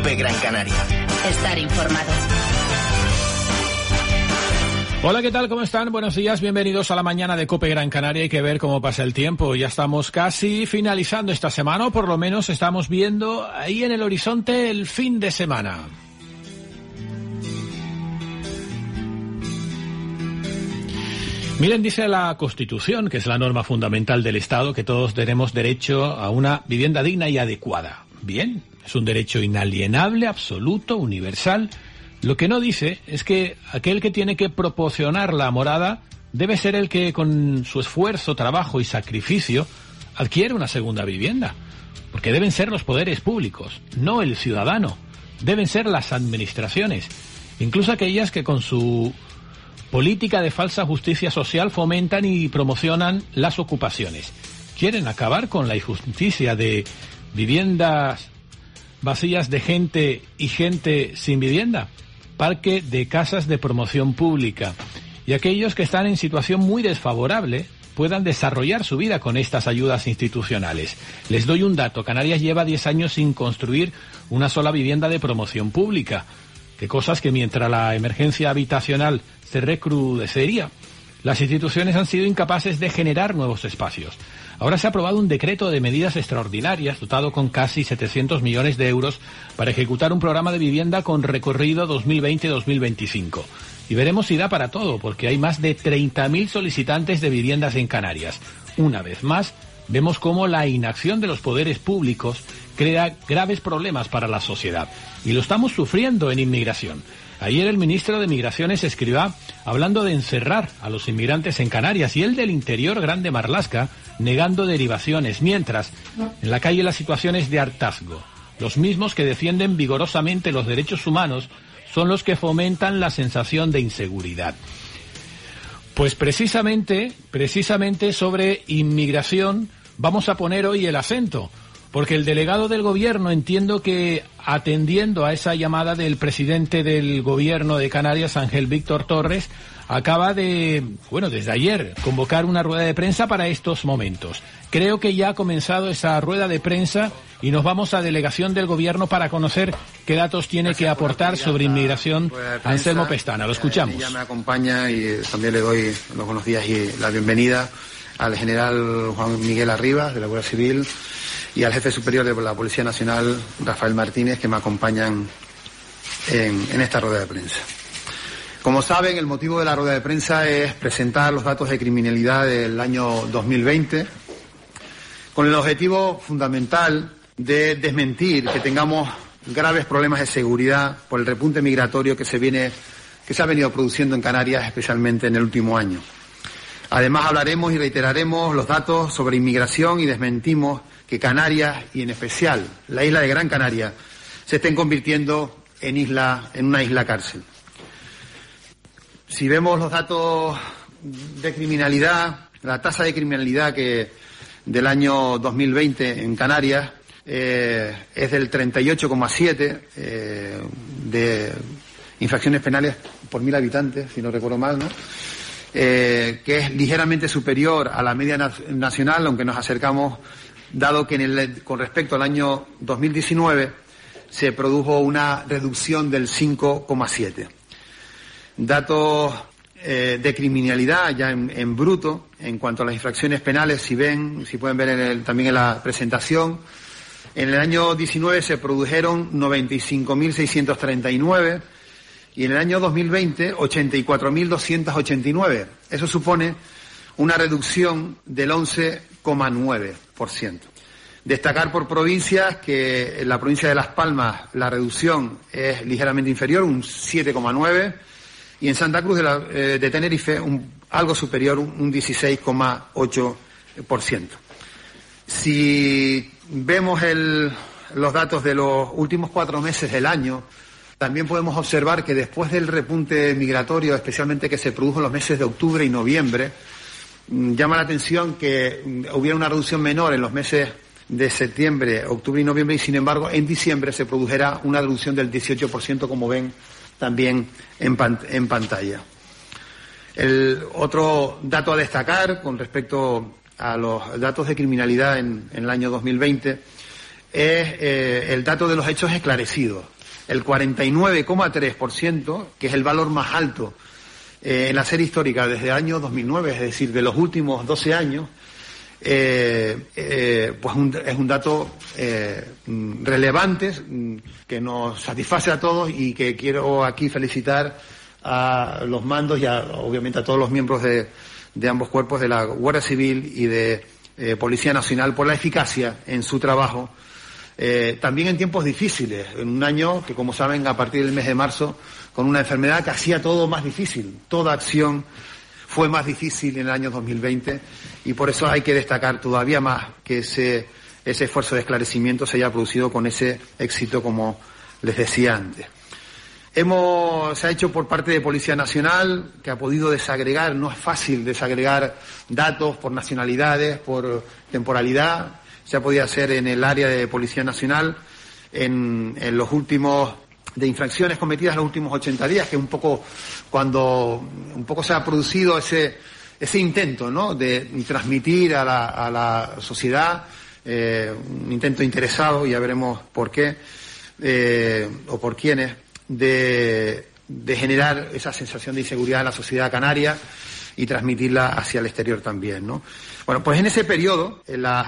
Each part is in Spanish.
COPE Gran Canaria. Estar informado. Hola, ¿qué tal? ¿Cómo están? Buenos días, bienvenidos a la mañana de COPE Gran Canaria. Hay que ver cómo pasa el tiempo. Ya estamos casi finalizando esta semana, o por lo menos estamos viendo ahí en el horizonte el fin de semana. Miren, dice la Constitución, que es la norma fundamental del Estado, que todos tenemos derecho a una vivienda digna y adecuada. Bien, es un derecho inalienable, absoluto, universal. Lo que no dice es que aquel que tiene que proporcionar la morada debe ser el que, con su esfuerzo, trabajo y sacrificio, adquiere una segunda vivienda. Porque deben ser los poderes públicos, no el ciudadano. Deben ser las administraciones, incluso aquellas que con su política de falsa justicia social fomentan y promocionan las ocupaciones. Quieren acabar con la injusticia de viviendas vacías de gente y gente sin vivienda. Parque de casas de promoción pública. Y aquellos que están en situación muy desfavorable puedan desarrollar su vida con estas ayudas institucionales. Les doy un dato. Canarias lleva 10 años sin construir una sola vivienda de promoción pública. Qué cosas que mientras la emergencia habitacional se recrudecería, las instituciones han sido incapaces de generar nuevos espacios. Ahora se ha aprobado un decreto de medidas extraordinarias dotado con casi 700 millones de euros para ejecutar un programa de vivienda con recorrido 2020-2025. Y veremos si da para todo, porque hay más de 30.000 solicitantes de viviendas en Canarias. Una vez más, vemos cómo la inacción de los poderes públicos crea graves problemas para la sociedad. Y lo estamos sufriendo en inmigración. Ayer el ministro de Migraciones, Escrivá, hablando de encerrar a los inmigrantes en Canarias, y el del Interior, Grande Marlaska, negando derivaciones, mientras en la calle la situación es de hartazgo. Los mismos que defienden vigorosamente los derechos humanos son los que fomentan la sensación de inseguridad. Pues precisamente sobre inmigración vamos a poner hoy el acento, porque el delegado del gobierno, entiendo que atendiendo a esa llamada del presidente del gobierno de Canarias, Ángel Víctor Torres, acaba de, desde ayer, convocar una rueda de prensa para estos momentos. Creo que ya ha comenzado esa rueda de prensa y nos vamos a delegación del gobierno para conocer qué datos tiene que aportar sobre inmigración Anselmo Pestana. Lo escuchamos. Ella me acompaña y también le doy los buenos días y la bienvenida al general Juan Miguel Arribas, de la Guardia Civil, y al jefe superior de la Policía Nacional, Rafael Martínez, que me acompañan en esta rueda de prensa. Como saben, el motivo de la rueda de prensa es presentar los datos de criminalidad del año 2020, con el objetivo fundamental de desmentir que tengamos graves problemas de seguridad por el repunte migratorio que se ha venido produciendo en Canarias, especialmente en el último año. Además, hablaremos y reiteraremos los datos sobre inmigración y desmentimos que Canarias, y en especial la isla de Gran Canaria, se estén convirtiendo en una isla cárcel. Si vemos los datos de criminalidad, la tasa de criminalidad del año 2020 en Canarias es del 38,7 de infracciones penales por 1.000 habitantes, si no recuerdo mal, ¿no? Que es ligeramente superior a la media nacional, aunque nos acercamos, dado que con respecto al año 2019 se produjo una reducción del 5,7. Datos de criminalidad ya en bruto, en cuanto a las infracciones penales, si pueden ver también en la presentación, en el año 19 se produjeron 95.639 y en el año 2020 84.289. Eso supone una reducción del 11,9%. Destacar por provincias que en la provincia de Las Palmas la reducción es ligeramente inferior, un 7,9%, y en Santa Cruz de Tenerife algo superior, un 16,8%. Si vemos los datos de los últimos 4 meses del año, también podemos observar que después del repunte migratorio, especialmente que se produjo en los meses de octubre y noviembre, llama la atención que hubiera una reducción menor en los meses de septiembre, octubre y noviembre, y sin embargo en diciembre se produjera una reducción del 18%, como ven también en pantalla. El otro dato a destacar con respecto a los datos de criminalidad en el año 2020 es el dato de los hechos esclarecidos. el 49,3%, que es el valor más alto en la serie histórica desde el año 2009, es decir, de los últimos 12 años, pues es un dato relevante que nos satisface a todos y que quiero aquí felicitar a los mandos y obviamente a todos los miembros de ambos cuerpos, de la Guardia Civil y de Policía Nacional, por la eficacia en su trabajo, también en tiempos difíciles, en un año que, como saben, a partir del mes de marzo, con una enfermedad que hacía todo más difícil, toda acción fue más difícil en el año 2020 y por eso hay que destacar todavía más que ese esfuerzo de esclarecimiento se haya producido con ese éxito, como les decía antes. Se ha hecho por parte de Policía Nacional, que ha podido desagregar, no es fácil desagregar datos por nacionalidades, por temporalidad, se ha podido hacer en el área de Policía Nacional en los últimos, de infracciones cometidas en los últimos 80 días, que un poco se ha producido ese intento, ¿no?, de transmitir a la sociedad, un intento interesado, ya veremos por qué, o por quiénes, de generar esa sensación de inseguridad en la sociedad canaria y transmitirla hacia el exterior también, ¿no? Bueno, pues en ese periodo,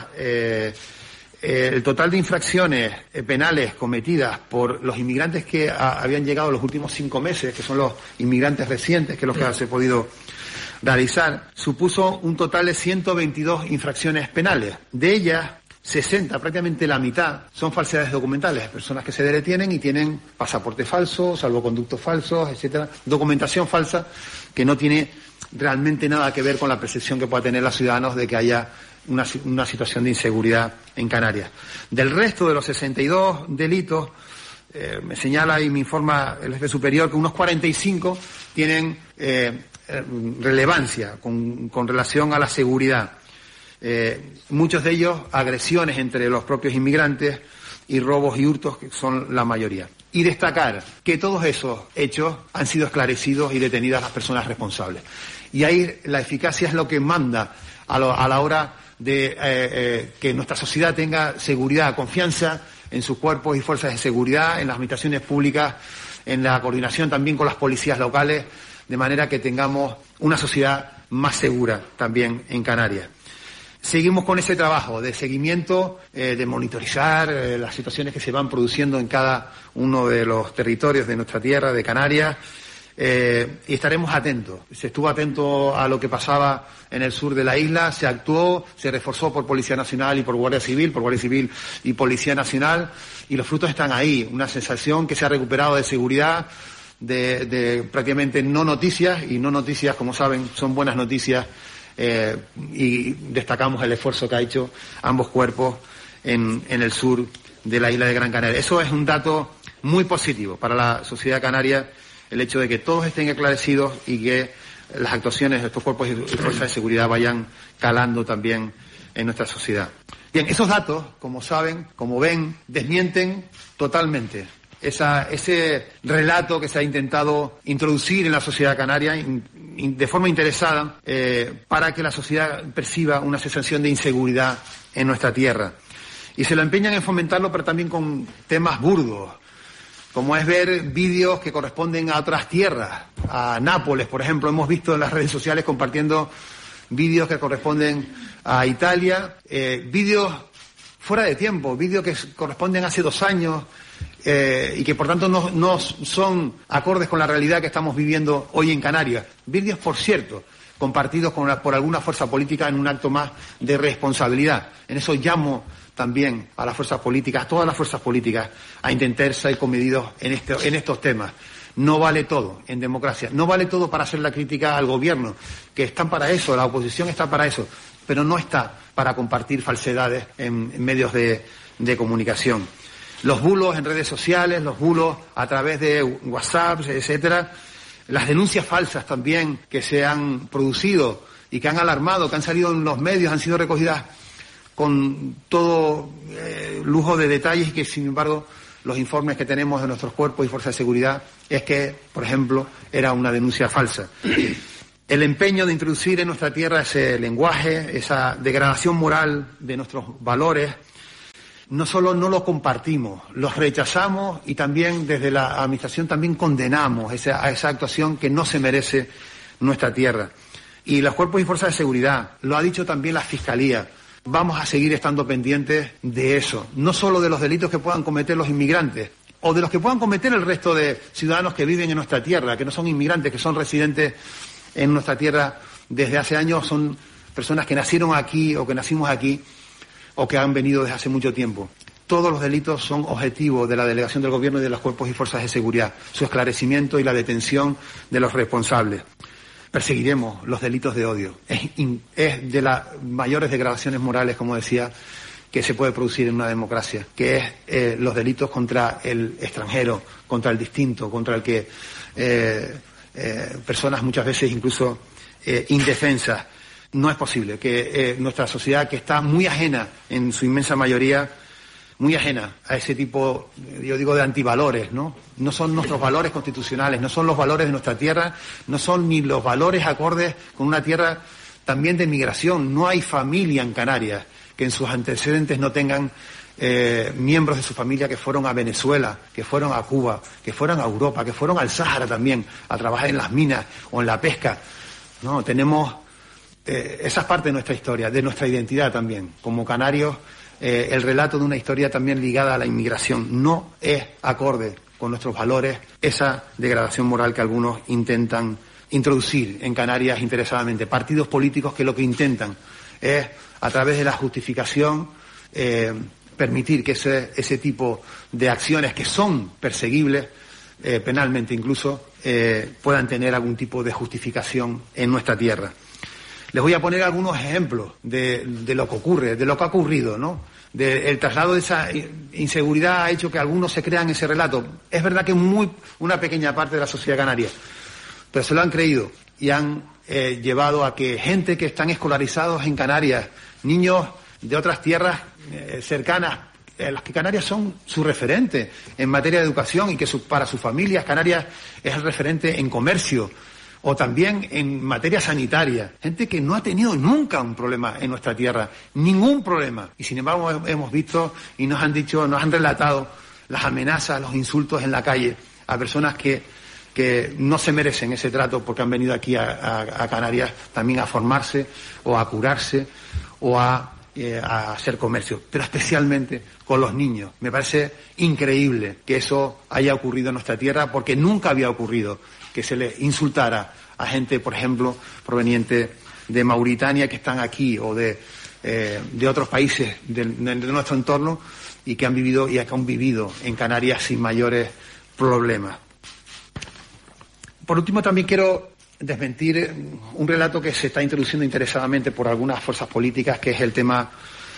el total de infracciones penales cometidas por los inmigrantes que habían llegado en los últimos 5 meses, que son los inmigrantes recientes, que es lo que se ha podido realizar, supuso un total de 122 infracciones penales. De ellas, 60, prácticamente la mitad, son falsedades documentales, personas que se detienen y tienen pasaporte falso, salvoconductos falsos, etcétera, documentación falsa que no tiene realmente nada que ver con la percepción que pueda tener los ciudadanos de que haya una situación de inseguridad en Canarias. Del resto de los 62 delitos, me señala y me informa el jefe superior que unos 45 tienen relevancia con relación a la seguridad. Muchos de ellos agresiones entre los propios inmigrantes y robos y hurtos, que son la mayoría. Y destacar que todos esos hechos han sido esclarecidos y detenidas las personas responsables. Y ahí la eficacia es lo que manda a la hora de que nuestra sociedad tenga seguridad, confianza en sus cuerpos y fuerzas de seguridad, en las administraciones públicas, en la coordinación también con las policías locales, de manera que tengamos una sociedad más segura también en Canarias. Seguimos con ese trabajo de seguimiento, de monitorizar las situaciones que se van produciendo en cada uno de los territorios de nuestra tierra, de Canarias, y estaremos atentos. Se estuvo atento a lo que pasaba en el sur de la isla, se actuó, se reforzó por Policía Nacional y por Guardia Civil y Policía Nacional, y los frutos están ahí. Una sensación que se ha recuperado de seguridad, de prácticamente no noticias, y no noticias, como saben, son buenas noticias. Y destacamos el esfuerzo que ha hecho ambos cuerpos en el sur de la isla de Gran Canaria. Eso es un dato muy positivo para la sociedad canaria, el hecho de que todos estén esclarecidos y que las actuaciones de estos cuerpos y fuerzas de seguridad vayan calando también en nuestra sociedad. Bien, esos datos, como saben, como ven, desmienten totalmente ese relato que se ha intentado introducir en la sociedad canaria de forma interesada para que la sociedad perciba una sensación de inseguridad en nuestra tierra. Y se lo empeñan en fomentarlo, pero también con temas burdos, como es ver vídeos que corresponden a otras tierras, a Nápoles, por ejemplo. Hemos visto en las redes sociales compartiendo vídeos que corresponden a Italia, vídeos fuera de tiempo, vídeos que corresponden hace 2 años, y que por tanto no son acordes con la realidad que estamos viviendo hoy en Canarias. Vídeos, por cierto, compartidos por alguna fuerza política en un acto más de responsabilidad. En eso llamo también a las fuerzas políticas, a todas las fuerzas políticas, a intentar ser comedidos en estos temas. No vale todo en democracia, no vale todo para hacer la crítica al gobierno, que están para eso, la oposición está para eso, pero no está para compartir falsedades en medios de comunicación. Los bulos en redes sociales, los bulos a través de WhatsApp, etcétera, las denuncias falsas también que se han producido y que han alarmado, que han salido en los medios, han sido recogidas con todo lujo de detalles, y que sin embargo los informes que tenemos de nuestros cuerpos y fuerzas de seguridad es que, por ejemplo, era una denuncia falsa. El empeño de introducir en nuestra tierra ese lenguaje, esa degradación moral de nuestros valores, no solo no lo compartimos, los rechazamos y también desde la administración también condenamos esa actuación que no se merece nuestra tierra. Y los cuerpos y fuerzas de seguridad, lo ha dicho también la Fiscalía, vamos a seguir estando pendientes de eso, no solo de los delitos que puedan cometer los inmigrantes, o de los que puedan cometer el resto de ciudadanos que viven en nuestra tierra, que no son inmigrantes, que son residentes en nuestra tierra desde hace años, son personas que nacieron aquí o que nacimos aquí o que han venido desde hace mucho tiempo. Todos los delitos son objetivo de la delegación del Gobierno y de los cuerpos y fuerzas de seguridad, su esclarecimiento y la detención de los responsables. Perseguiremos los delitos de odio. Es de las mayores degradaciones morales, como decía, que se puede producir en una democracia, que es los delitos contra el extranjero, contra el distinto, contra el que personas muchas veces incluso indefensas. No es posible que nuestra sociedad, que está muy ajena en su inmensa mayoría, muy ajena a ese tipo, yo digo, de antivalores, ¿no? No son nuestros valores constitucionales, no son los valores de nuestra tierra, no son ni los valores acordes con una tierra también de migración. No hay familia en Canarias que en sus antecedentes no tengan miembros de su familia que fueron a Venezuela, que fueron a Cuba, que fueron a Europa, que fueron al Sáhara también a trabajar en las minas o en la pesca. No, tenemos esa es parte de nuestra historia, de nuestra identidad también. Como canarios, el relato de una historia también ligada a la inmigración no es acorde con nuestros valores, esa degradación moral que algunos intentan introducir en Canarias interesadamente. Partidos políticos que lo que intentan es, a través de la justificación, permitir que ese tipo de acciones que son perseguibles, penalmente incluso, puedan tener algún tipo de justificación en nuestra tierra. Les voy a poner algunos ejemplos de lo que ocurre, de lo que ha ocurrido, ¿no? El traslado de esa inseguridad ha hecho que algunos se crean ese relato. Es verdad que una pequeña parte de la sociedad canaria, pero se lo han creído y han llevado a que gente que están escolarizados en Canarias, niños de otras tierras cercanas, las que Canarias son su referente en materia de educación y que para sus familias Canarias es el referente en comercio o también en materia sanitaria. Gente que no ha tenido nunca un problema en nuestra tierra, ningún problema. Y sin embargo hemos visto y nos han relatado las amenazas, los insultos en la calle a personas que no se merecen ese trato porque han venido aquí a Canarias también a formarse o a curarse o a hacer comercio, pero especialmente con los niños. Me parece increíble que eso haya ocurrido en nuestra tierra porque nunca había ocurrido que se le insultara a gente, por ejemplo, proveniente de Mauritania que están aquí o de otros países de nuestro entorno y que han vivido y que han vivido en Canarias sin mayores problemas. Por último, también quiero desmentir un relato que se está introduciendo interesadamente por algunas fuerzas políticas, que es el tema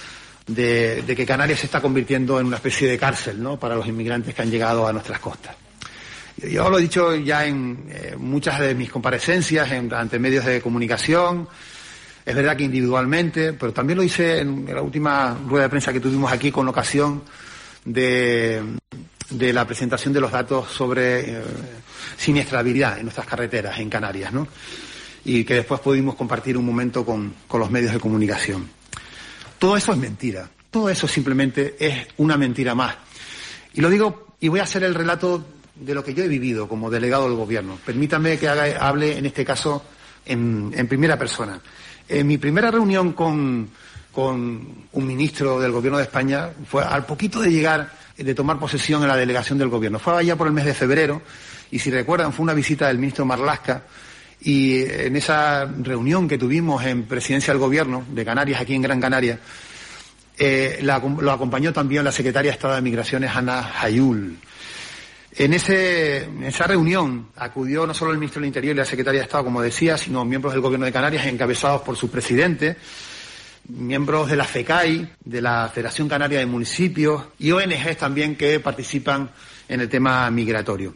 de que Canarias se está convirtiendo en una especie de cárcel, ¿no?, para los inmigrantes que han llegado a nuestras costas. Yo lo he dicho ya en muchas de mis comparecencias ante medios de comunicación, es verdad que individualmente, pero también lo hice en la última rueda de prensa que tuvimos aquí con ocasión de la presentación de los datos sobre siniestrabilidad en nuestras carreteras en Canarias, ¿no?, y que después pudimos compartir un momento con los medios de comunicación. Todo eso es mentira, todo eso simplemente es una mentira más. Y lo digo, y voy a hacer el relato de lo que yo he vivido como delegado del Gobierno. Permítanme que hable en este caso en primera persona. En mi primera reunión con un ministro del Gobierno de España fue al poquito de tomar posesión en la delegación del Gobierno. Fue allá por el mes de febrero y, si recuerdan, fue una visita del ministro Marlaska, y en esa reunión que tuvimos en Presidencia del Gobierno de Canarias, aquí en Gran Canaria, lo acompañó también la secretaria de Estado de Migraciones, Ana Hayul. En esa reunión acudió no solo el ministro del Interior y la secretaria de Estado, como decía, sino miembros del Gobierno de Canarias encabezados por su presidente, miembros de la FECAI, de la Federación Canaria de Municipios y ONGs también que participan en el tema migratorio.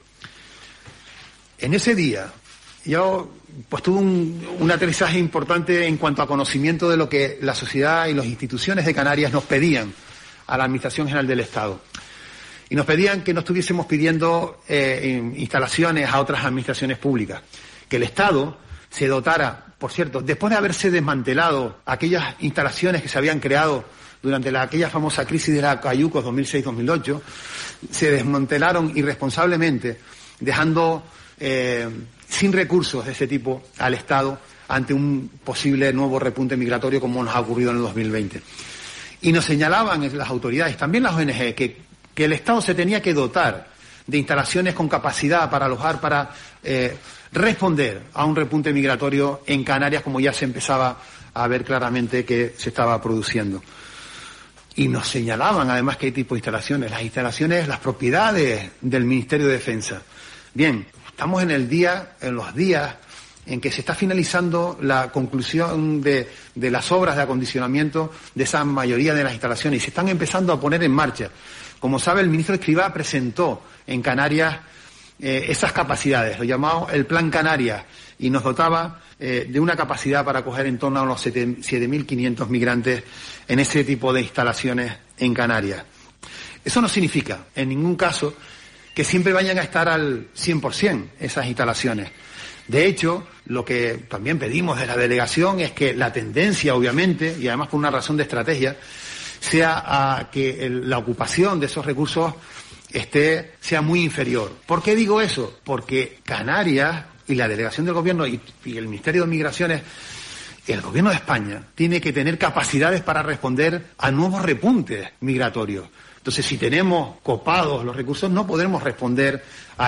En ese día yo tuve un aterrizaje importante en cuanto a conocimiento de lo que la sociedad y las instituciones de Canarias nos pedían a la Administración General del Estado. Y nos pedían que no estuviésemos pidiendo instalaciones a otras administraciones públicas, que el Estado se dotara, por cierto, después de haberse desmantelado aquellas instalaciones que se habían creado durante aquella famosa crisis de la Cayucos 2006-2008, se desmantelaron irresponsablemente, dejando sin recursos de ese tipo al Estado ante un posible nuevo repunte migratorio como nos ha ocurrido en el 2020. Y nos señalaban las autoridades, también las ONG, que el Estado se tenía que dotar de instalaciones con capacidad para alojar, para responder a un repunte migratorio en Canarias, como ya se empezaba a ver claramente que se estaba produciendo. Y nos señalaban además qué tipo de instalaciones, las propiedades del Ministerio de Defensa. Bien, estamos en los días en que se está finalizando la conclusión de las obras de acondicionamiento de esa mayoría de las instalaciones y se están empezando a poner en marcha. Como sabe, el ministro Escrivá presentó en Canarias esas capacidades, lo llamado el Plan Canarias, y nos dotaba de una capacidad para acoger en torno a unos 7.500 migrantes en ese tipo de instalaciones en Canarias. Eso no significa, en ningún caso, que siempre vayan a estar al 100% esas instalaciones. De hecho, lo que también pedimos de la delegación es que la tendencia, obviamente, y además por una razón de estrategia, sea a que la ocupación de esos recursos sea muy inferior. ¿Por qué digo eso? Porque Canarias y la delegación del gobierno y el Ministerio de Migraciones, el gobierno de España, tiene que tener capacidades para responder a nuevos repuntes migratorios. Entonces, si tenemos copados los recursos, no podremos responder a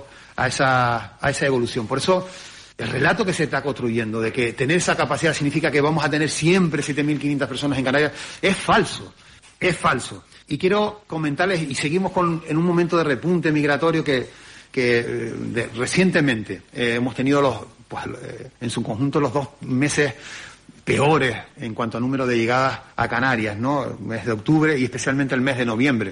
esa evolución. Por eso, el relato que se está construyendo de que tener esa capacidad significa que vamos a tener siempre 7.500 personas en Canarias es falso. Y quiero comentarles, y seguimos en un momento de repunte migratorio que recientemente hemos tenido en su conjunto los 2 meses peores en cuanto a número de llegadas a Canarias, ¿no? El mes de octubre y especialmente el mes de noviembre.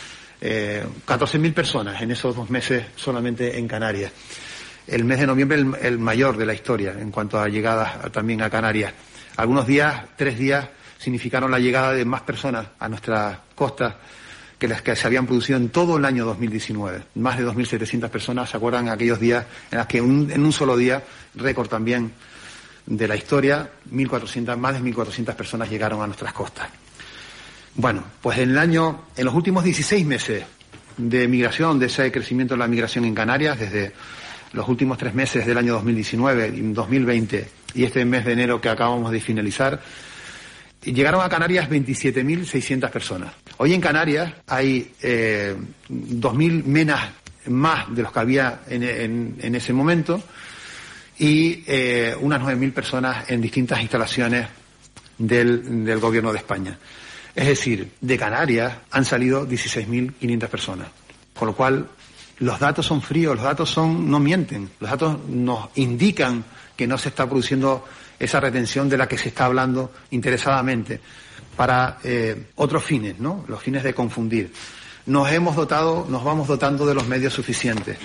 14.000 personas en esos 2 meses solamente en Canarias. El mes de noviembre el mayor de la historia en cuanto a llegadas también a Canarias. Algunos días, 3 días, significaron la llegada de más personas a nuestras costas que las que se habían producido en todo el año 2019. Más de 2.700 personas, ¿se acuerdan aquellos días en los que en un solo día, récord también de la historia, más de 1.400 personas llegaron a nuestras costas? Bueno, pues en los últimos 16 meses de migración, de ese crecimiento de la migración en Canarias, desde los últimos 3 meses del año 2019 y 2020 y este mes de enero que acabamos de finalizar, llegaron a Canarias 27.600 personas. Hoy en Canarias hay 2.000 menas más de los que había en ese momento y unas 9.000 personas en distintas instalaciones del Gobierno de España. Es decir, de Canarias han salido 16.500 personas. Con lo cual, los datos son fríos, los datos no mienten. Los datos nos indican que no se está produciendo esa retención de la que se está hablando interesadamente para otros fines, ¿no? Los fines de confundir. Nos vamos dotando de los medios suficientes.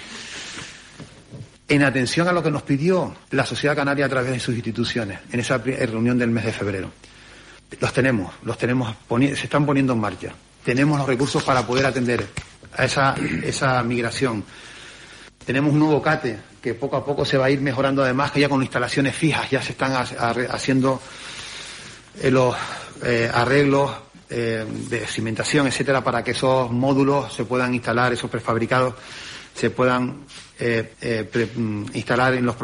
En atención a lo que nos pidió la sociedad canaria a través de sus instituciones en esa reunión del mes de febrero. Los tenemos, se están poniendo en marcha. Tenemos los recursos para poder atender a esa migración. Tenemos un nuevo CATE que poco a poco se va a ir mejorando, además que ya con instalaciones fijas ya se están haciendo los arreglos de cimentación, etcétera, para que esos módulos se puedan instalar, esos prefabricados se puedan instalar en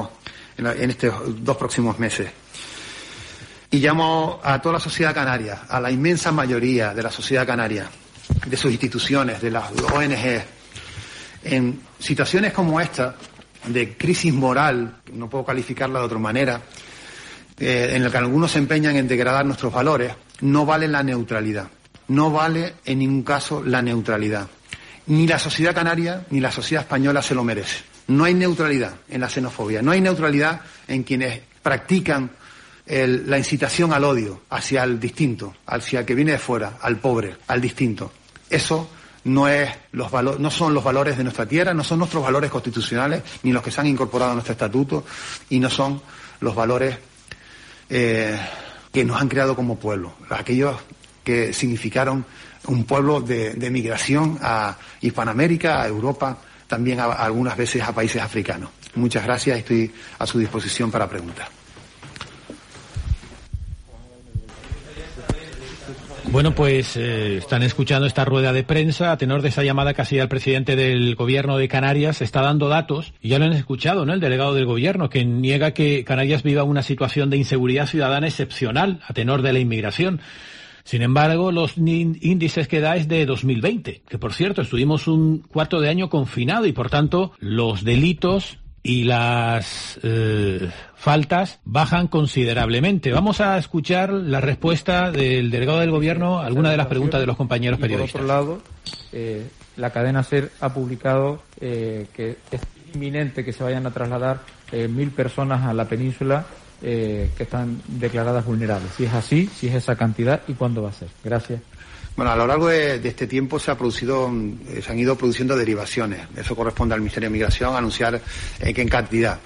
estos 2 próximos meses. Y llamo a toda la sociedad canaria, a la inmensa mayoría de la sociedad canaria, de sus instituciones, de las ONG, en situaciones como esta, de crisis moral, no puedo calificarla de otra manera, en la que algunos se empeñan en degradar nuestros valores, no vale la neutralidad. No vale en ningún caso la neutralidad. Ni la sociedad canaria ni la sociedad española se lo merece. No hay neutralidad en la xenofobia, no hay neutralidad en quienes practican la incitación al odio hacia el distinto, hacia el que viene de fuera, al pobre, al distinto. Eso no son los valores de nuestra tierra, no son nuestros valores constitucionales, ni los que se han incorporado a nuestro estatuto, y no son los valores que nos han creado como pueblo, aquellos que significaron un pueblo de migración a Hispanoamérica, a Europa, también algunas veces a países africanos. Muchas gracias, estoy a su disposición para preguntar. Bueno, pues están escuchando esta rueda de prensa. A tenor de esa llamada que hacía el presidente del gobierno de Canarias, está dando datos, y ya lo han escuchado, ¿no? El delegado del gobierno, que niega que Canarias viva una situación de inseguridad ciudadana excepcional a tenor de la inmigración. Sin embargo, los índices que da es de 2020, que por cierto estuvimos un cuarto de año confinado y por tanto los delitos y las faltas bajan considerablemente. Vamos a escuchar la respuesta del delegado del gobierno a alguna de las preguntas de los compañeros periodistas. Por otro lado, la cadena SER ha publicado que es inminente que se vayan a trasladar 1.000 personas a la península que están declaradas vulnerables. Si es así, si es esa cantidad, ¿y cuándo va a ser? Gracias. Bueno, a lo largo de este tiempo se han ido produciendo derivaciones. Eso corresponde al Ministerio de Migración anunciar que en cantidad.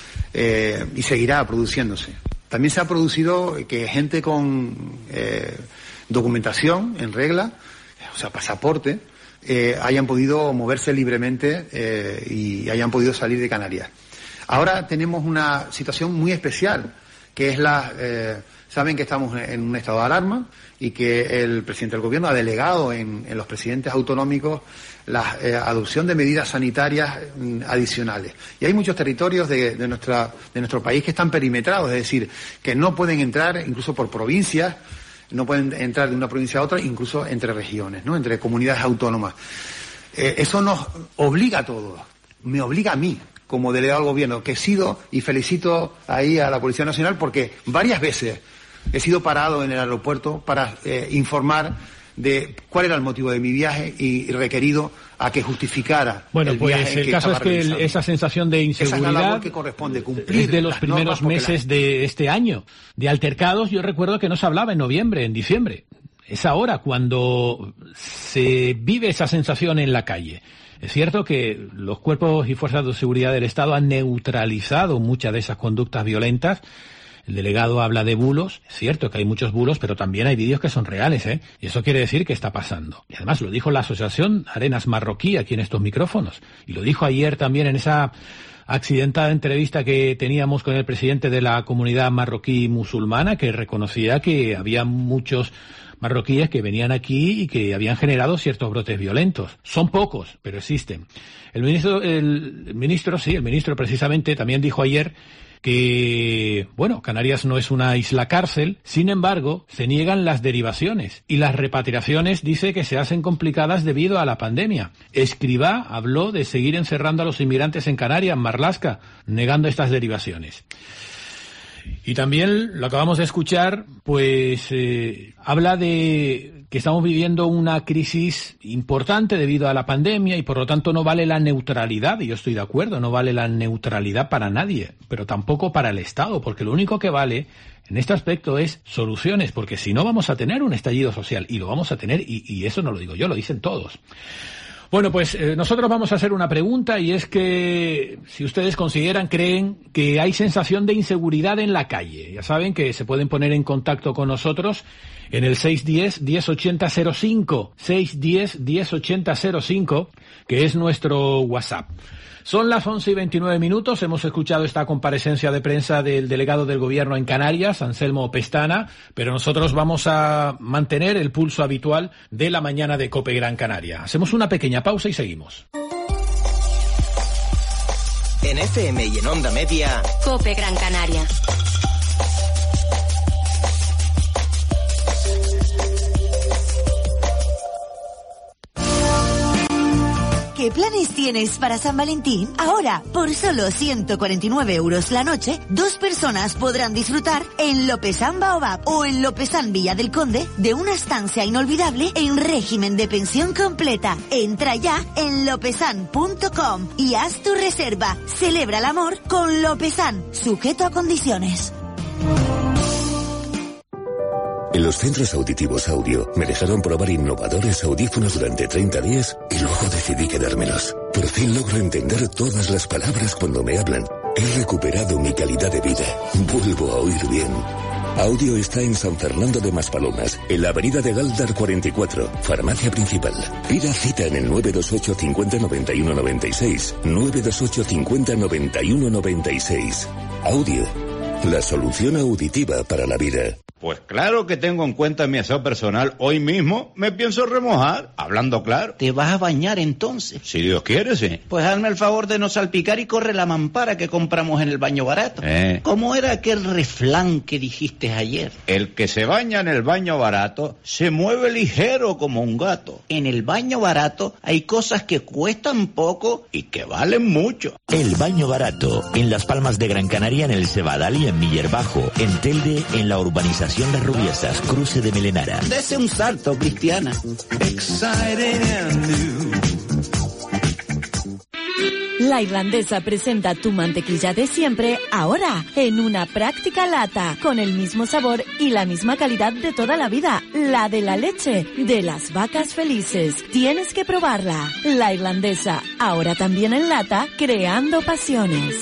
Y seguirá produciéndose. También se ha producido que gente con documentación en regla, o sea, pasaporte, hayan podido moverse libremente y hayan podido salir de Canarias. Ahora tenemos una situación muy especial, que es saben que estamos en un estado de alarma y que el presidente del gobierno ha delegado en los presidentes autonómicos la adopción de medidas sanitarias adicionales. Y hay muchos territorios de nuestro país que están perimetrados, es decir, que no pueden entrar incluso por provincias, no pueden entrar de una provincia a otra, incluso entre regiones, ¿no? Entre comunidades autónomas. Eso nos obliga a todos, me obliga a mí, como delegado del gobierno, que he sido, y felicito ahí a la Policía Nacional, porque varias veces he sido parado en el aeropuerto para informar de cuál era el motivo de mi viaje y requerido a que justificara el viaje. El caso es que esa sensación de inseguridad esa es la labor que corresponde cumplir es de los primeros meses de este año. De altercados, yo recuerdo que no se hablaba en noviembre, en diciembre. Es ahora cuando se vive esa sensación en la calle. Es cierto que los cuerpos y fuerzas de seguridad del Estado han neutralizado muchas de esas conductas violentas. El delegado habla de bulos. Es cierto que hay muchos bulos, pero también hay vídeos que son reales, Y eso quiere decir que está pasando. Y además lo dijo la Asociación Arenas Marroquí aquí en estos micrófonos. Y lo dijo ayer también en esa accidentada entrevista que teníamos con el presidente de la comunidad marroquí musulmana, que reconocía que había muchos marroquíes que venían aquí y que habían generado ciertos brotes violentos. Son pocos, pero existen. El ministro precisamente también dijo ayer que, Canarias no es una isla cárcel, sin embargo, se niegan las derivaciones y las repatriaciones dice que se hacen complicadas debido a la pandemia. Escrivá habló de seguir encerrando a los inmigrantes en Canarias, en Marlaska, negando estas derivaciones. Y también lo acabamos de escuchar, habla de que estamos viviendo una crisis importante debido a la pandemia y por lo tanto no vale la neutralidad, y yo estoy de acuerdo, no vale la neutralidad para nadie, pero tampoco para el Estado, porque lo único que vale en este aspecto es soluciones, porque si no vamos a tener un estallido social, y lo vamos a tener, y eso no lo digo yo, lo dicen todos. Bueno, nosotros vamos a hacer una pregunta, y es que si ustedes creen que hay sensación de inseguridad en la calle. Ya saben que se pueden poner en contacto con nosotros en el 610-1080-05, 610-1080-05, que es nuestro WhatsApp. Son las 11:29. Hemos escuchado esta comparecencia de prensa del delegado del gobierno en Canarias, Anselmo Pestana, pero nosotros vamos a mantener el pulso habitual de la mañana de COPE Gran Canaria. Hacemos una pequeña pausa y seguimos. En FM y en Onda Media, COPE Gran Canaria. ¿Qué planes tienes para San Valentín? Ahora, por solo 149 euros la noche, 2 personas podrán disfrutar en Lopezán Baobab o en Lopezán Villa del Conde de una estancia inolvidable en régimen de pensión completa. Entra ya en lopezán.com y haz tu reserva. Celebra el amor con Lopezán, sujeto a condiciones. En los centros auditivos Audio me dejaron probar innovadores audífonos durante 30 días y luego decidí quedármelos. Por fin logro entender todas las palabras cuando me hablan. He recuperado mi calidad de vida. Vuelvo a oír bien. Audio está en San Fernando de Maspalomas, en la avenida de Galdar 44, farmacia principal. Pida cita en el 928 50 91 96, 928 50 91 96. Audio, la solución auditiva para la vida. Pues claro que tengo en cuenta mi aseo personal. Hoy mismo me pienso remojar, hablando claro. ¿Te vas a bañar entonces? Si Dios quiere, sí. Pues hazme el favor de no salpicar y corre la mampara que compramos en el baño barato. ¿Cómo era aquel refrán que dijiste ayer? El que se baña en el baño barato se mueve ligero como un gato. En el baño barato hay cosas que cuestan poco y que valen mucho. El baño barato, en Las Palmas de Gran Canaria, en el Cebadal y en Miller Bajo, en Telde, en la urbanización Las Rubiesas, cruce de Melenara. Dese un salto, Cristiana. La Irlandesa presenta tu mantequilla de siempre, ahora en una práctica lata, con el mismo sabor y la misma calidad de toda la vida, la de la leche, de las vacas felices. Tienes que probarla. La Irlandesa, ahora también en lata, creando pasiones.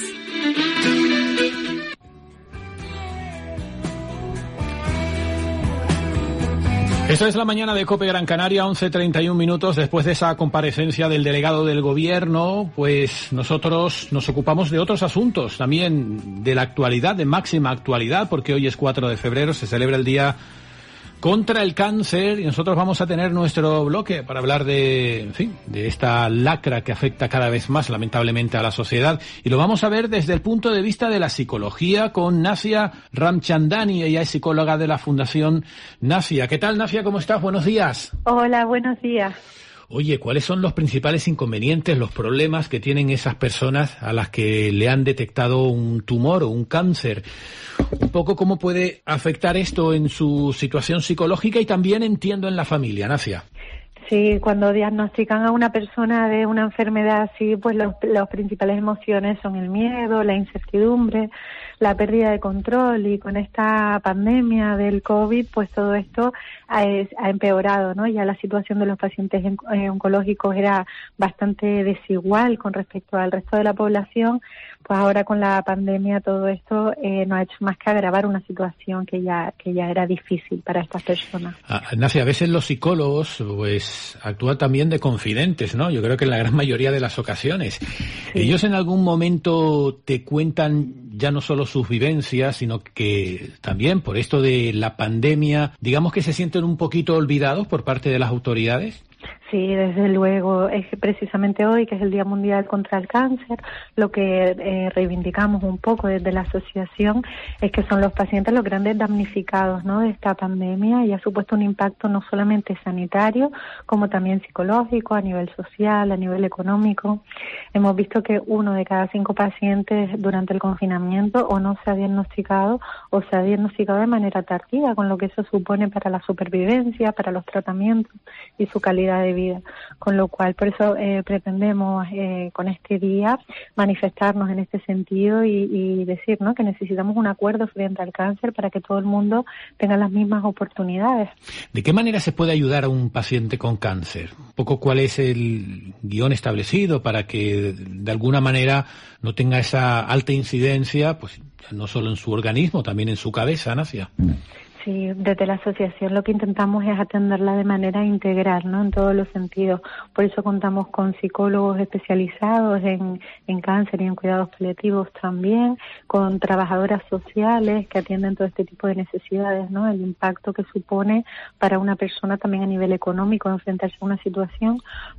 Esta es la mañana de COPE Gran Canaria, 11:31 minutos. Después de esa comparecencia del delegado del gobierno, pues nosotros nos ocupamos de otros asuntos, también de la actualidad, de máxima actualidad, porque hoy es 4 de febrero, se celebra el Día contra el Cáncer, y nosotros vamos a tener nuestro bloque para hablar de esta lacra que afecta cada vez más, lamentablemente, a la sociedad. Y lo vamos a ver desde el punto de vista de la psicología con Nasia Ramchandani. Ella es psicóloga de la Fundación Nasia. ¿Qué tal, Nasia? ¿Cómo estás? Buenos días. Hola, buenos días. Oye, ¿cuáles son los principales inconvenientes, los problemas que tienen esas personas a las que le han detectado un tumor o un cáncer? Un poco cómo puede afectar esto en su situación psicológica y también, entiendo, en la familia, Nasia. Sí, cuando diagnostican a una persona de una enfermedad así, pues las principales emociones son el miedo, la incertidumbre, la pérdida de control, y con esta pandemia del COVID, pues todo esto ha empeorado, ¿no? Ya la situación de los pacientes oncológicos era bastante desigual con respecto al resto de la población, pues ahora con la pandemia todo esto no ha hecho más que agravar una situación que ya era difícil para estas personas. Nacia, a veces los psicólogos pues actúan también de confidentes, ¿no? Yo creo que en la gran mayoría de las ocasiones. Sí. Ellos en algún momento te cuentan ya no solo sus vivencias, sino que también por esto de la pandemia, digamos que se sienten un poquito olvidados por parte de las autoridades. Sí, desde luego. Es que precisamente hoy, que es el Día Mundial contra el Cáncer, lo que reivindicamos un poco desde la asociación es que son los pacientes los grandes damnificados, ¿no?, de esta pandemia, y ha supuesto un impacto no solamente sanitario, como también psicológico, a nivel social, a nivel económico. Hemos visto que 1 de cada 5 pacientes durante el confinamiento o no se ha diagnosticado o se ha diagnosticado de manera tardía, con lo que eso supone para la supervivencia, para los tratamientos y su calidad de vida. Con lo cual, por eso pretendemos con este día manifestarnos en este sentido y decir, ¿no?, que necesitamos un acuerdo frente al cáncer para que todo el mundo tenga las mismas oportunidades. ¿De qué manera se puede ayudar a un paciente con cáncer? Un poco cuál es el guión establecido para que de alguna manera no tenga esa alta incidencia, pues no solo en su organismo, también en su cabeza, Nacia. Sí, desde la asociación lo que intentamos es atenderla de manera integral, ¿no?, en todos los sentidos. Por eso contamos con psicólogos especializados en cáncer y en cuidados paliativos también, con trabajadoras sociales que atienden todo este tipo de necesidades, ¿no?, el impacto que supone para una persona también a nivel económico enfrentarse a una situación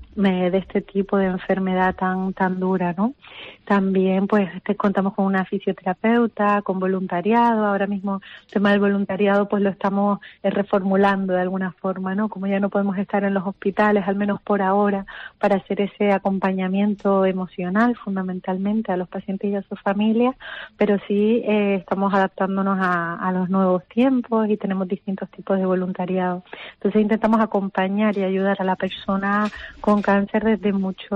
de este tipo de enfermedad tan dura, ¿no? También pues contamos con una fisioterapeuta, con voluntariado. Ahora mismo el tema del voluntariado pues lo estamos reformulando de alguna forma, ¿no? Como ya no podemos estar en los hospitales, al menos por ahora, para hacer ese acompañamiento emocional fundamentalmente a los pacientes y a sus familias, pero sí estamos adaptándonos a los nuevos tiempos y tenemos distintos tipos de voluntariado. Entonces intentamos acompañar y ayudar a la persona con cáncer desde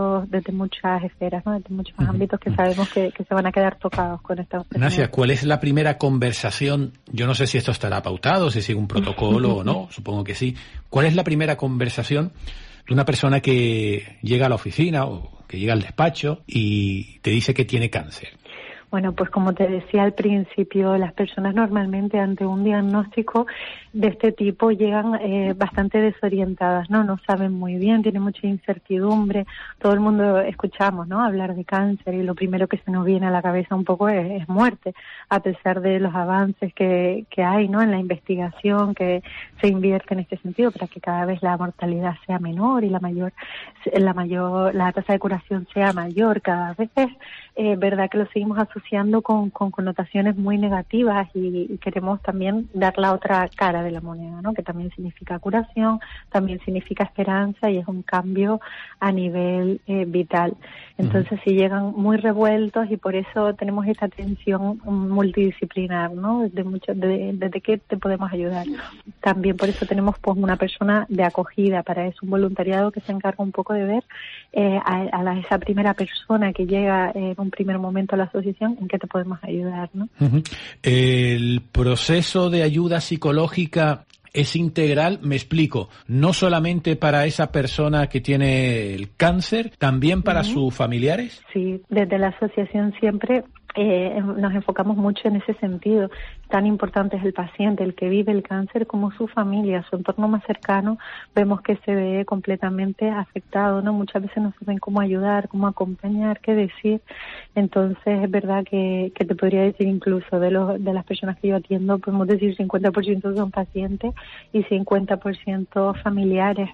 muchas esferas, ¿no?, desde muchos ámbitos que sabemos que se van a quedar tocados con esta enfermedad. Nacia, ¿cuál es la primera conversación? Yo no sé si esto estará pautado, si sigue un protocolo o no, supongo que sí. ¿Cuál es la primera conversación de una persona que llega a la oficina o que llega al despacho y te dice que tiene cáncer? Bueno, pues como te decía al principio, las personas normalmente ante un diagnóstico de este tipo llegan bastante desorientadas, ¿no? No saben muy bien, tienen mucha incertidumbre. Todo el mundo escuchamos, ¿no?, hablar de cáncer y lo primero que se nos viene a la cabeza un poco es muerte, a pesar de los avances que hay, ¿no?, en la investigación que se invierte en este sentido para que cada vez la mortalidad sea menor y la tasa de curación sea mayor. Cada vez es verdad que lo seguimos asociando con connotaciones muy negativas y queremos también dar la otra cara de la moneda, ¿no?, que también significa curación, también significa esperanza y es un cambio a nivel vital. Entonces sí llegan muy revueltos y por eso tenemos esta atención multidisciplinar, ¿no?, desde qué te podemos ayudar. También por eso tenemos pues una persona de acogida, para eso un voluntariado que se encarga un poco de ver esa primera persona que llega en un primer momento a la asociación, en qué te podemos ayudar, ¿no? El proceso de ayuda psicológica es integral, me explico, no solamente para esa persona que tiene el cáncer, también para sus familiares. Sí, desde la asociación siempre nos enfocamos mucho en ese sentido. Tan importante es el paciente, el que vive el cáncer, como su familia, su entorno más cercano. Vemos que se ve completamente afectado, ¿no? Muchas veces no saben cómo ayudar, cómo acompañar, qué decir. Entonces es verdad que te podría decir incluso de las personas que yo atiendo, podemos decir 50% son pacientes y 50% familiares.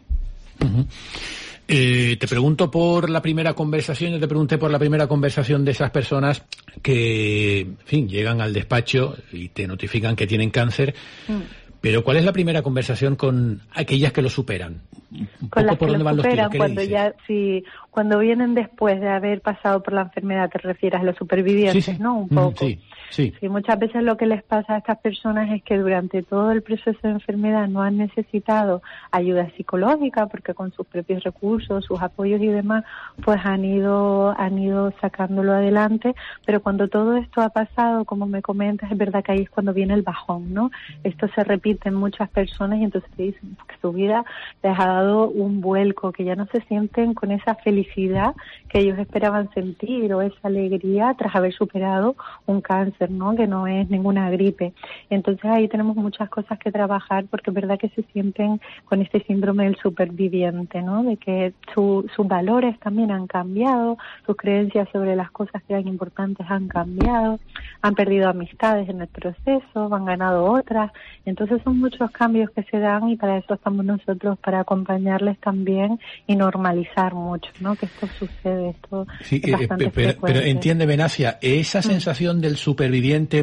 Te pregunto por la primera conversación, yo te pregunté por la primera conversación de esas personas que, en fin, llegan al despacho y te notifican que tienen cáncer, pero ¿cuál es la primera conversación con aquellas que lo superan? Con las por que dónde van lo los tiros, superan, cuando vienen después de haber pasado por la enfermedad, te refieres a los supervivientes, ¿no? Un poco. Sí, muchas veces lo que les pasa a estas personas es que durante todo el proceso de enfermedad no han necesitado ayuda psicológica, porque con sus propios recursos, sus apoyos y demás, pues han ido sacándolo adelante, pero cuando todo esto ha pasado, como me comentas, es verdad que ahí es cuando viene el bajón, ¿no? Esto se repite en muchas personas y entonces te dicen que su vida les ha dado un vuelco, que ya no se sienten con esa felicidad que ellos esperaban sentir o esa alegría tras haber superado un cáncer, ¿no?, que no es ninguna gripe. Entonces ahí tenemos muchas cosas que trabajar, porque es verdad que se sienten con este síndrome del superviviente, ¿no?, de que sus valores también han cambiado, sus creencias sobre las cosas que eran importantes han cambiado, han perdido amistades en el proceso, han ganado otras. Entonces son muchos cambios que se dan y para eso estamos nosotros, para acompañarles también y normalizar mucho, ¿no?, que esto sucede, esto es bastante frecuente. Pero entiéndeme, Nasia, esa sensación del superviviente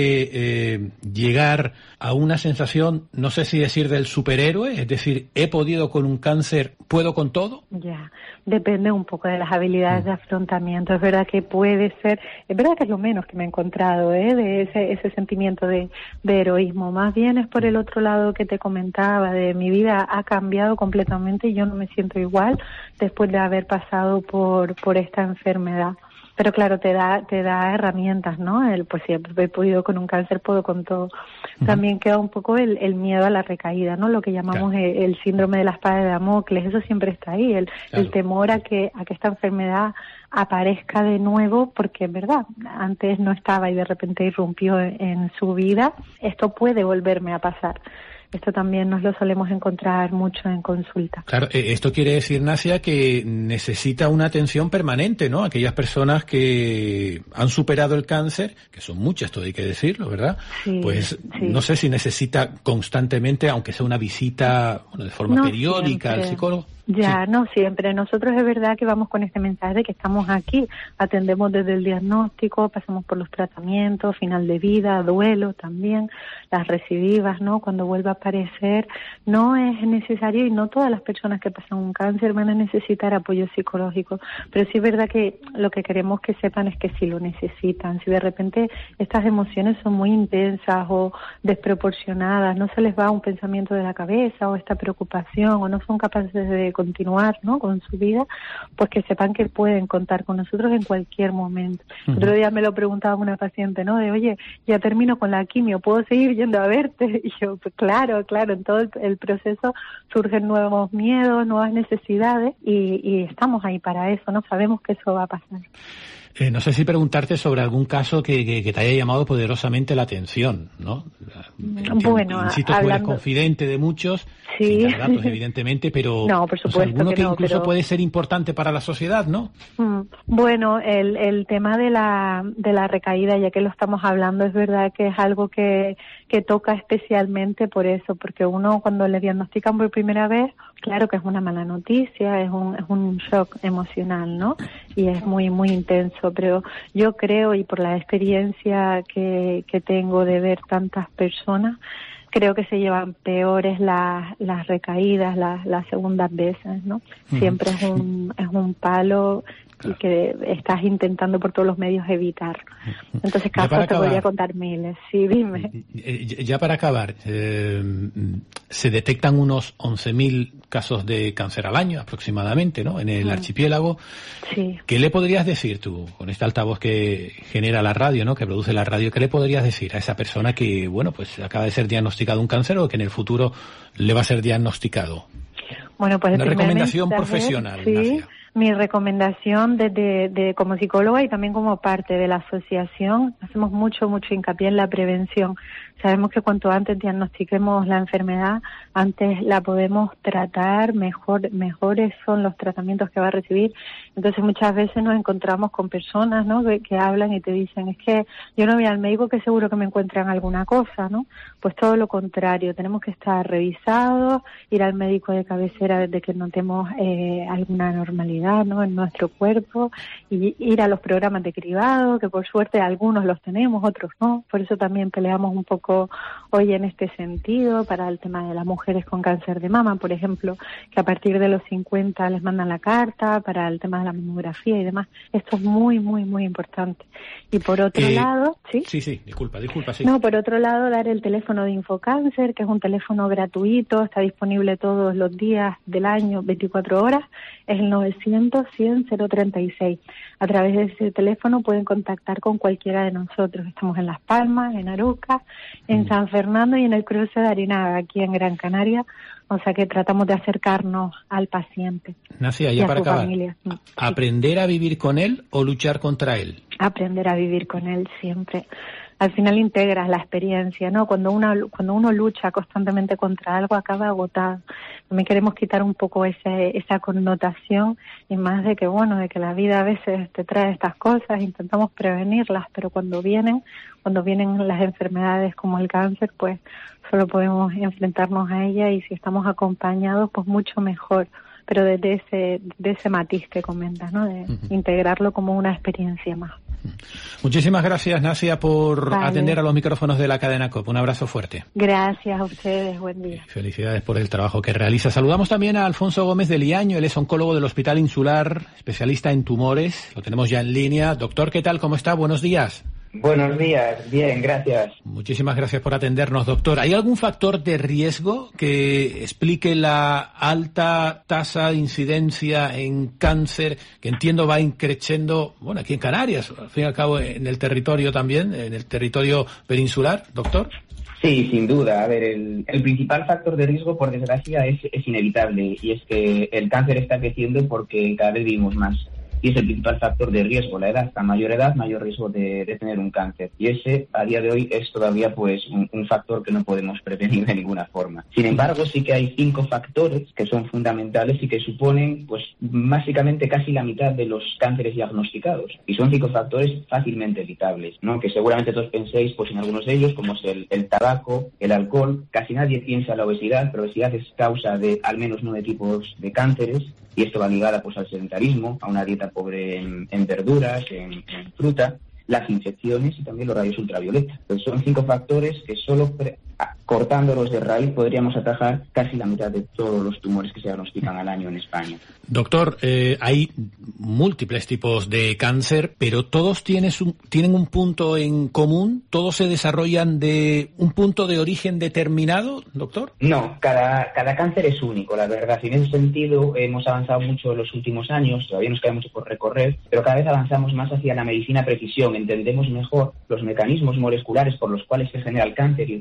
puede llegar a una sensación, no sé si decir del superhéroe, es decir, he podido con un cáncer, ¿puedo con todo? Ya, depende un poco de las habilidades de afrontamiento. Es verdad que puede ser, es verdad que es lo menos que me he encontrado, de ese sentimiento de heroísmo. Más bien es por el otro lado que te comentaba, de mi vida ha cambiado completamente y yo no me siento igual después de haber pasado por esta enfermedad. Pero claro, te da herramientas, ¿no? Pues si he podido con un cáncer, puedo con todo. También queda un poco el miedo a la recaída, ¿no? Lo que llamamos el síndrome de la espada de Damocles. Eso siempre está ahí, el temor a que esta enfermedad aparezca de nuevo, porque es verdad, antes no estaba y de repente irrumpió en su vida. Esto puede volverme a pasar. Esto también nos lo solemos encontrar mucho en consulta. Claro, esto quiere decir, Nasia, que necesita una atención permanente, ¿no? Aquellas personas que han superado el cáncer, que son muchas, todo hay que decirlo, ¿verdad? Sí, pues no sé si necesita constantemente, aunque sea una visita de forma periódica al psicólogo. No siempre. Nosotros es verdad que vamos con este mensaje de que estamos aquí, atendemos desde el diagnóstico, pasamos por los tratamientos, final de vida, duelo también, las recidivas, ¿no? Cuando vuelve a aparecer, no es necesario, y no todas las personas que pasan un cáncer van a necesitar apoyo psicológico, pero sí es verdad que lo que queremos que sepan es que si lo necesitan, si de repente estas emociones son muy intensas o desproporcionadas, no se les va un pensamiento de la cabeza o esta preocupación o no son capaces de continuar, ¿no?, con su vida, pues que sepan que pueden contar con nosotros en cualquier momento. El otro día me lo preguntaba una paciente, ¿no?, de oye, ya termino con la quimio, ¿puedo seguir yendo a verte? Y yo, pues claro, en todo el proceso surgen nuevos miedos, nuevas necesidades y estamos ahí para eso, ¿no? Sabemos que eso va a pasar. No sé si preguntarte sobre algún caso que te haya llamado poderosamente la atención, ¿no? Bueno, insisto, tú eres confidente de muchos, sí. sin dar datos, evidentemente, pero no, por supuesto, alguno que no, incluso pero... puede ser importante para la sociedad, ¿no? Bueno, el tema de la recaída, ya que lo estamos hablando, es verdad que es algo que toca especialmente por eso, porque uno cuando le diagnostican por primera vez, claro que es una mala noticia, es un shock emocional, ¿no? Y es muy, muy intenso, pero yo creo, y por la experiencia que tengo de ver tantas personas, creo que se llevan peores las recaídas, las segundas veces, ¿no? Siempre es un palo y que estás intentando por todos los medios evitar. Entonces, casos te podría contar miles. Sí, dime. Ya para acabar, se detectan unos 11.000 casos de cáncer al año aproximadamente, ¿no? En el archipiélago. Sí. ¿Qué le podrías decir tú, con este altavoz que genera la radio, ¿no? Que produce la radio, ¿qué le podrías decir a esa persona que, bueno, pues acaba de ser diagnosticado un cáncer o que en el futuro le va a ser diagnosticado? Bueno, pues una recomendación profesional, sí. Nacia. Mi recomendación de como psicóloga y también como parte de la asociación, hacemos mucho hincapié en la prevención. Sabemos que cuanto antes diagnostiquemos la enfermedad, antes la podemos tratar, mejores son los tratamientos que va a recibir. Entonces muchas veces nos encontramos con personas, ¿no? que hablan y te dicen, es que yo no voy al médico que seguro que me encuentran alguna cosa, ¿no? Pues todo lo contrario, tenemos que estar revisados, ir al médico de cabecera desde que notemos alguna anormalidad, ¿no? En nuestro cuerpo, y ir a los programas de cribado, que por suerte algunos los tenemos, otros no. Por eso también peleamos un poco hoy en este sentido para el tema de las mujeres con cáncer de mama, por ejemplo, que a partir de los 50 les mandan la carta para el tema de la mamografía y demás. Esto es muy importante. Y por otro lado, ¿sí? Sí, disculpa, sí. No, por otro lado, dar el teléfono de Infocáncer, que es un teléfono gratuito, está disponible todos los días del año, 24 horas, es el 900-100-036. A través de ese teléfono pueden contactar con cualquiera de nosotros. Estamos en Las Palmas, en Aruca, en San Fernando y en el cruce de Arinaga, aquí en Gran Canaria. O sea que tratamos de acercarnos al paciente. Nacia, ya para acabar, familia. ¿Aprender a vivir con él o luchar contra él? Aprender a vivir con él siempre. Al final integras la experiencia, ¿no? Cuando uno lucha constantemente contra algo, acaba agotado. También queremos quitar un poco esa connotación, y más de que la vida a veces te trae estas cosas, intentamos prevenirlas, pero cuando vienen las enfermedades como el cáncer, pues solo podemos enfrentarnos a ella, y si estamos acompañados, pues mucho mejor. Pero desde ese matiz que comentas, ¿no? De integrarlo como una experiencia más. Muchísimas gracias, Nacia, por atender a los micrófonos de la cadena COPE. Un abrazo fuerte. Gracias a ustedes, buen día. Felicidades por el trabajo que realiza. Saludamos también a Alfonso Gómez de Liaño, él es oncólogo del Hospital Insular, especialista en tumores. Lo tenemos ya en línea. Doctor, ¿qué tal? ¿Cómo está? Buenos días. Buenos días, bien, gracias. Muchísimas gracias por atendernos, doctor. ¿Hay algún factor de riesgo que explique la alta tasa de incidencia en cáncer, que entiendo va increciendo, aquí en Canarias, al fin y al cabo en el territorio también, en el territorio peninsular, doctor? Sí, sin duda. A ver, el principal factor de riesgo, por desgracia, es inevitable, y es que el cáncer está creciendo porque cada vez vivimos más. Y es el principal factor de riesgo, la edad. A mayor edad, mayor riesgo de tener un cáncer. Y ese, a día de hoy, es todavía un factor que no podemos prevenir de ninguna forma. Sin embargo, sí que hay 5 factores que son fundamentales y que suponen, básicamente casi la mitad de los cánceres diagnosticados. Y son 5 factores fácilmente evitables, ¿no? Que seguramente todos penséis, en algunos de ellos, como es el tabaco, el alcohol. Casi nadie piensa en la obesidad, pero la obesidad es causa de al menos 9 tipos de cánceres. Y esto va ligada al sedentarismo, a una dieta pobre en verduras, en fruta, las infecciones y también los rayos ultravioleta. Entonces son 5 factores que solo cortándolos de raíz podríamos atajar casi la mitad de todos los tumores que se diagnostican al año en España. Doctor, hay múltiples tipos de cáncer, pero todos tienen un punto en común, todos se desarrollan de un punto de origen determinado, doctor. No, cada cáncer es único, la verdad. Y en ese sentido hemos avanzado mucho en los últimos años, todavía nos queda mucho por recorrer, pero cada vez avanzamos más hacia la medicina precisión, entendemos mejor los mecanismos moleculares por los cuales se genera el cáncer y por los cuales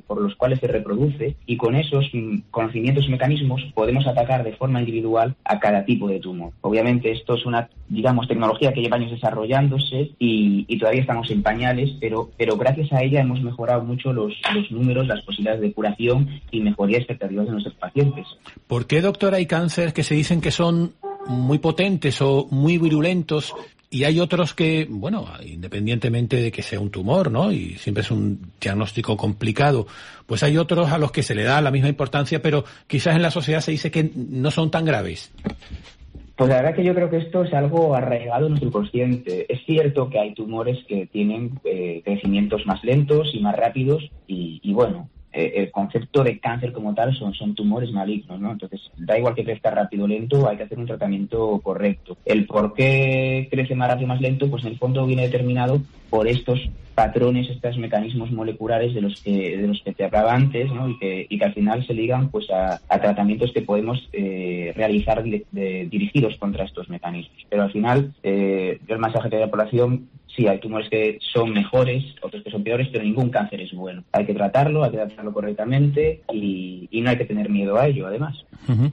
cuales se reproduce, y con esos conocimientos y mecanismos podemos atacar de forma individual a cada tipo de tumor. Obviamente esto es una, digamos, tecnología que lleva años desarrollándose y todavía estamos en pañales, pero gracias a ella hemos mejorado mucho los números, las posibilidades de curación y mejoría de expectativas de nuestros pacientes. ¿Por qué, doctor, hay cánceres que se dicen que son muy potentes o muy virulentos y hay otros que, bueno, independientemente de que sea un tumor, ¿no?, y siempre es un diagnóstico complicado, pues hay otros a los que se le da la misma importancia, pero quizás en la sociedad se dice que no son tan graves? Pues la verdad que yo creo que esto es algo arraigado en nuestro inconsciente. Es cierto que hay tumores que tienen crecimientos más lentos y más rápidos y bueno, el concepto de cáncer como tal son tumores malignos, ¿no? Entonces, da igual que crezca rápido o lento, hay que hacer un tratamiento correcto. El por qué crece más rápido o más lento, pues en el fondo viene determinado por estos patrones, estos mecanismos moleculares de los que te hablaba antes, ¿no? Y que al final se ligan pues a tratamientos que podemos realizar dirigidos contra estos mecanismos. Pero al final, yo el mensaje que doy a la población, sí, hay tumores que son mejores, otros que son peores, pero ningún cáncer es bueno. Hay que tratarlo correctamente y no hay que tener miedo a ello, además. Uh-huh.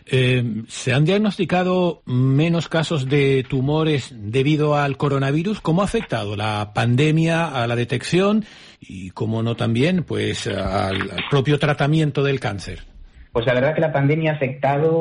¿Se han diagnosticado menos casos de tumores debido al coronavirus? ¿Cómo ha afectado la pandemia a la detección y, como no, también pues al propio tratamiento del cáncer? Pues la verdad que la pandemia ha afectado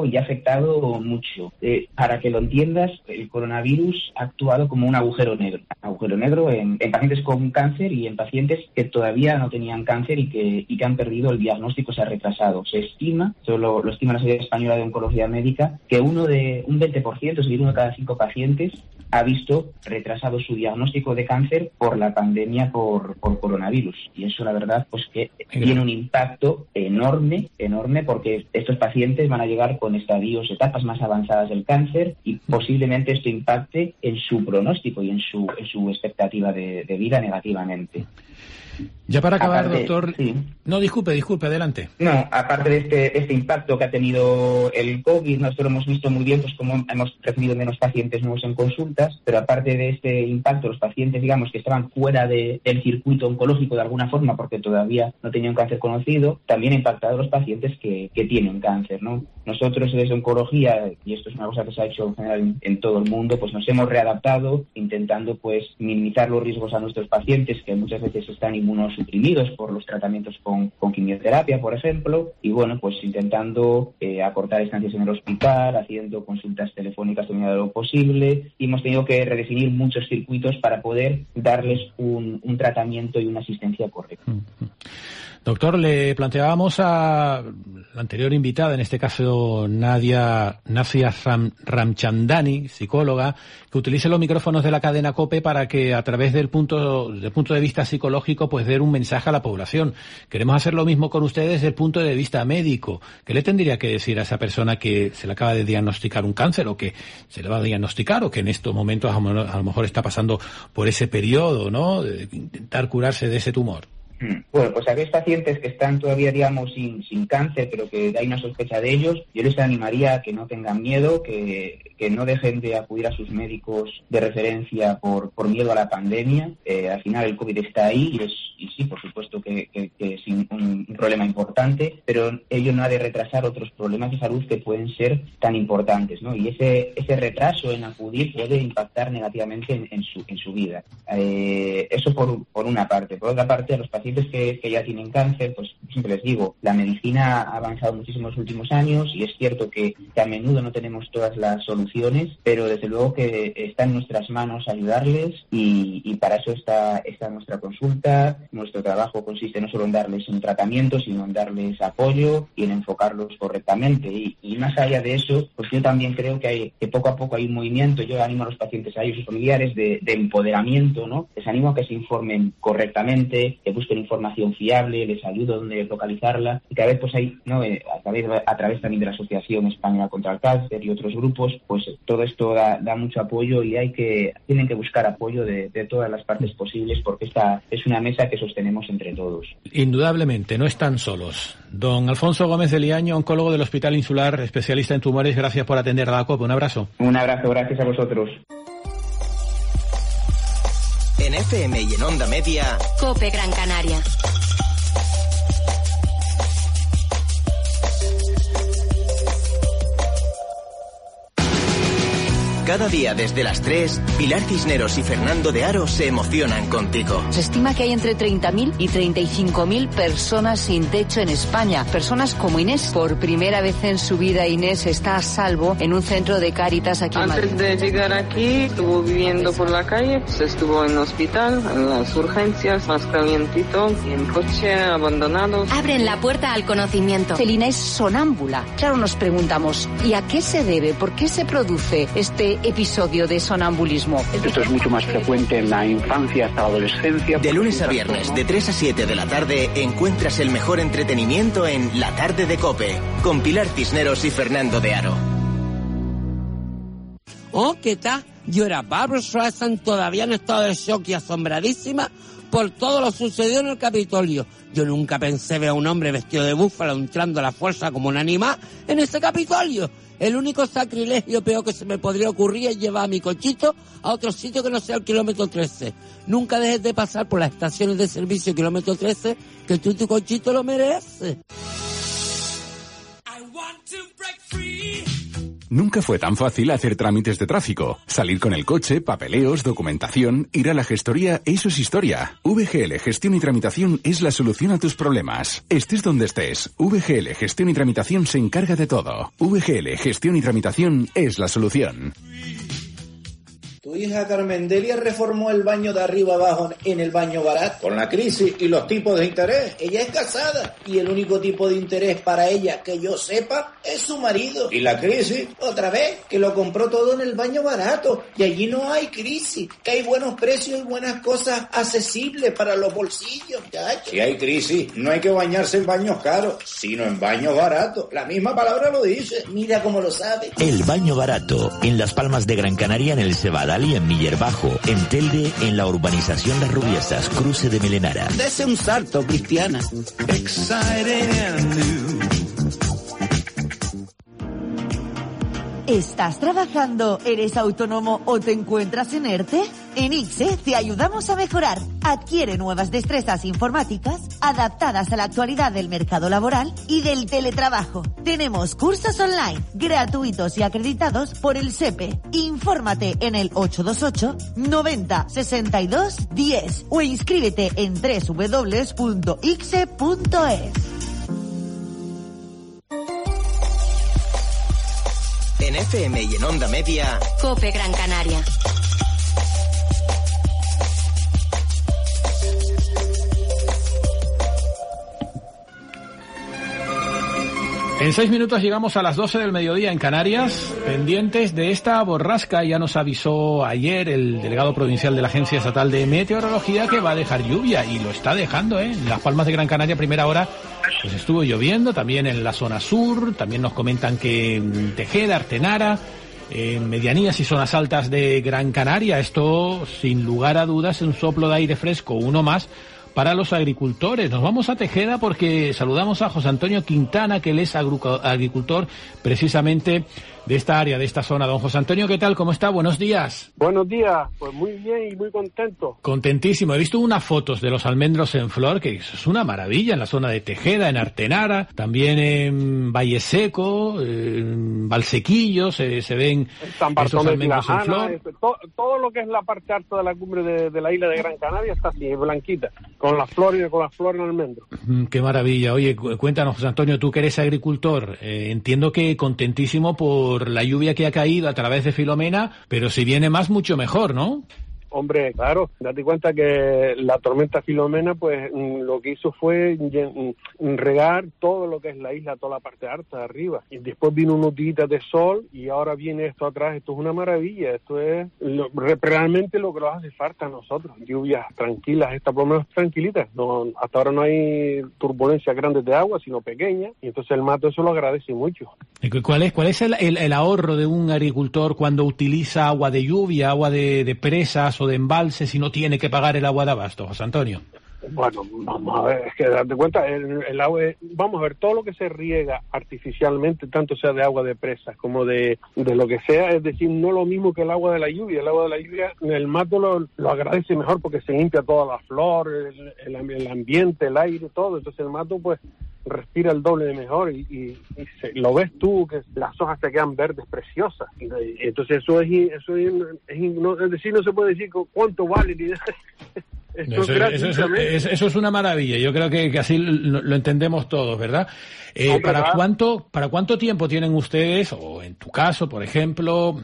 mucho. Para que lo entiendas, el coronavirus ha actuado como un agujero negro en pacientes con cáncer y en pacientes que todavía no tenían cáncer y que han perdido el diagnóstico, se ha retrasado. Se estima, lo estima la Sociedad Española de Oncología Médica, que un 20%, es decir, 1 de cada 5 pacientes, ha visto retrasado su diagnóstico de cáncer por la pandemia por coronavirus. Y eso, la verdad, pues que tiene un impacto enorme, porque estos pacientes van a llegar con etapas más avanzadas del cáncer y posiblemente esto impacte en su pronóstico y en su expectativa de vida negativamente. Ya para acabar, doctor... Sí. No, disculpe, adelante. No, aparte de este impacto que ha tenido el COVID, nosotros hemos visto muy bien pues cómo hemos recibido menos pacientes nuevos en consultas, pero aparte de este impacto, los pacientes, digamos, que estaban fuera del circuito oncológico de alguna forma porque todavía no tenían cáncer conocido, también ha impactado a los pacientes que tienen cáncer, ¿no? Nosotros desde oncología, y esto es una cosa que se ha hecho en general en todo el mundo, pues nos hemos readaptado intentando pues minimizar los riesgos a nuestros pacientes que muchas veces están inmunosuprimidos por los tratamientos con quimioterapia, por ejemplo, y bueno, pues intentando acortar estancias en el hospital, haciendo consultas telefónicas de medida de lo posible, y hemos tenido que redefinir muchos circuitos para poder darles un tratamiento y una asistencia correcta. Doctor, le planteábamos a la anterior invitada, en este caso Nadia Ramchandani, psicóloga, que utilice los micrófonos de la cadena COPE para que a través del punto de vista psicológico pues dé un mensaje a la población. Queremos hacer lo mismo con ustedes desde el punto de vista médico. ¿Qué le tendría que decir a esa persona que se le acaba de diagnosticar un cáncer o que se le va a diagnosticar o que en estos momentos a lo mejor está pasando por ese periodo, ¿no?, de intentar curarse de ese tumor? Bueno, pues a aquellos pacientes que están todavía, digamos, sin cáncer, pero que hay una sospecha de ellos, yo les animaría a que no tengan miedo, que no dejen de acudir a sus médicos de referencia por miedo a la pandemia. Al final el COVID está ahí y sí, por supuesto que es un problema importante, pero ello no ha de retrasar otros problemas de salud que pueden ser tan importantes, ¿no? Y ese retraso en acudir puede impactar negativamente en su vida. Eso por una parte. Por otra parte, a los pacientes que ya tienen cáncer, pues siempre les digo, la medicina ha avanzado muchísimo en los últimos años y es cierto que a menudo no tenemos todas las soluciones, pero desde luego que está en nuestras manos ayudarles y para eso está nuestra consulta. Nuestro trabajo consiste no solo en darles un tratamiento, sino en darles apoyo y en enfocarlos correctamente. Y más allá de eso, pues yo también creo que poco a poco hay un movimiento. Yo animo a los pacientes, a ellos y sus familiares, de empoderamiento, ¿no? Les animo a que se informen correctamente, que busquen información fiable, les ayudo donde localizarla y cada vez pues hay, ¿no?, a través también de la Asociación Española contra el Cáncer y otros grupos, pues todo esto da mucho apoyo y tienen que buscar apoyo de todas las partes posibles porque esta es una mesa que sostenemos entre todos. Indudablemente, no están solos. Don Alfonso Gómez de Liaño, oncólogo del Hospital Insular, especialista en tumores, gracias por atender a la COPE. Un abrazo. Un abrazo, gracias a vosotros. En FM y en Onda Media, COPE Gran Canaria. Cada día desde las 3, Pilar Cisneros y Fernando de Aro se emocionan contigo. Se estima que hay entre 30.000 y 35.000 personas sin techo en España. Personas como Inés. Por primera vez en su vida, Inés está a salvo en un centro de Cáritas aquí en Madrid. Antes de llegar aquí, estuvo viviendo por la calle, se estuvo en el hospital, en las urgencias, más calientito, y en coche, abandonados. Abren la puerta al conocimiento. Celina es sonámbula. Claro, nos preguntamos, ¿y a qué se debe? ¿Por qué se produce este episodio de sonambulismo? Esto es mucho más frecuente en la infancia hasta la adolescencia. De lunes a viernes, de 3 a 7 de la tarde, encuentras el mejor entretenimiento en La Tarde de COPE, con Pilar Cisneros y Fernando de Aro. Oh, ¿qué tal? Yo era Barbra Streisand, todavía en estado de shock y asombradísima por todo lo sucedido en el Capitolio. Yo nunca pensé ver a un hombre vestido de búfalo entrando a la fuerza como un animal en ese Capitolio. El único sacrilegio peor que se me podría ocurrir es llevar a mi cochito a otro sitio que no sea el kilómetro 13. Nunca dejes de pasar por las estaciones de servicio kilómetro 13, que tú tu cochito lo mereces. Nunca fue tan fácil hacer trámites de tráfico. Salir con el coche, papeleos, documentación, ir a la gestoría, eso es historia. VGL Gestión y Tramitación es la solución a tus problemas. Estés donde estés, VGL Gestión y Tramitación se encarga de todo. VGL Gestión y Tramitación es la solución. Tu hija Carmen Delia reformó el baño de arriba abajo en el baño barato. Con la crisis y los tipos de interés. Ella es casada y el único tipo de interés para ella que yo sepa es su marido. ¿Y la crisis? Otra vez, que lo compró todo en el baño barato y allí no hay crisis. Que hay buenos precios y buenas cosas accesibles para los bolsillos, muchachos. Si hay crisis, no hay que bañarse en baños caros, sino en baños baratos. La misma palabra lo dice. Mira cómo lo sabe. El Baño Barato, en Las Palmas de Gran Canaria, en el Cebadal y en Miller Bajo, en Telde, en la urbanización Las Rubiesas, cruce de Melenara. Dese un salto, Cristiana. ¿Estás trabajando, eres autónomo o te encuentras en ERTE? En ICSE te ayudamos a mejorar. Adquiere nuevas destrezas informáticas adaptadas a la actualidad del mercado laboral y del teletrabajo. Tenemos cursos online, gratuitos y acreditados por el SEPE. Infórmate en el 828 90 62 10 o inscríbete en www.icse.es. En FM y en Onda Media, COPE Gran Canaria. En 6 minutos llegamos a las 12 del mediodía en Canarias, pendientes de esta borrasca. Ya nos avisó ayer el delegado provincial de la Agencia Estatal de Meteorología que va a dejar lluvia, y lo está dejando, ¿eh? En Las Palmas de Gran Canaria, primera hora, pues estuvo lloviendo, también en la zona sur, también nos comentan que en Tejeda, Artenara, en medianías y zonas altas de Gran Canaria, esto sin lugar a dudas es un soplo de aire fresco, uno más para los agricultores. Nos vamos a Tejeda porque saludamos a José Antonio Quintana, que él es agricultor precisamente de esta área, de esta zona. Don José Antonio, ¿qué tal? ¿Cómo está? Buenos días. Buenos días, pues muy bien y muy contento. Contentísimo. He visto unas fotos de los almendros en flor, que es una maravilla, en la zona de Tejeda, en Artenara, también en Valle Seco, en Valsequillo, se ven esos almendros en flor. Todo lo que es la parte alta de la cumbre de la isla de Gran Canaria está así, blanquita, con las flores en almendro. Qué maravilla. Oye, cuéntanos, José Antonio, tú que eres agricultor, entiendo que contentísimo por la lluvia que ha caído a través de Filomena, pero si viene más, mucho mejor, ¿no? Hombre, claro, date cuenta que la tormenta Filomena, pues lo que hizo fue regar todo lo que es la isla, toda la parte alta de arriba. Y después vino unos días de sol y ahora viene esto atrás. Esto es una maravilla, esto es realmente lo que nos hace falta a nosotros. Lluvias tranquilas, esta por lo menos tranquilitas. No, hasta ahora no hay turbulencias grandes de agua, sino pequeñas. Y entonces el mato eso lo agradece mucho. ¿Cuál es el ahorro de un agricultor cuando utiliza agua de lluvia, agua de presas o de embalses y no tiene que pagar el agua de abasto, José Antonio? Bueno, vamos a ver, es que date cuenta, el agua, vamos a ver, todo lo que se riega artificialmente, tanto sea de agua de presas como de lo que sea, es decir, no lo mismo que el agua de la lluvia. El agua de la lluvia, el mato lo agradece mejor porque se limpia toda la flor, el ambiente, el aire, todo. Entonces el mato, pues, respira el doble de mejor y lo ves tú, que las hojas te quedan verdes, preciosas. Y entonces eso no se puede decir cuánto vale ni nada. Eso es una maravilla. Yo creo que así lo entendemos todos, ¿verdad? ¿Para cuánto tiempo tienen ustedes, o en tu caso, por ejemplo,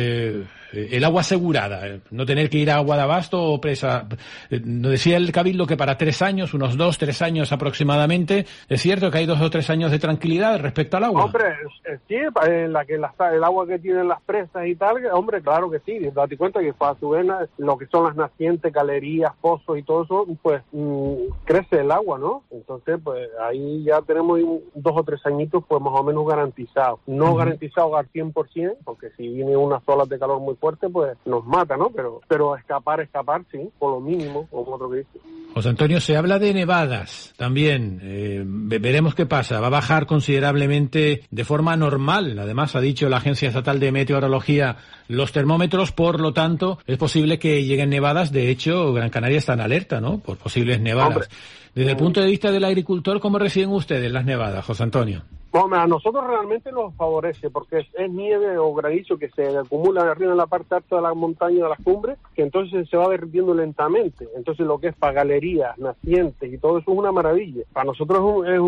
el agua asegurada? No tener que ir a agua de abasto o presa. Nos decía el Cabildo que para 3 años, unos 2-3 años aproximadamente. ¿Es cierto que hay 2 o 3 años de tranquilidad respecto al agua? Hombre, sí, en la que el agua que tienen las presas y tal, hombre, claro que sí. Date cuenta que para su vena, lo que son las nacientes, galerías, pozos y todo eso, pues crece el agua, ¿no? Entonces, pues ahí ya tenemos 2 o 3 añitos, pues más o menos garantizados. No garantizados al 100%, porque si viene unas olas de calor muy fuerte, pues nos mata, ¿no? Pero escapar, sí, por lo mínimo, como otro que dice. José Antonio, se habla de nevadas también. Veremos qué pasa. Va a bajar considerablemente de forma normal. Además, ha dicho la Agencia Estatal de Meteorología los termómetros, por lo tanto, es posible que lleguen nevadas. De hecho, Gran Canaria está en alerta, ¿no?, por posibles nevadas. Hombre, desde el punto de vista del agricultor, ¿cómo reciben ustedes las nevadas, José Antonio? Bueno, a nosotros realmente nos favorece porque es nieve o granizo que se acumula arriba en la parte alta de la montaña, de las cumbres, que entonces se va derritiendo lentamente. Entonces lo que es para galerías, nacientes y todo eso es una maravilla. Para nosotros es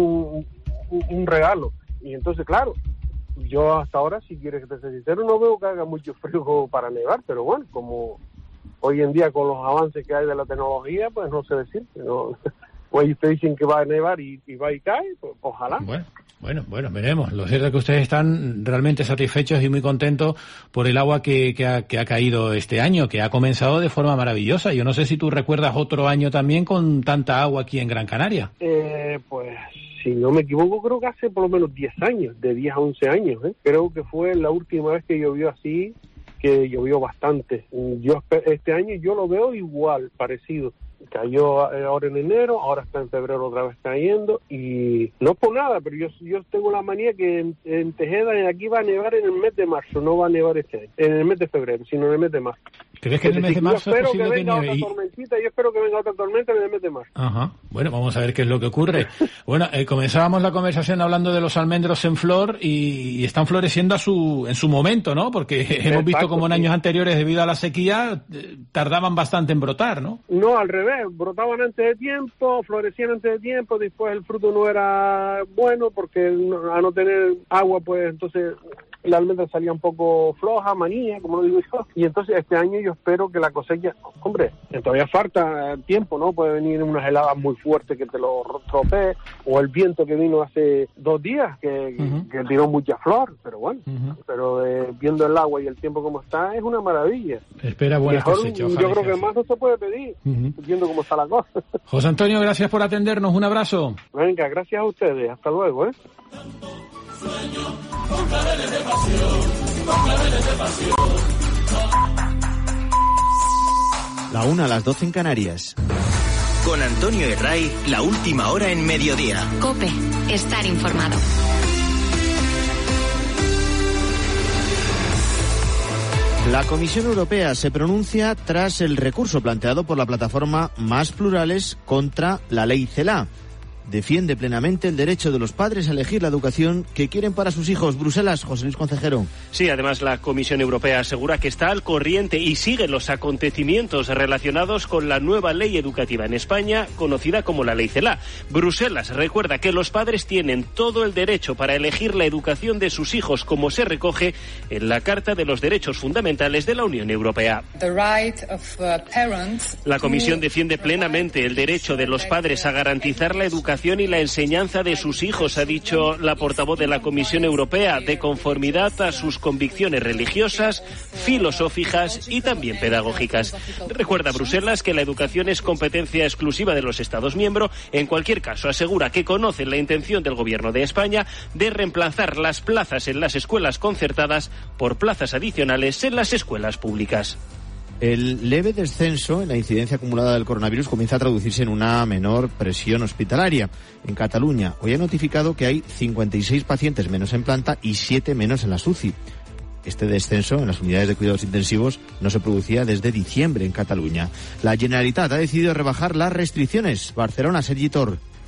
un regalo. Y entonces, claro, yo hasta ahora, si quieres que te sea sincero, no veo que haga mucho frío para nevar, pero bueno, como hoy en día con los avances que hay de la tecnología, pues no sé decir, no. Pues te dicen que va a nevar y va y cae, pues ojalá. Bueno, veremos. Lo cierto es que ustedes están realmente satisfechos y muy contentos por el agua que ha caído este año, que ha comenzado de forma maravillosa. Yo no sé si tú recuerdas otro año también con tanta agua aquí en Gran Canaria. Pues, si no me equivoco, creo que hace por lo menos 10 años, de 10 a 11 años. Creo que fue la última vez que llovió así, que llovió bastante. Este año yo lo veo igual, parecido. Cayó ahora en enero, ahora está en febrero otra vez cayendo, y no por nada, pero yo tengo la manía que en Tejeda aquí va a nevar en el mes de marzo, no va a nevar en el mes de febrero, sino en el mes de marzo. ¿Crees que en el mes de marzo es posible que nieve? Yo espero que venga otra tormenta en el mes de marzo. Ajá. Bueno, vamos a ver qué es lo que ocurre. Bueno, comenzábamos la conversación hablando de los almendros en flor y están floreciendo en su momento, ¿no? Porque hemos visto como en años anteriores, debido a la sequía, tardaban bastante en brotar, ¿no? No, al revés, brotaban antes de tiempo, florecían antes de tiempo, después el fruto no era bueno porque a no tener agua, pues entonces la almendra salía un poco floja, manía, como lo digo yo, y entonces este año yo espero que la cosecha, hombre, todavía falta tiempo, ¿no? Puede venir unas heladas muy fuertes que te lo tropee, o el viento que vino hace 2 días que tiró mucha flor, pero bueno, pero viendo el agua y el tiempo como está, es una maravilla. Espera buena cosecha. Yo creo que más no se puede pedir, viendo cómo está la cosa. José Antonio, gracias por atendernos, un abrazo. Venga, gracias a ustedes, hasta luego, Con claveles de pasión. La 1 a las 12 en Canarias. Con Antonio Herray, la última hora en mediodía. COPE, estar informado. La Comisión Europea se pronuncia tras el recurso planteado por la plataforma Más Plurales contra la ley CELA. Defiende plenamente el derecho de los padres a elegir la educación que quieren para sus hijos. Bruselas, José Luis Concejero. Sí, además la Comisión Europea asegura que está al corriente y sigue los acontecimientos relacionados con la nueva ley educativa en España, conocida como la ley CELA. Bruselas recuerda que los padres tienen todo el derecho para elegir la educación de sus hijos, como se recoge en la Carta de los Derechos Fundamentales de la Unión Europea. La Comisión defiende plenamente el derecho de los padres a garantizar la educación y la enseñanza de sus hijos, ha dicho la portavoz de la Comisión Europea, de conformidad a sus convicciones religiosas, filosóficas y también pedagógicas. Recuerda Bruselas que la educación es competencia exclusiva de los Estados miembros. En cualquier caso, asegura que conoce la intención del Gobierno de España de reemplazar las plazas en las escuelas concertadas por plazas adicionales en las escuelas públicas. El leve descenso en la incidencia acumulada del coronavirus comienza a traducirse en una menor presión hospitalaria. En Cataluña, hoy ha notificado que hay 56 pacientes menos en planta y 7 menos en las UCI. Este descenso en las unidades de cuidados intensivos no se producía desde diciembre en Cataluña. La Generalitat ha decidido rebajar las restricciones. Barcelona, Sergi Tor.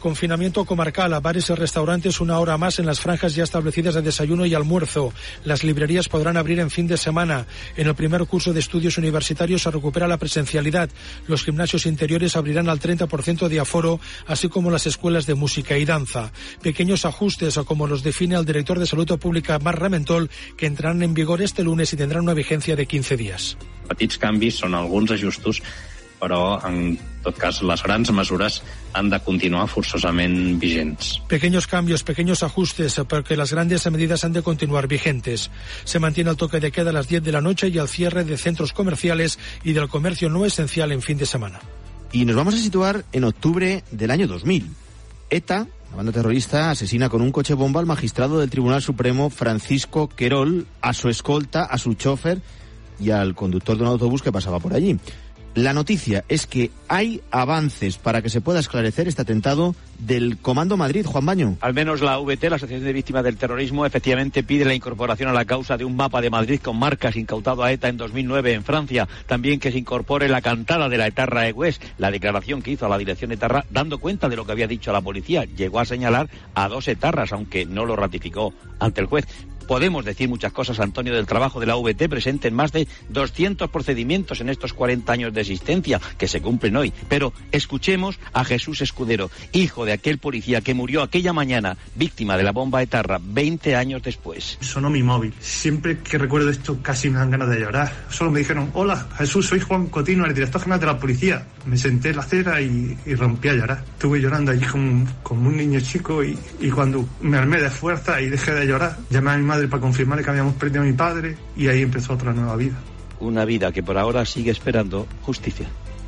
Confinamiento comarcal a bares y restaurantes 1 hora más en las franjas ya establecidas de desayuno y almuerzo. Las librerías podrán abrir en fin de semana. En el primer curso de estudios universitarios se recupera la presencialidad. Los gimnasios interiores abrirán al 30% de aforo, así como las escuelas de música y danza. Pequeños ajustes, como los define el director de Salud Pública, Marc Ramentol, que entrarán en vigor este lunes y tendrán una vigencia de 15 días. Petits canvis són alguns ajustos, però en tot cas les grans mesures han de continuar forçosament vigents. Pequeños cambios, pequeños ajustes, porque las grandes medidas han de continuar vigentes. Se mantiene el toque de queda a las 10 de la noche y el cierre de centros comerciales y del comercio no esencial en fin de semana. Y nos vamos a situar en octubre del año 2000. ETA, la banda terrorista, asesina con un coche bomba al magistrado del Tribunal Supremo Francisco Querol, a su escolta, a su chofer y al conductor de un autobús que pasaba por allí. La noticia es que hay avances para que se pueda esclarecer este atentado del Comando Madrid. Juan Baño. Al menos la VT, la Asociación de Víctimas del Terrorismo, efectivamente pide la incorporación a la causa de un mapa de Madrid con marcas incautado a ETA en 2009 en Francia. También que se incorpore la cantada de la etarra Egués, la declaración que hizo a la dirección etarra dando cuenta de lo que había dicho a la policía. Llegó a señalar a 2 etarras, aunque no lo ratificó ante el juez. Podemos decir muchas cosas, Antonio, del trabajo de la VT, presente en más de 200 procedimientos en estos 40 años de existencia, que se cumplen hoy. Pero escuchemos a Jesús Escudero, hijo de aquel policía que murió aquella mañana, víctima de la bomba etarra, 20 años después. Sonó mi móvil. Siempre que recuerdo esto casi me dan ganas de llorar. Solo me dijeron: hola, Jesús, soy Juan Cotino, el director general de la policía. Me senté en la acera y rompí a llorar. Estuve llorando allí como un niño chico y cuando me armé de fuerza y dejé de llorar, llamé a mi madre para confirmarle que habíamos perdido a mi padre y ahí empezó otra nueva vida. Una vida que por ahora sigue esperando justicia.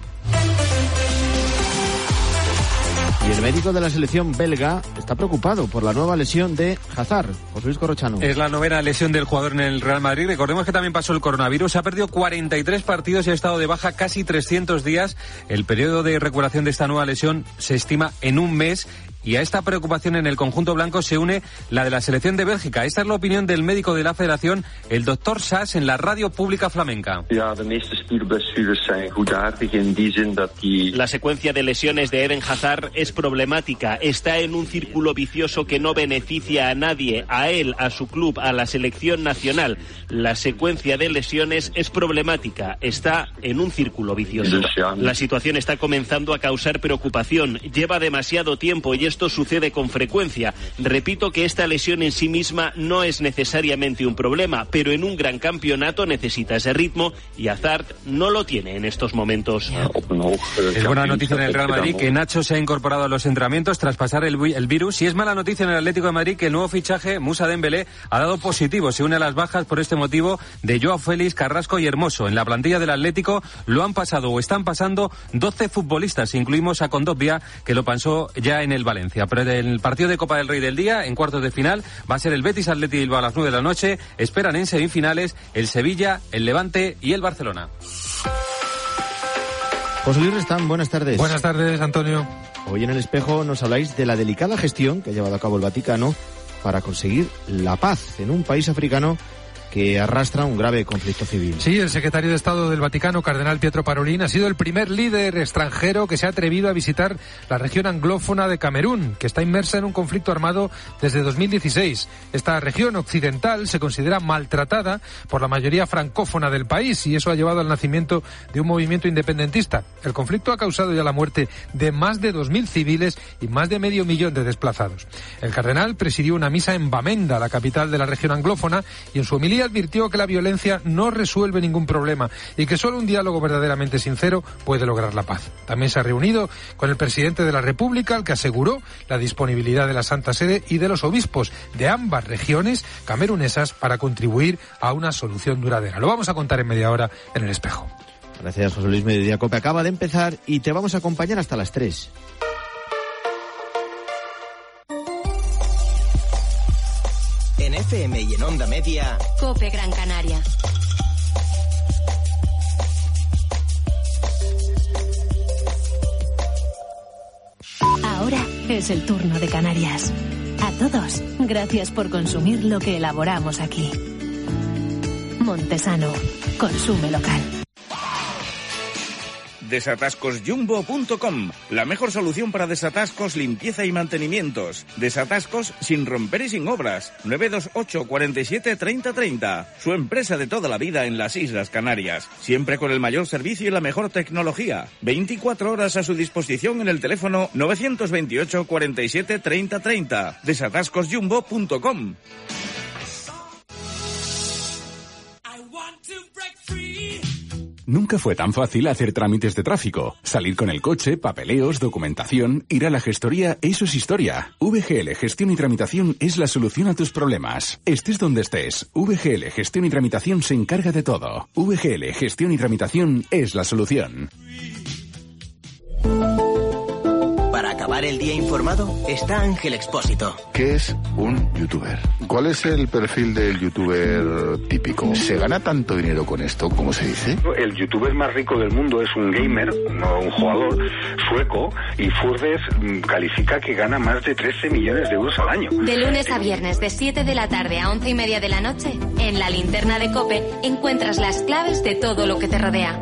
Y el médico de la selección belga está preocupado por la nueva lesión de Hazard. José Luis Corrochano. Es la 9ª lesión del jugador en el Real Madrid. Recordemos que también pasó el coronavirus. Ha perdido 43 partidos y ha estado de baja casi 300 días. El periodo de recuperación de esta nueva lesión se estima en un mes. Y a esta preocupación en el conjunto blanco se une la de la selección de Bélgica. Esta es la opinión del médico de la federación, el doctor Sass, en la radio pública flamenca. La secuencia de lesiones de Eden Hazard es problemática. Está en un círculo vicioso que no beneficia a nadie, a él, a su club, a la selección nacional. La secuencia de lesiones es problemática. Está en un círculo vicioso. La situación está comenzando a causar preocupación. Lleva demasiado tiempo y esto sucede con frecuencia. Repito que esta lesión en sí misma no es necesariamente un problema, pero en un gran campeonato necesita ese ritmo y Hazard no lo tiene en estos momentos. Es buena noticia en el Real Madrid que Nacho se ha incorporado a los entrenamientos tras pasar el virus, y es mala noticia en el Atlético de Madrid que el nuevo fichaje, Moussa Dembélé, ha dado positivo. Se une a las bajas por este motivo de Joao Félix, Carrasco y Hermoso. En la plantilla del Atlético lo han pasado o están pasando 12 futbolistas, incluimos a Kondogbia, que lo pasó ya en el Valencia. Pero el partido de Copa del Rey del día, en cuartos de final, va a ser el Betis Athletic Bilbao a las 9 de la noche. Esperan en semifinales el Sevilla, el Levante y el Barcelona. José Luis Restán, buenas tardes. Buenas tardes, Antonio. Hoy en El Espejo nos habláis de la delicada gestión que ha llevado a cabo el Vaticano para conseguir la paz en un país africano que arrastra un grave conflicto civil. Sí, el secretario de Estado del Vaticano, cardenal Pietro Parolin, ha sido el primer líder extranjero que se ha atrevido a visitar la región anglófona de Camerún, que está inmersa en un conflicto armado desde 2016. Esta región occidental se considera maltratada por la mayoría francófona del país y eso ha llevado al nacimiento de un movimiento independentista. El conflicto ha causado ya la muerte de más de 2.000 civiles y más de 500.000 de desplazados. El cardenal presidió una misa en Bamenda, la capital de la región anglófona, y en su homilía advirtió que la violencia no resuelve ningún problema y que solo un diálogo verdaderamente sincero puede lograr la paz. También se ha reunido con el presidente de la República, al que aseguró la disponibilidad de la Santa Sede y de los obispos de ambas regiones camerunesas para contribuir a una solución duradera. Lo vamos a contar en media hora en El Espejo. Gracias, José Luis. Mediodía Cope acaba de empezar y te vamos a acompañar hasta las 3. En FM y en Onda Media, Cope Gran Canaria. Ahora es el turno de Canarias. A todos, gracias por consumir lo que elaboramos aquí. Montesano, consume local. Desatascosjumbo.com, la mejor solución para desatascos, limpieza y mantenimientos. Desatascos sin romper y sin obras. 928 47 30 30. Su empresa de toda la vida en las Islas Canarias. Siempre con el mayor servicio y la mejor tecnología. 24 horas a su disposición en el teléfono 928 47 30 30. Desatascosjumbo.com. Nunca fue tan fácil hacer trámites de tráfico. Salir con el coche, papeleos, documentación, ir a la gestoría, eso es historia. VGL Gestión y Tramitación es la solución a tus problemas. Estés donde estés, VGL Gestión y Tramitación se encarga de todo. VGL Gestión y Tramitación es la solución. Para acabar el día informado está Ángel Expósito. ¿Qué es un youtuber? ¿Cuál es el perfil del youtuber típico? ¿Se gana tanto dinero con esto, como se dice? El youtuber más rico del mundo es un gamer, no un jugador, sueco, y Forbes califica que gana más de 13 millones de euros al año. De lunes a viernes, de 7 de la tarde a 11:30 de la noche, en la linterna de COPE encuentras las claves de todo lo que te rodea.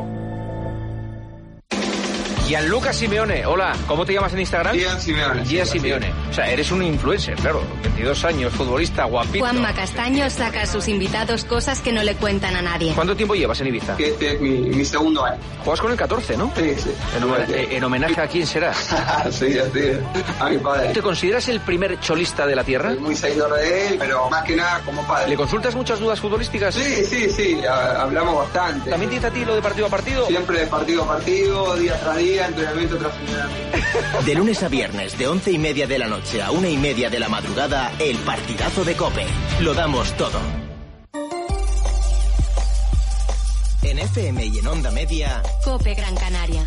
Gianluca Simeone, hola, ¿cómo te llamas en Instagram? Gian Simeone. O sea, eres un influencer, claro, 22 años, futbolista, guapito. Juanma Castaño saca a sus invitados cosas que no le cuentan a nadie. ¿Cuánto tiempo llevas en Ibiza? Este es mi segundo año. ¿Juegas con el 14, no? Sí. ¿En homenaje a quién será? Sí, a mi padre. ¿Te consideras el primer cholista de la tierra? Soy muy seguidor de él, pero más que nada como padre. ¿Le consultas muchas dudas futbolísticas? Sí, hablamos bastante. ¿También te dice a ti lo de partido a partido? Siempre de partido a partido, día tras día, entrenamiento tras entrenamiento. De lunes a viernes, de 11:30 de la noche a 1:30 de la madrugada, el partidazo de COPE. Lo damos todo. En FM y en Onda Media, COPE Gran Canaria.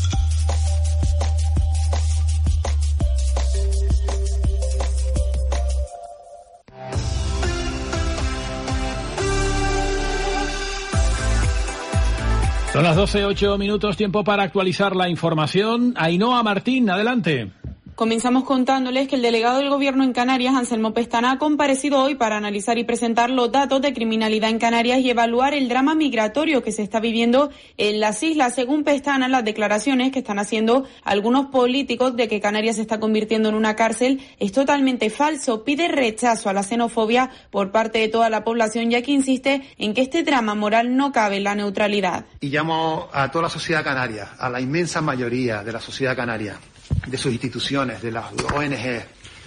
Son las 12:08, tiempo para actualizar la información. Ainhoa Martín, adelante. Comenzamos contándoles que el delegado del Gobierno en Canarias, Anselmo Pestana, ha comparecido hoy para analizar y presentar los datos de criminalidad en Canarias y evaluar el drama migratorio que se está viviendo en las islas. Según Pestana, las declaraciones que están haciendo algunos políticos de que Canarias se está convirtiendo en una cárcel es totalmente falso. Pide rechazo a la xenofobia por parte de toda la población, ya que insiste en que este drama moral no cabe en la neutralidad. Y llamo a toda la sociedad canaria, a la inmensa mayoría de la sociedad canaria, de sus instituciones, de las ONG,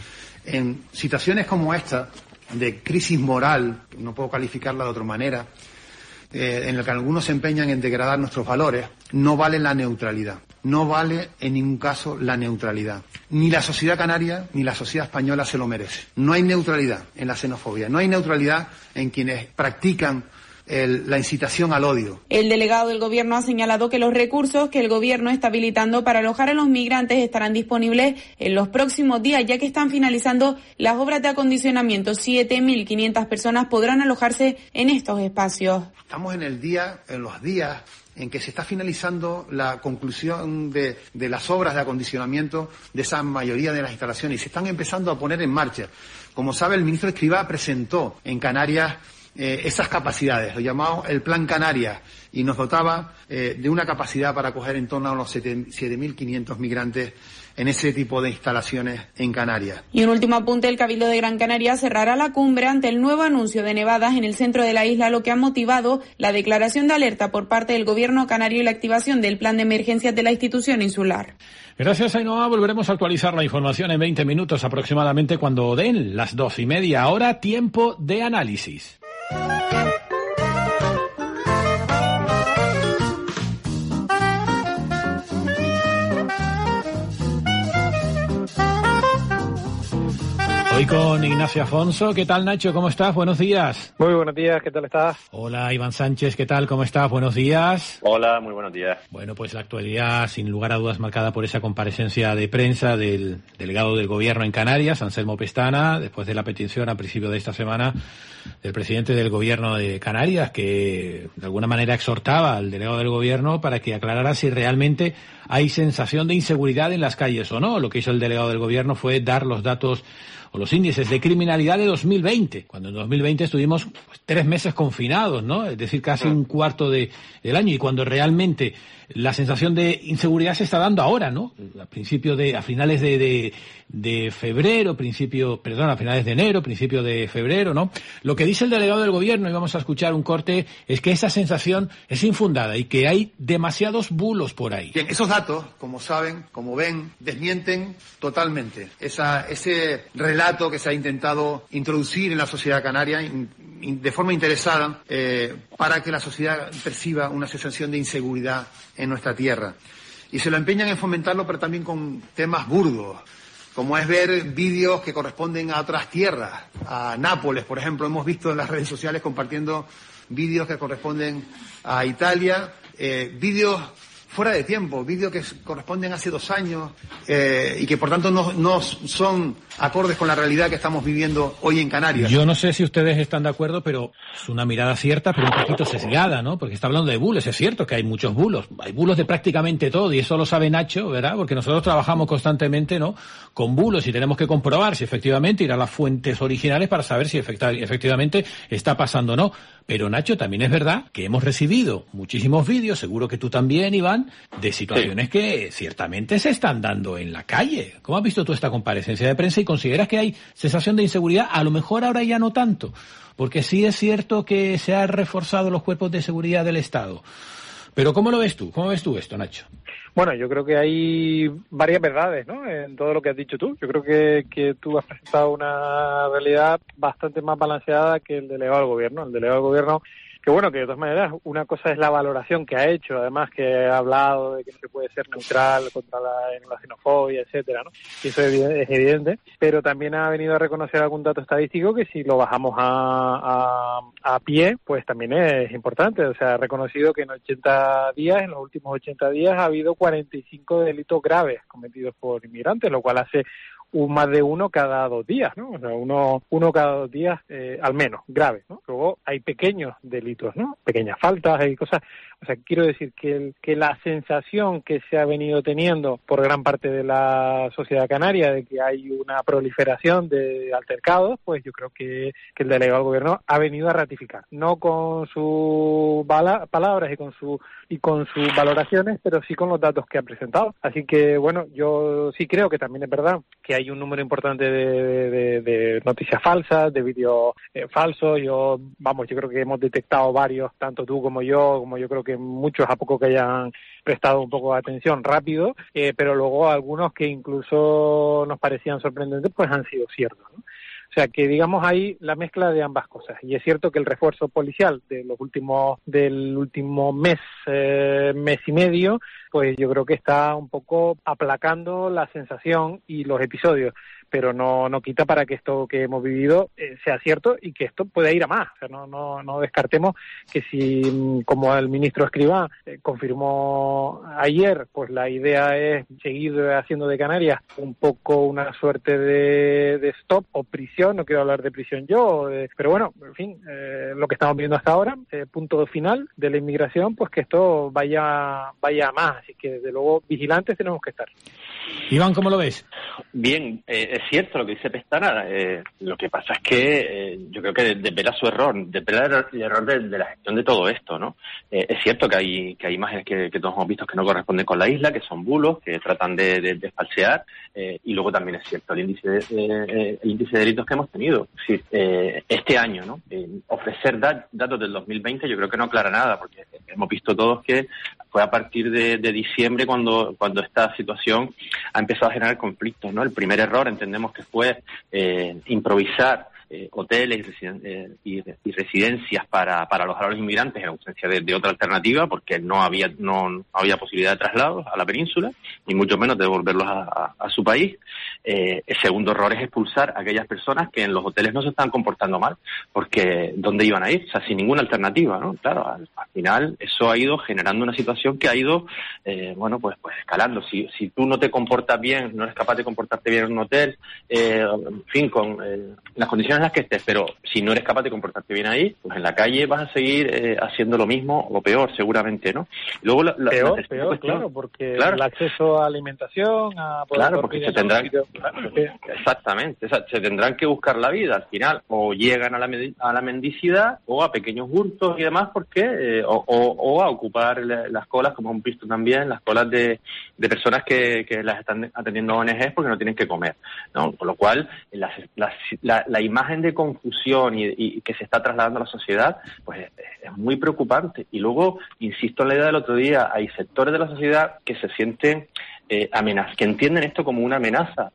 en situaciones como esta, de crisis moral, no puedo calificarla de otra manera, en la que algunos se empeñan en degradar nuestros valores, no vale la neutralidad. No vale en ningún caso la neutralidad. Ni la sociedad canaria ni la sociedad española se lo merece. No hay neutralidad en la xenofobia, no hay neutralidad en quienes practican la incitación al odio. El delegado del Gobierno ha señalado que los recursos que el Gobierno está habilitando para alojar a los migrantes estarán disponibles en los próximos días, ya que están finalizando las obras de acondicionamiento. 7.500 personas podrán alojarse en estos espacios. Estamos en los días en que se está finalizando la conclusión de las obras de acondicionamiento de esa mayoría de las instalaciones y se están empezando a poner en marcha. Como sabe, el ministro Escrivá presentó en Canarias esas capacidades, lo llamamos el Plan Canarias, y nos dotaba de una capacidad para acoger en torno a unos 7.500 migrantes en ese tipo de instalaciones en Canarias. Y un último apunte, el Cabildo de Gran Canaria cerrará la cumbre ante el nuevo anuncio de nevadas en el centro de la isla, lo que ha motivado la declaración de alerta por parte del Gobierno canario y la activación del plan de emergencias de la institución insular. Gracias, Ainhoa. Volveremos a actualizar la información en 20 minutos aproximadamente cuando den las 12:30. Ahora, tiempo de análisis. Hoy con Ignacio Afonso. ¿Qué tal, Nacho? ¿Cómo estás? Buenos días. Muy buenos días. ¿Qué tal estás? Hola, Iván Sánchez. ¿Qué tal? ¿Cómo estás? Buenos días. Hola, muy buenos días. Bueno, pues la actualidad, sin lugar a dudas, marcada por esa comparecencia de prensa del delegado del Gobierno en Canarias, Anselmo Pestana, después de la petición a principio de esta semana del presidente del Gobierno de Canarias, que de alguna manera exhortaba al delegado del Gobierno para que aclarara si realmente hay sensación de inseguridad en las calles o no. Lo que hizo el delegado del Gobierno fue dar los datos o los índices de criminalidad de 2020, cuando en 2020 estuvimos 3 meses confinados, ¿no? Es decir, casi un cuarto del año, y cuando realmente la sensación de inseguridad se está dando ahora, ¿no? A finales de febrero, a finales de enero, principio de febrero, ¿no? Lo que dice el delegado del gobierno, y vamos a escuchar un corte, es que esa sensación es infundada y que hay demasiados bulos por ahí. Bien, esos datos, como saben, como ven, desmienten totalmente ese relato que se ha intentado introducir en la sociedad canaria de forma interesada para que la sociedad perciba una sensación de inseguridad en nuestra tierra. Y se lo empeñan en fomentarlo, pero también con temas burdos, como es ver vídeos que corresponden a otras tierras, a Nápoles, por ejemplo. Hemos visto en las redes sociales compartiendo vídeos que corresponden a Italia, vídeos fuera de tiempo, vídeos que corresponden hace 2 años y que por tanto no son acordes con la realidad que estamos viviendo hoy en Canarias. Yo no sé si ustedes están de acuerdo, pero es una mirada cierta, pero un poquito sesgada, ¿no? Porque está hablando de bulos. Es cierto que hay muchos bulos. Hay bulos de prácticamente todo, y eso lo sabe Nacho, ¿verdad? Porque nosotros trabajamos constantemente, ¿no?, con bulos, y tenemos que comprobar si efectivamente ir a las fuentes originales para saber si efectivamente está pasando o no. Pero Nacho, también es verdad que hemos recibido muchísimos vídeos, seguro que tú también, Iván, de situaciones que ciertamente se están dando en la calle. ¿Cómo has visto tú esta comparecencia de prensa y consideras que hay sensación de inseguridad? A lo mejor ahora ya no tanto, porque sí es cierto que se han reforzado los cuerpos de seguridad del Estado. Pero ¿cómo lo ves tú? ¿Cómo ves tú esto, Nacho? Bueno, yo creo que hay varias verdades, ¿no?, en todo lo que has dicho tú. Yo creo que tú has presentado una realidad bastante más balanceada que el delegado del gobierno. El delegado del gobierno, que bueno, que de todas maneras, una cosa es la valoración que ha hecho, además que ha hablado de que no se puede ser neutral contra la xenofobia, etcétera, ¿no? Y eso es evidente, pero también ha venido a reconocer algún dato estadístico que si lo bajamos a pie, pues también es importante. O sea, ha reconocido que en los últimos 80 días ha habido 45 delitos graves cometidos por inmigrantes, lo cual hace más de uno cada 2 días, ¿no? O sea, uno cada 2 días al menos, graves, ¿no? Luego hay pequeños delitos, ¿no? Pequeñas faltas y cosas. O sea, quiero decir que la sensación que se ha venido teniendo por gran parte de la sociedad canaria de que hay una proliferación de altercados, pues yo creo que el delegado del gobierno ha venido a ratificar, no con sus palabras y con sus valoraciones, pero sí con los datos que ha presentado. Así que, bueno, yo sí creo que también es verdad que hay un número importante de noticias falsas, de vídeos falsos. Yo creo que hemos detectado varios, tanto tú como yo creo que muchos, a poco que hayan prestado un poco de atención, rápido, pero luego algunos que incluso nos parecían sorprendentes, pues han sido ciertos, ¿no? O sea, que digamos ahí la mezcla de ambas cosas. Y es cierto que el refuerzo policial del último mes y medio, pues yo creo que está un poco aplacando la sensación y los episodios, pero no quita para que esto que hemos vivido sea cierto y que esto pueda ir a más. O sea, no descartemos que si, como el ministro Escrivá confirmó ayer, pues la idea es seguir haciendo de Canarias un poco una suerte de stop o prisión. No quiero hablar de prisión pero bueno, en fin, lo que estamos viendo hasta ahora, punto final de la inmigración, pues que esto vaya a más. Así que desde luego vigilantes tenemos que estar. Iván, ¿cómo lo ves? Bien, es cierto lo que dice Pestana. Lo que pasa es que yo creo que desvela su error, desvela el error de la gestión de todo esto, ¿no? Es cierto que hay imágenes que todos hemos visto que no corresponden con la isla, que son bulos, que tratan de falsear, y luego también es cierto el índice de delitos que hemos tenido. Es decir, este año, ¿no? Ofrecer datos del 2020 yo creo que no aclara nada, porque hemos visto todos que fue a partir de diciembre cuando esta situación ha empezado a generar conflictos, ¿no? El primer error entendemos que fue improvisar hoteles y residencias para alojar a los inmigrantes en ausencia de otra alternativa, porque no había posibilidad de traslados a la península, ni mucho menos de devolverlos a su país. El segundo error es expulsar a aquellas personas que en los hoteles no se están comportando mal, porque ¿dónde iban a ir? O sea, sin ninguna alternativa, ¿no? Claro, al final eso ha ido generando una situación que ha ido, pues escalando. Si tú no te comportas bien, no eres capaz de comportarte bien en un hotel, en fin, con las condiciones en las que estés, pero si no eres capaz de comportarte bien ahí, pues en la calle vas a seguir haciendo lo mismo o peor, seguramente, ¿no? Luego peor, claro, porque el acceso a alimentación, a poder claro, porque se tendrán Exactamente, o sea, se tendrán que buscar la vida al final, o llegan a la mendicidad o a pequeños hurtos y demás, porque o a ocupar las colas, como hemos visto también, las colas de personas que las están atendiendo ONGs porque no tienen que comer, ¿no? Con lo cual la imagen de confusión y que se está trasladando a la sociedad, pues es muy preocupante. Y luego, insisto en la idea del otro día, hay sectores de la sociedad que se sienten que entienden esto como una amenaza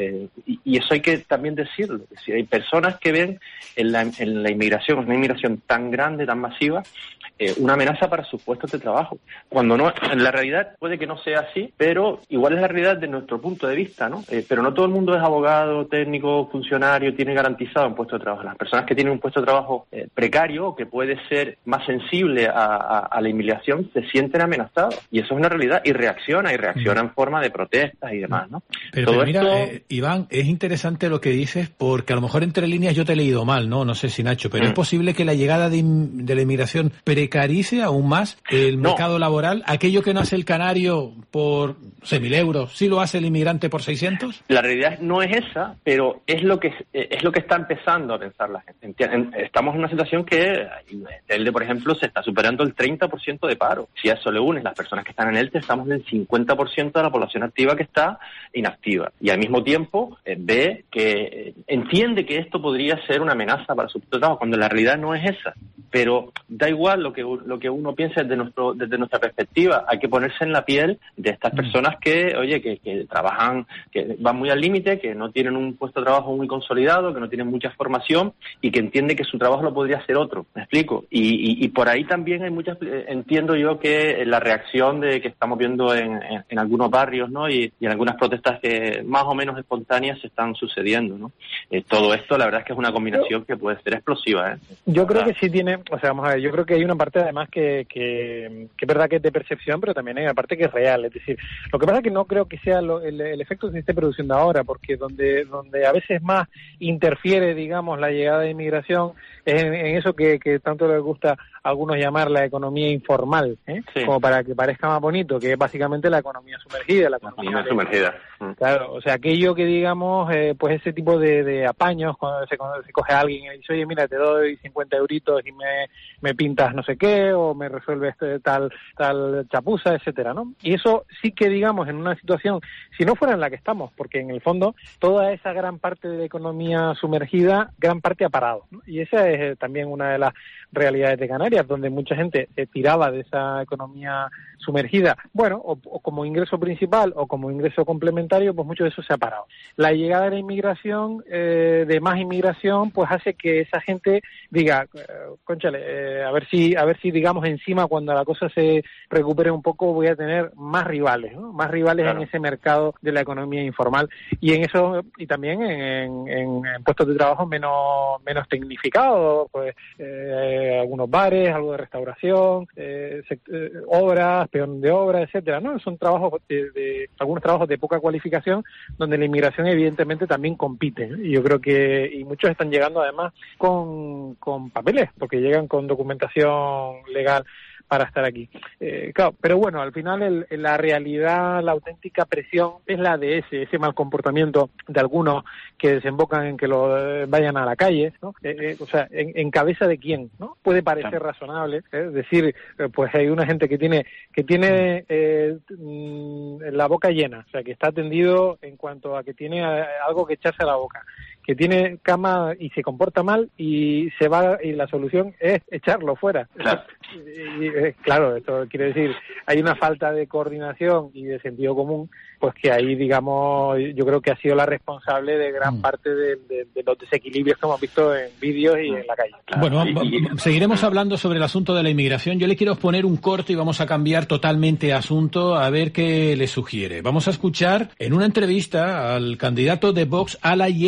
y eso hay que también decirlo. Es decir, hay personas que ven en la inmigración, una inmigración tan grande, tan masiva, una amenaza para sus puestos de trabajo, cuando no, en la realidad puede que no sea así, pero igual es la realidad desde nuestro punto de vista, ¿no? Pero no todo el mundo es abogado, técnico, funcionario, tiene garantizado un puesto de trabajo. Las personas que tienen un puesto de trabajo precario, que puede ser más sensible a la inmigración, se sienten amenazados, y eso es una realidad, y reaccionan en forma de protestas y demás, ¿no? Pero mira, Iván, es interesante lo que dices, porque a lo mejor entre líneas yo te he leído mal, no sé si Nacho, pero es posible que la llegada de la inmigración precarice aún más el mercado laboral. Aquello que no hace el canario por 1.000 euros, ¿sí lo hace el inmigrante por 600? La realidad no es esa, pero es lo que está empezando a pensar la gente. Estamos en una situación que ELTE, por ejemplo, se está superando el 30% de paro. Si a eso le unes las personas que están en ELTE, estamos en el 50% de la población activa que está inactiva. Y al mismo tiempo ve que entiende que esto podría ser una amenaza para su puesto de trabajo, cuando la realidad no es esa. Pero da igual lo que uno piense desde nuestra perspectiva. Hay que ponerse en la piel de estas personas que trabajan, que van muy al límite, que no tienen un puesto de trabajo muy consolidado, que no tienen mucha formación y que entiende que su trabajo lo podría hacer otro. ¿Me explico? Y por ahí también hay entiendo yo que la reacción que estamos viendo en algunos barrios, ¿no? Y en algunas protestas que más o menos espontáneas se están sucediendo, ¿no? Todo esto, la verdad es que es una combinación que puede ser explosiva, ¿eh? Yo creo que sí tiene, o sea, vamos a ver, yo creo que hay una parte además que es verdad que es de percepción, pero también hay una parte que es real. Es decir, lo que pasa es que no creo que sea el efecto que se esté produciendo ahora, porque donde a veces más interfiere, digamos, la llegada de inmigración es en eso que tanto les gusta a algunos llamar la economía informal, sí, como para que parezca más bonito, que es básicamente la economía sumergida. La economía sumergida. Claro, o sea, aquello que digamos, pues ese tipo de apaños, cuando se coge a alguien y dice, oye, mira, te doy 50 euritos y me pintas no sé qué, o me resuelves tal chapuza, etcétera, ¿no? Y eso sí que, digamos, en una situación, si no fuera en la que estamos, porque en el fondo toda esa gran parte de la economía sumergida, gran parte ha parado, ¿no? Y esa es también una de las realidades de Canarias, donde mucha gente tiraba de esa economía sumergida, bueno, o como ingreso principal o como ingreso complementario, pues mucho de eso se ha parado. La llegada de la inmigración, de más inmigración, pues hace que esa gente diga, cónchale, a ver si digamos encima cuando la cosa se recupere un poco voy a tener más rivales, ¿no? Más rivales, claro, en ese mercado de la economía informal, y en eso, y también en puestos de trabajo menos tecnificados, pues algunos bares, algo de restauración, obras, peón de obra, etcétera, ¿no? Son trabajos algunos trabajos de poca cualificación donde la inmigración evidentemente también compite, ¿no? Y yo creo y muchos están llegando además con papeles, porque llegan con documentación legal para estar aquí. Claro, pero bueno, al final la realidad, la auténtica presión es la de ese mal comportamiento de algunos que desembocan en que vayan a la calle, ¿no? O sea, ¿en cabeza de quién, no? Puede parecer razonable, es decir, pues hay una gente que tiene la boca llena, o sea, que está atendido en cuanto a que tiene algo que echarse a la boca, que tiene cama y se comporta mal y se va, y la solución es echarlo fuera. Claro. Claro, esto quiere decir, hay una falta de coordinación y de sentido común, pues que ahí, digamos, yo creo que ha sido la responsable de gran parte de los desequilibrios que hemos visto en vídeos y en la calle. Bueno, seguiremos hablando sobre el asunto de la inmigración. Yo le quiero poner un corte y vamos a cambiar totalmente de asunto a ver qué le sugiere. Vamos a escuchar en una entrevista al candidato de Vox a la Generalitat,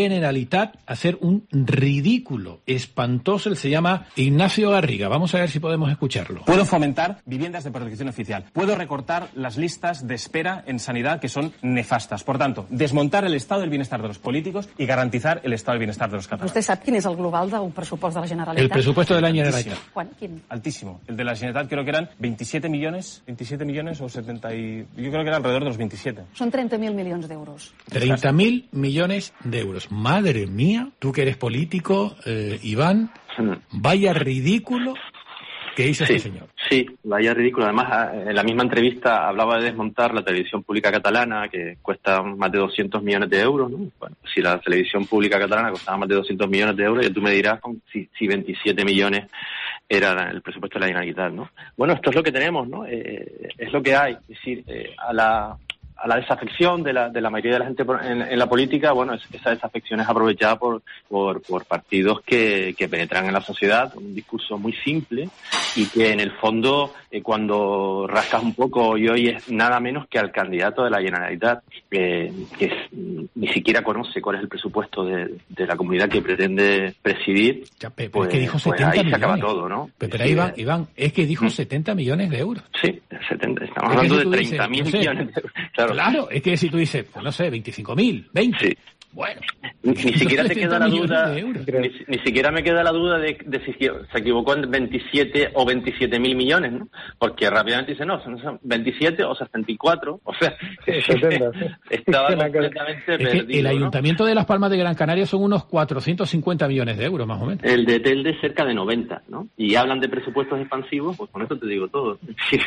Generalitat hacer un ridículo espantoso. Él se llama Ignacio Garriga. Vamos a ver si podemos escucharlo. Puedo fomentar viviendas de protección oficial. Puedo recortar las listas de espera en sanidad que son nefastas. Por tanto, desmontar el estado del bienestar de los políticos y garantizar el estado del bienestar de los catalanes. ¿Usted sabe quién es el global del presupuesto de la Generalitat? El presupuesto de la Generalitat. ¿Quién? Altísimo. El de la Generalitat creo que eran 27 millones o 70 y... Yo creo que era alrededor de los 27. Son 30.000 millones de euros. 30.000 millones de euros. Madre mía, tú que eres político, Iván, vaya ridículo que hizo este señor. Sí, vaya ridículo. Además, en la misma entrevista hablaba de desmontar la televisión pública catalana, que cuesta más de 200 millones de euros, ¿no? Bueno, si la televisión pública catalana costaba más de 200 millones de euros, y tú me dirás si 27 millones era el presupuesto de la Generalitat, ¿no? Bueno, esto es lo que tenemos, ¿no? Es lo que hay. Es decir, a la desafección de la mayoría de la gente en la política, bueno, esa desafección es aprovechada por partidos que penetran en la sociedad, un discurso muy simple y que en el fondo, cuando rascas un poco y oyes nada menos que al candidato de la Generalitat, que ni siquiera conoce cuál es el presupuesto de la comunidad que pretende presidir, ya, pues, es que dijo 70 pues ahí millones. Se acaba todo, ¿no? Pero Iván, es que dijo 70 millones de euros. Sí, 70, estamos hablando de 30.000 millones de euros. Claro, es que si tú dices, pues no sé, 25.000, 20. Sí. Bueno, ni siquiera te queda la duda, ni siquiera me queda la duda de si se equivocó en 27 o 27.000 millones, ¿no? Porque rápidamente dice, no, son 27 o 64, o sea, estaba completamente perdido. El Ayuntamiento de Las Palmas de Gran Canaria son unos 450 millones de euros, más o menos. El de Telde cerca de 90, ¿no? Y hablan de presupuestos expansivos, pues con eso te digo todo.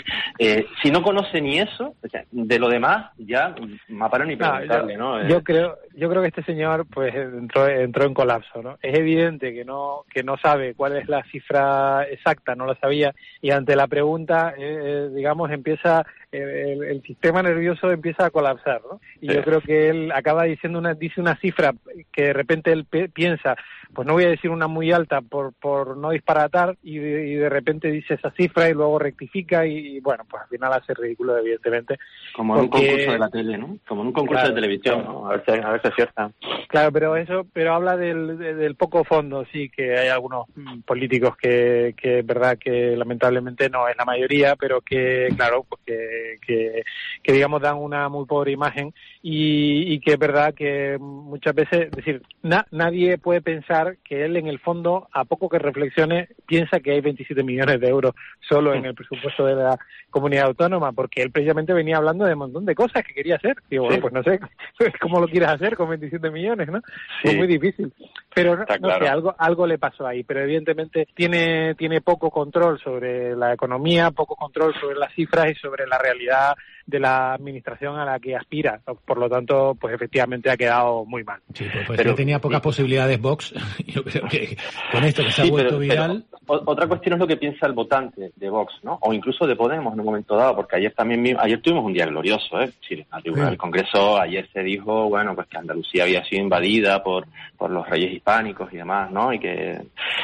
Si no conoce ni eso, o sea, de lo demás, ya más para ni preguntarle, ¿no? Yo creo que este señor pues entró en colapso, ¿no? Es evidente que no sabe cuál es la cifra exacta, no lo sabía, y ante la pregunta, digamos, empieza el sistema nervioso empieza a colapsar, ¿no? Y yo creo que él acaba dice una cifra que de repente él piensa, pues no voy a decir una muy alta por no disparatar, y de repente dice esa cifra y luego rectifica y bueno, pues al final hace ridículo, evidentemente. Como en un concurso de la tele, ¿no? Como en un concurso de televisión, ¿no? A ver si acierta. Claro, pero habla del poco fondo, sí, que hay algunos políticos que es verdad que lamentablemente no es la mayoría, pero que, claro, pues que digamos dan una muy pobre imagen y que es verdad que muchas veces, es decir, nadie puede pensar que él en el fondo, a poco que reflexione, piensa que hay 27 millones de euros solo en el presupuesto de la comunidad autónoma, porque él precisamente venía hablando de un montón de cosas que quería hacer. Digo, bueno, pues no sé cómo lo quieres hacer con 27 millones, ¿no? Sí. Es muy difícil. Pero no sé, algo le pasó ahí, pero evidentemente tiene poco control sobre la economía, poco control sobre las cifras y sobre la realidad de la administración a la que aspira. Por lo tanto, pues efectivamente ha quedado muy mal. Sí, pues pero tenía pocas posibilidades Vox. Yo creo que con esto que se ha vuelto viral... Pero otra cuestión es lo que piensa el votante de Vox, ¿no? O incluso de Podemos en un momento dado, porque ayer tuvimos un día glorioso, ¿eh? Sí, el Congreso ayer se dijo, bueno, pues que Andalucía había sido invadida por los reyes hispánicos y demás, ¿no? Y que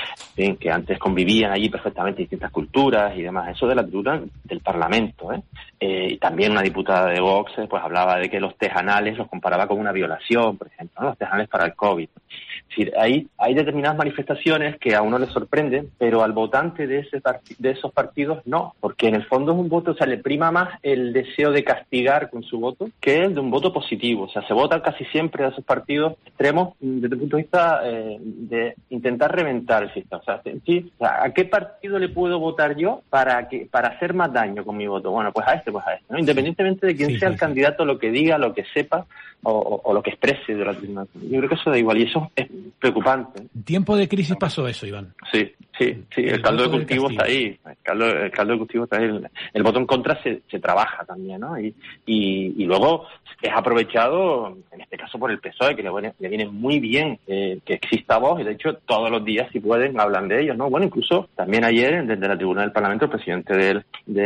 antes convivían allí perfectamente distintas culturas y demás. Eso de la cultura del Parlamento, ¿eh? Y también una diputada de Vox pues hablaba de que los tejanales los comparaba con una violación, por ejemplo, ¿no? Los tejanales para el COVID. Es decir, hay determinadas manifestaciones que a uno le sorprenden, pero al votante de esos partidos no, porque en el fondo es un voto, o sea, le prima más el deseo de castigar con su voto que el de un voto positivo. O sea, se vota casi siempre a esos partidos extremos desde el punto de vista de intentar reventar el sistema. O sea, ¿a qué partido le puedo votar yo para hacer más daño con mi voto? Bueno, pues a este, ¿no? Independientemente de quién sea el candidato, lo que diga, lo que sepa o lo que exprese durante una... Yo creo que eso da igual y eso es preocupante. ¿Tiempo de crisis pasó eso, Iván? Sí, el caldo de cultivo está ahí. El caldo de cultivo está ahí. El voto en contra se trabaja también, ¿no? Y luego es aprovechado, en este caso por el PSOE, que le viene muy bien que exista Vox, y de hecho todos los días, si pueden, hablan de ellos, ¿no? Bueno, incluso también ayer, desde la tribuna del Parlamento, el presidente el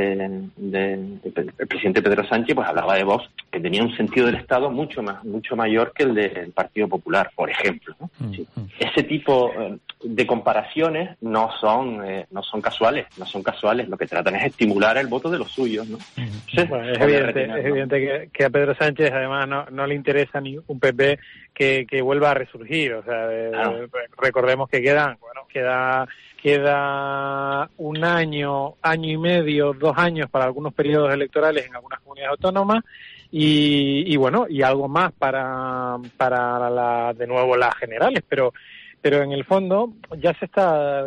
presidente Pedro Sánchez pues hablaba de Vox, que tenía un sentido del Estado mucho mayor que el del Partido Popular, por ejemplo, ¿no? Ese tipo de comparaciones no son casuales, lo que tratan es estimular el voto de los suyos, ¿no? Entonces, bueno, es evidente que a Pedro Sánchez además no le interesa ni un PP que vuelva a resurgir, o sea, recordemos que queda un año y medio, 2 años para algunos periodos electorales en algunas comunidades autónomas y algo más para de nuevo las generales, pero en el fondo ya se está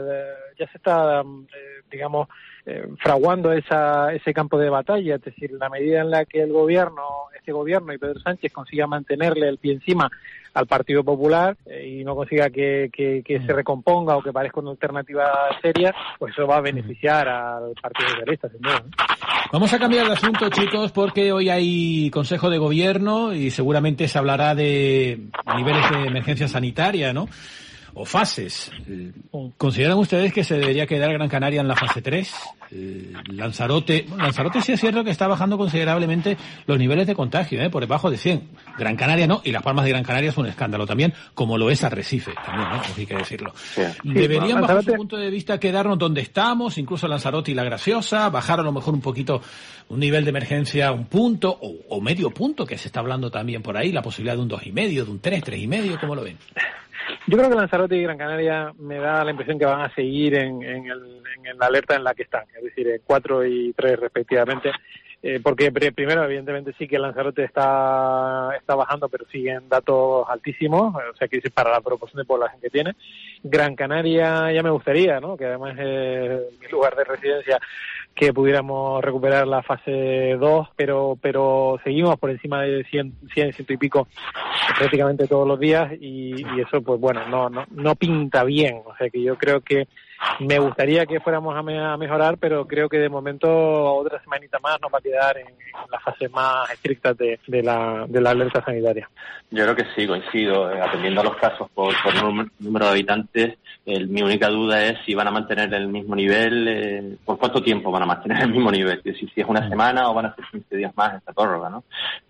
fraguando ese campo de batalla, es decir, la medida en la que este gobierno y Pedro Sánchez consiga mantenerle el pie encima al Partido Popular y no consiga que se recomponga o que parezca una alternativa seria, pues eso va a beneficiar al Partido Socialista, sin duda, ¿no? Vamos a cambiar de asunto, chicos, porque hoy hay Consejo de Gobierno y seguramente se hablará de niveles de emergencia sanitaria, ¿no? O fases. ¿Consideran ustedes que se debería quedar Gran Canaria en la fase 3? Lanzarote sí es cierto que está bajando considerablemente los niveles de contagio, por debajo de 100. Gran Canaria no, y Las Palmas de Gran Canaria es un escándalo también, como lo es Arrecife también, ¿no? Hay que decirlo. Sí. ¿Deberían, bajo su punto de vista, quedarnos donde estamos, incluso Lanzarote y La Graciosa, bajar a lo mejor un poquito un nivel de emergencia, un punto o medio punto, que se está hablando también por ahí, la posibilidad de un 2,5, de un 3,5, ¿cómo lo ven? Yo creo que Lanzarote y Gran Canaria me da la impresión que van a seguir en la alerta en la que están, es decir, 4 y 3 respectivamente, porque primero evidentemente sí que Lanzarote está bajando, pero siguen datos altísimos, o sea que para la proporción de población que tiene. Gran Canaria ya me gustaría, ¿no? Que además es mi lugar de residencia, que pudiéramos recuperar la fase 2, pero seguimos por encima de 100 y pico prácticamente todos los días y eso pues bueno, no pinta bien, o sea que yo creo que me gustaría que fuéramos a mejorar, pero creo que de momento otra semanita más nos va a quedar en las fases más estrictas de la alerta sanitaria. Yo creo que sí, coincido. Atendiendo a los casos por número de habitantes, mi única duda es si van a mantener el mismo nivel, por cuánto tiempo van a mantener el mismo nivel, es decir, si es una semana o van a ser 15 días más esta prórroga, ¿no?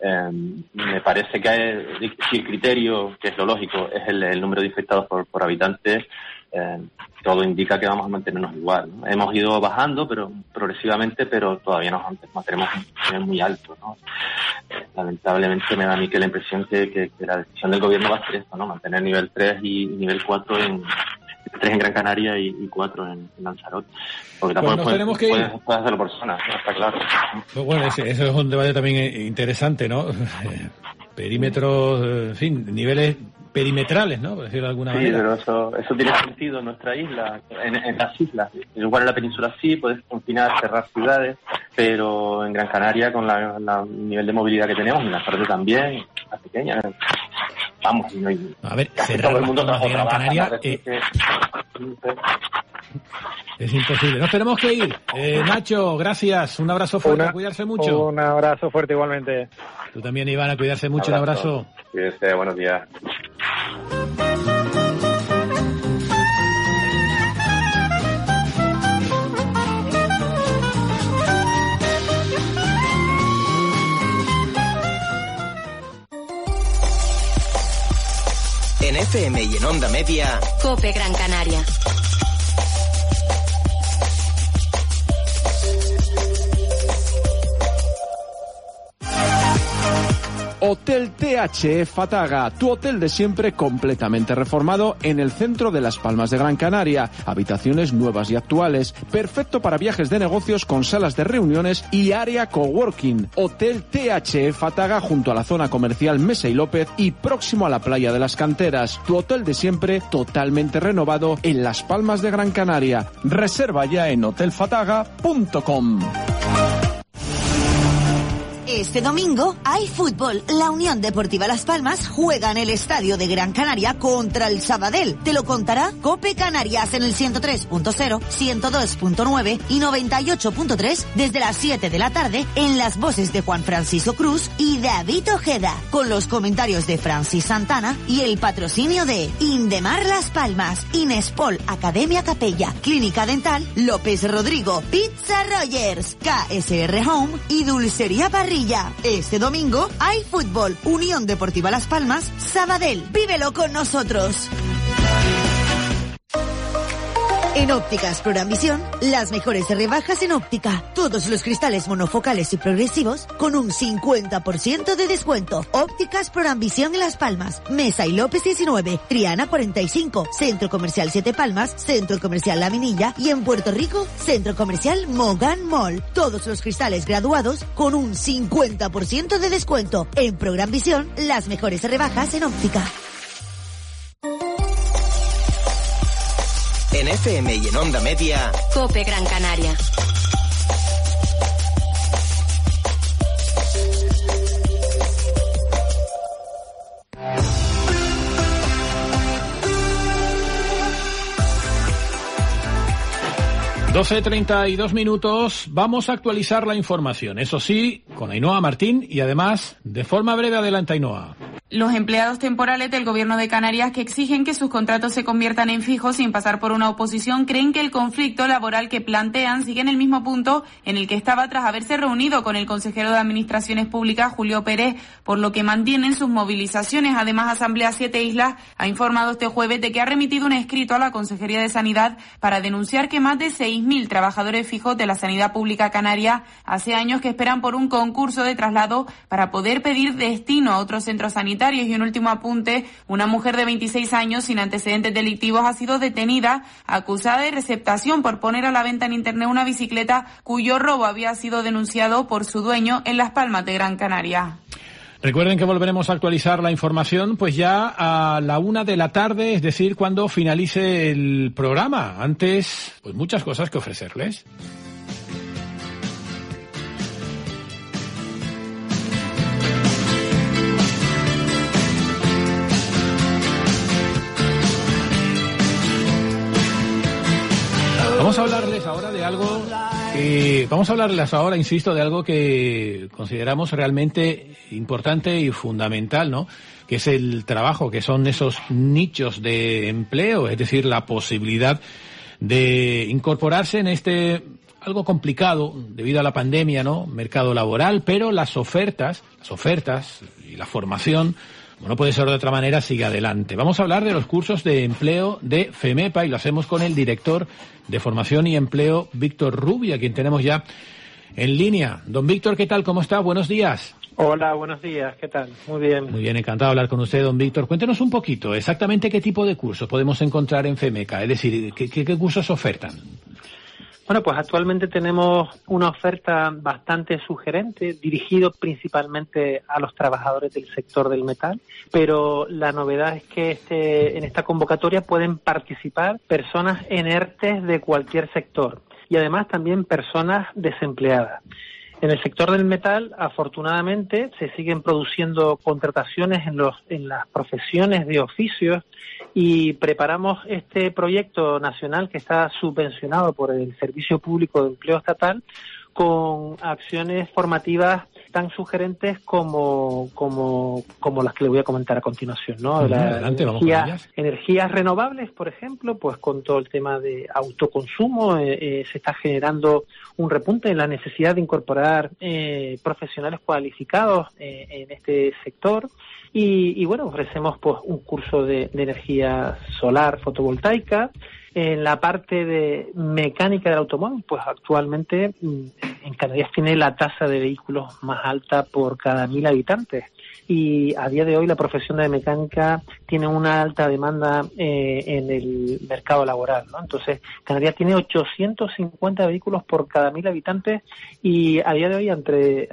Me parece que si el criterio, que es lo lógico, es el número de infectados por habitantes, todo indica que vamos a mantenernos igual, ¿no? Hemos ido bajando pero progresivamente, pero todavía nos mantenemos en un nivel muy alto, ¿no? Lamentablemente me da a mí que la impresión que la decisión del gobierno va a ser esto, ¿no? Mantener nivel 3 y nivel 4 en Gran Canaria y 4 en Lanzarote. Porque tampoco puedes hacerlo por zonas, ¿no? Está claro. Pues bueno, eso es un debate también interesante, ¿no? Perímetros, en fin, niveles perimetrales, ¿no? Por decirlo de alguna manera. Sí, pero eso tiene sentido en nuestra isla, en las islas. Igual en la península sí, puedes confinar, cerrar ciudades, pero en Gran Canaria, con el nivel de movilidad que tenemos, en Lanzarote también, la pequeña, vamos, no hay... A ver, cerrar todo el mundo de Gran Canaria es imposible. Nos tenemos que ir. Nacho, gracias. Un abrazo fuerte, a cuidarse mucho. Un abrazo fuerte igualmente. Tú también, Iván, a cuidarse mucho. Un abrazo. Cuídese, buenos días. En FM y en Onda Media, COPE Gran Canaria. Hotel THE Fataga, tu hotel de siempre completamente reformado en el centro de Las Palmas de Gran Canaria. Habitaciones nuevas y actuales, perfecto para viajes de negocios con salas de reuniones y área coworking. Hotel THE Fataga junto a la zona comercial Mesa y López y próximo a la playa de las Canteras. Tu hotel de siempre totalmente renovado en Las Palmas de Gran Canaria. Reserva ya en hotelfataga.com. Este domingo hay fútbol. La Unión Deportiva Las Palmas juega en el Estadio de Gran Canaria contra el Sabadell. Te lo contará COPE Canarias en el 103.0, 102.9 y 98.3 desde las 7 de la tarde en las voces de Juan Francisco Cruz y David Ojeda, con los comentarios de Francis Santana y el patrocinio de Indemar Las Palmas, Inespol Academia Capella, Clínica Dental López Rodrigo, Pizza Rogers, KSR Home y Dulcería Parrilla. Este domingo hay fútbol. Unión Deportiva Las Palmas, Sabadell. Vívelo con nosotros. En Ópticas Proramvisión, las mejores rebajas en óptica. Todos los cristales monofocales y progresivos con un 50% de descuento. Ópticas Proramvisión en Las Palmas, Mesa y López 19, Triana 45, Centro Comercial Siete Palmas, Centro Comercial La Minilla y en Puerto Rico, Centro Comercial Mogan Mall. Todos los cristales graduados con un 50% de descuento. En Proramvisión, las mejores rebajas en óptica. En FM y en Onda Media, COPE Gran Canaria. (12:32). Vamos a actualizar la información, eso sí, con Ainhoa Martín y además de forma breve. Adelante, Ainhoa. Los empleados temporales del Gobierno de Canarias que exigen que sus contratos se conviertan en fijos sin pasar por una oposición creen que el conflicto laboral que plantean sigue en el mismo punto en el que estaba tras haberse reunido con el consejero de Administraciones Públicas, Julio Pérez, por lo que mantienen sus movilizaciones. Además, Asamblea Siete Islas ha informado este jueves de que ha remitido un escrito a la Consejería de Sanidad para denunciar que más de 6.000 trabajadores fijos de la sanidad pública canaria hace años que esperan por un concurso de traslado para poder pedir destino a otros centros sanitarios. Y un último apunte, una mujer de 26 años sin antecedentes delictivos ha sido detenida, acusada de receptación por poner a la venta en internet una bicicleta cuyo robo había sido denunciado por su dueño en Las Palmas de Gran Canaria. Recuerden que volveremos a actualizar la información pues ya a la 1:00 p.m, es decir, cuando finalice el programa. Antes, pues muchas cosas que ofrecerles. Vamos a hablarles ahora, insisto, de algo que consideramos realmente importante y fundamental, ¿no? Que es el trabajo, que son esos nichos de empleo, es decir, la posibilidad de incorporarse en este algo complicado debido a la pandemia, ¿no? Mercado laboral, pero las ofertas y la formación, como no puede ser de otra manera, sigue adelante. Vamos a hablar de los cursos de empleo de FEMEPA y lo hacemos con el director de Formación y Empleo, Víctor Rubio, a quien tenemos ya en línea. Don Víctor, ¿qué tal? ¿Cómo está? Buenos días. Hola, buenos días. ¿Qué tal? Muy bien. Muy bien, encantado de hablar con usted, don Víctor. Cuéntenos un poquito, exactamente qué tipo de cursos podemos encontrar en FEMEPA, es decir, ¿qué cursos ofertan? Bueno, pues actualmente tenemos una oferta bastante sugerente, dirigido principalmente a los trabajadores del sector del metal, pero la novedad es que en esta convocatoria pueden participar personas inertes de cualquier sector y además también personas desempleadas. En el sector del metal, afortunadamente, se siguen produciendo contrataciones en las profesiones de oficios y preparamos este proyecto nacional que está subvencionado por el Servicio Público de Empleo Estatal con acciones formativas tan sugerentes como las que le voy a comentar a continuación, ¿no? Adelante, vamos con ellas. Energías renovables, por ejemplo, pues con todo el tema de autoconsumo se está generando un repunte en la necesidad de incorporar profesionales cualificados en este sector. Y bueno, ofrecemos pues un curso de energía solar fotovoltaica. En la parte de mecánica del automóvil, pues actualmente en Canarias tiene la tasa de vehículos más alta por cada 1.000 habitantes. Y a día de hoy la profesión de mecánica tiene una alta demanda en el mercado laboral, ¿no? Entonces, Canarias tiene 850 vehículos por cada 1.000 habitantes y a día de hoy, ante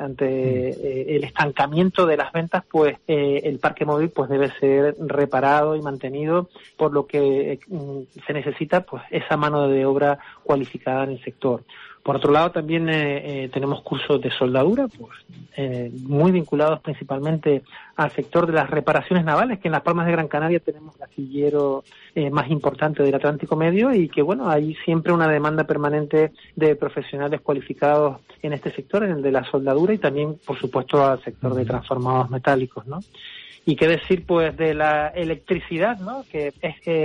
el estancamiento de las ventas, pues el parque móvil pues debe ser reparado y mantenido, por lo que se necesita pues esa mano de obra cualificada en el sector. Por otro lado, también tenemos cursos de soldadura, pues muy vinculados principalmente al sector de las reparaciones navales, que en Las Palmas de Gran Canaria tenemos el astillero más importante del Atlántico Medio y que, bueno, hay siempre una demanda permanente de profesionales cualificados en este sector, en el de la soldadura y también, por supuesto, al sector de transformados metálicos, ¿no? Y qué decir, pues, de la electricidad, ¿no? Que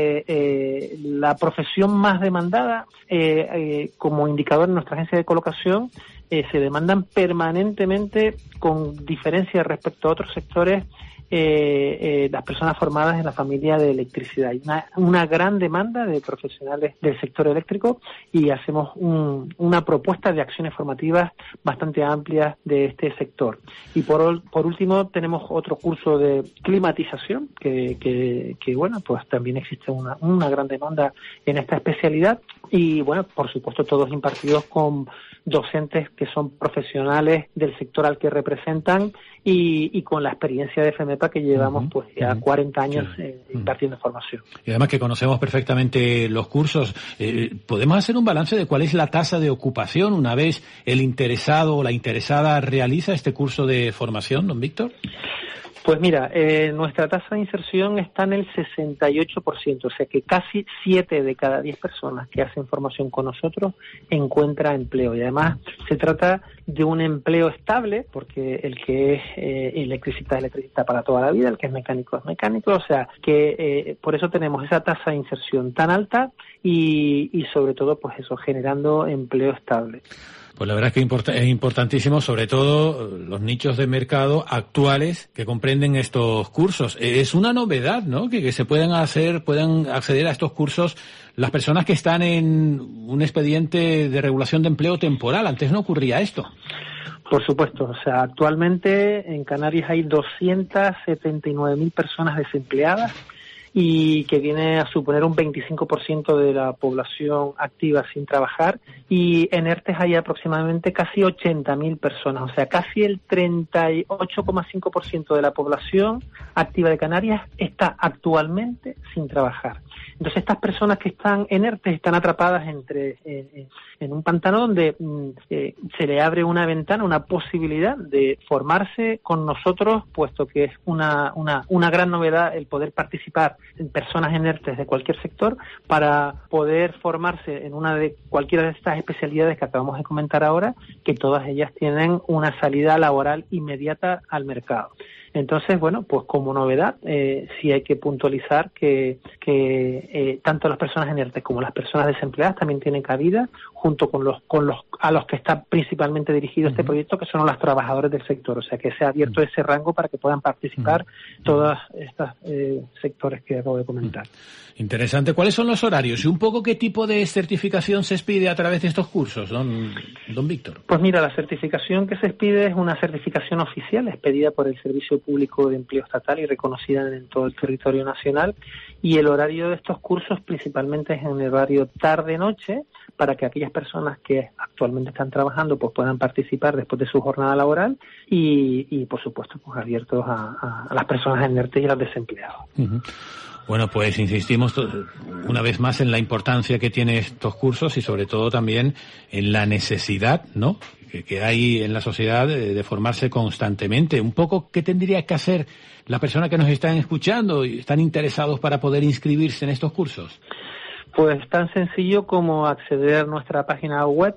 es la profesión más demandada. Como indicador en nuestra agencia de colocación, se demandan permanentemente, con diferencia respecto a otros sectores, las personas formadas en la familia de electricidad. Hay una gran demanda de profesionales del sector eléctrico y hacemos una propuesta de acciones formativas bastante amplias de este sector. Y por último tenemos otro curso de climatización que bueno, pues también existe una gran demanda en esta especialidad y bueno, por supuesto todos impartidos con docentes que son profesionales del sector al que representan y con la experiencia de FEMEPA que llevamos pues ya 40 años impartiendo formación. Y además que conocemos perfectamente los cursos, ¿podemos hacer un balance de cuál es la tasa de ocupación una vez el interesado o la interesada realiza este curso de formación, don Víctor? Pues mira, nuestra tasa de inserción está en el 68%, o sea que casi 7 de cada 10 personas que hacen formación con nosotros encuentra empleo. Y además se trata de un empleo estable, porque el que es electricista es electricista para toda la vida, el que es mecánico, o sea que por eso tenemos esa tasa de inserción tan alta y sobre todo pues eso, generando empleo estable. Pues la verdad es que es importantísimo, sobre todo los nichos de mercado actuales que comprenden estos cursos. Es una novedad, ¿no? Que se puedan acceder a estos cursos las personas que están en un expediente de regulación de empleo temporal. Antes no ocurría esto. Por supuesto, o sea, actualmente en Canarias hay 279.000 personas desempleadas y que viene a suponer un 25% de la población activa sin trabajar, y en ERTES hay aproximadamente casi 80.000 personas, o sea, casi el 38,5% de la población activa de Canarias está actualmente sin trabajar. Entonces estas personas que están en ERTES están atrapadas en un pantano donde se le abre una ventana, una posibilidad de formarse con nosotros, puesto que es una gran novedad el poder participar en personas en ERTES de cualquier sector para poder formarse en una de cualquiera de estas especialidades que acabamos de comentar ahora, que todas ellas tienen una salida laboral inmediata al mercado. Entonces, bueno, pues como novedad, sí hay que puntualizar que tanto las personas en ERTE como las personas desempleadas también tienen cabida, junto con a los que está principalmente dirigido este proyecto, que son los trabajadores del sector. O sea, que se ha abierto ese rango para que puedan participar todos estos sectores que acabo de comentar. Interesante. ¿Cuáles son los horarios y un poco qué tipo de certificación se expide a través de estos cursos, don Víctor? Pues mira, la certificación que se expide es una certificación oficial, expedida por el Servicio Público de Empleo Estatal y reconocida en todo el territorio nacional, y el horario de estos cursos principalmente es en el horario tarde-noche, para que aquellas personas que actualmente están trabajando pues puedan participar después de su jornada laboral y por supuesto pues abiertos a las personas en ERTE y a los desempleados. Bueno, pues insistimos una vez más en la importancia que tienen estos cursos y sobre todo también en la necesidad, ¿no?, que hay en la sociedad de formarse constantemente. Un poco, ¿qué tendría que hacer la persona que nos están escuchando y están interesados para poder inscribirse en estos cursos? Pues tan sencillo como acceder a nuestra página web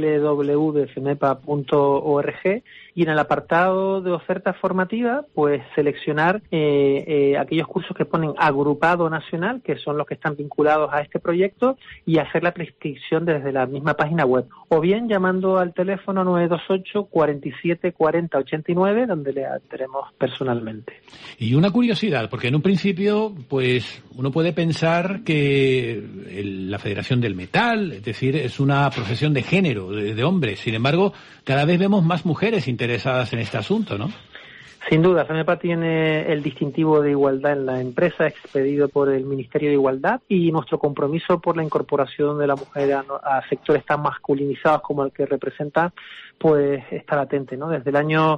www.femepa.org y en el apartado de oferta formativa pues seleccionar aquellos cursos que ponen agrupado nacional, que son los que están vinculados a este proyecto, y hacer la prescripción desde la misma página web, o bien llamando al teléfono 928 47 40 89, donde le atenderemos personalmente. Y una curiosidad, porque en un principio pues uno puede pensar que la Federación del Metal, es decir, es una profesión de género, de hombres. Sin embargo, cada vez vemos más mujeres interesadas en este asunto, ¿no? Sin duda, FEMEPA tiene el distintivo de igualdad en la empresa expedido por el Ministerio de Igualdad, y nuestro compromiso por la incorporación de la mujer a sectores tan masculinizados como el que representa pues está latente, ¿no? Desde el año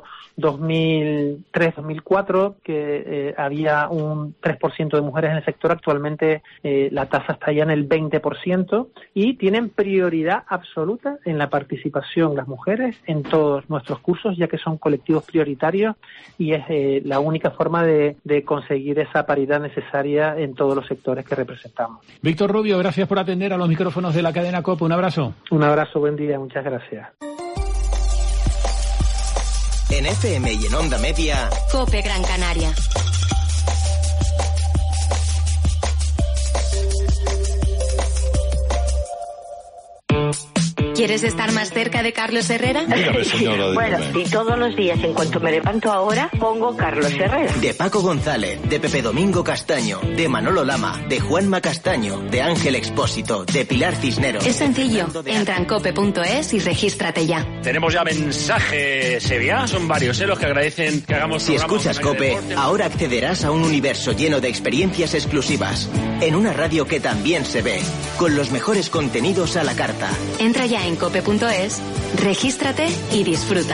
2003-2004 que había un 3% de mujeres en el sector, actualmente la tasa está ya en el 20% y tienen prioridad absoluta en la participación las mujeres en todos nuestros cursos, ya que son colectivos prioritarios y es la única forma de conseguir esa paridad necesaria en todos los sectores que representamos. Víctor Rubio, gracias por atender a los micrófonos de la cadena COPE. Un abrazo. Un abrazo, buen día, muchas gracias. En FM y en Onda Media, COPE Gran Canaria. ¿Quieres estar más cerca de Carlos Herrera? Dígame, señora, Bueno, dígame. y todos los días, en cuanto me levanto ahora, pongo Carlos Herrera. De Paco González, de Pepe Domingo Castaño, de Manolo Lama, de Juanma Castaño, de Ángel Expósito, de Pilar Cisneros. Es sencillo. Entra en cope.es y regístrate ya. Tenemos ya mensajes, Sevilla. Son varios los que agradecen que hagamos Si escuchas COPE, ahora accederás a un universo lleno de experiencias exclusivas. En una radio que también se ve, con los mejores contenidos a la carta. Entra ya en cope.es, regístrate y disfruta.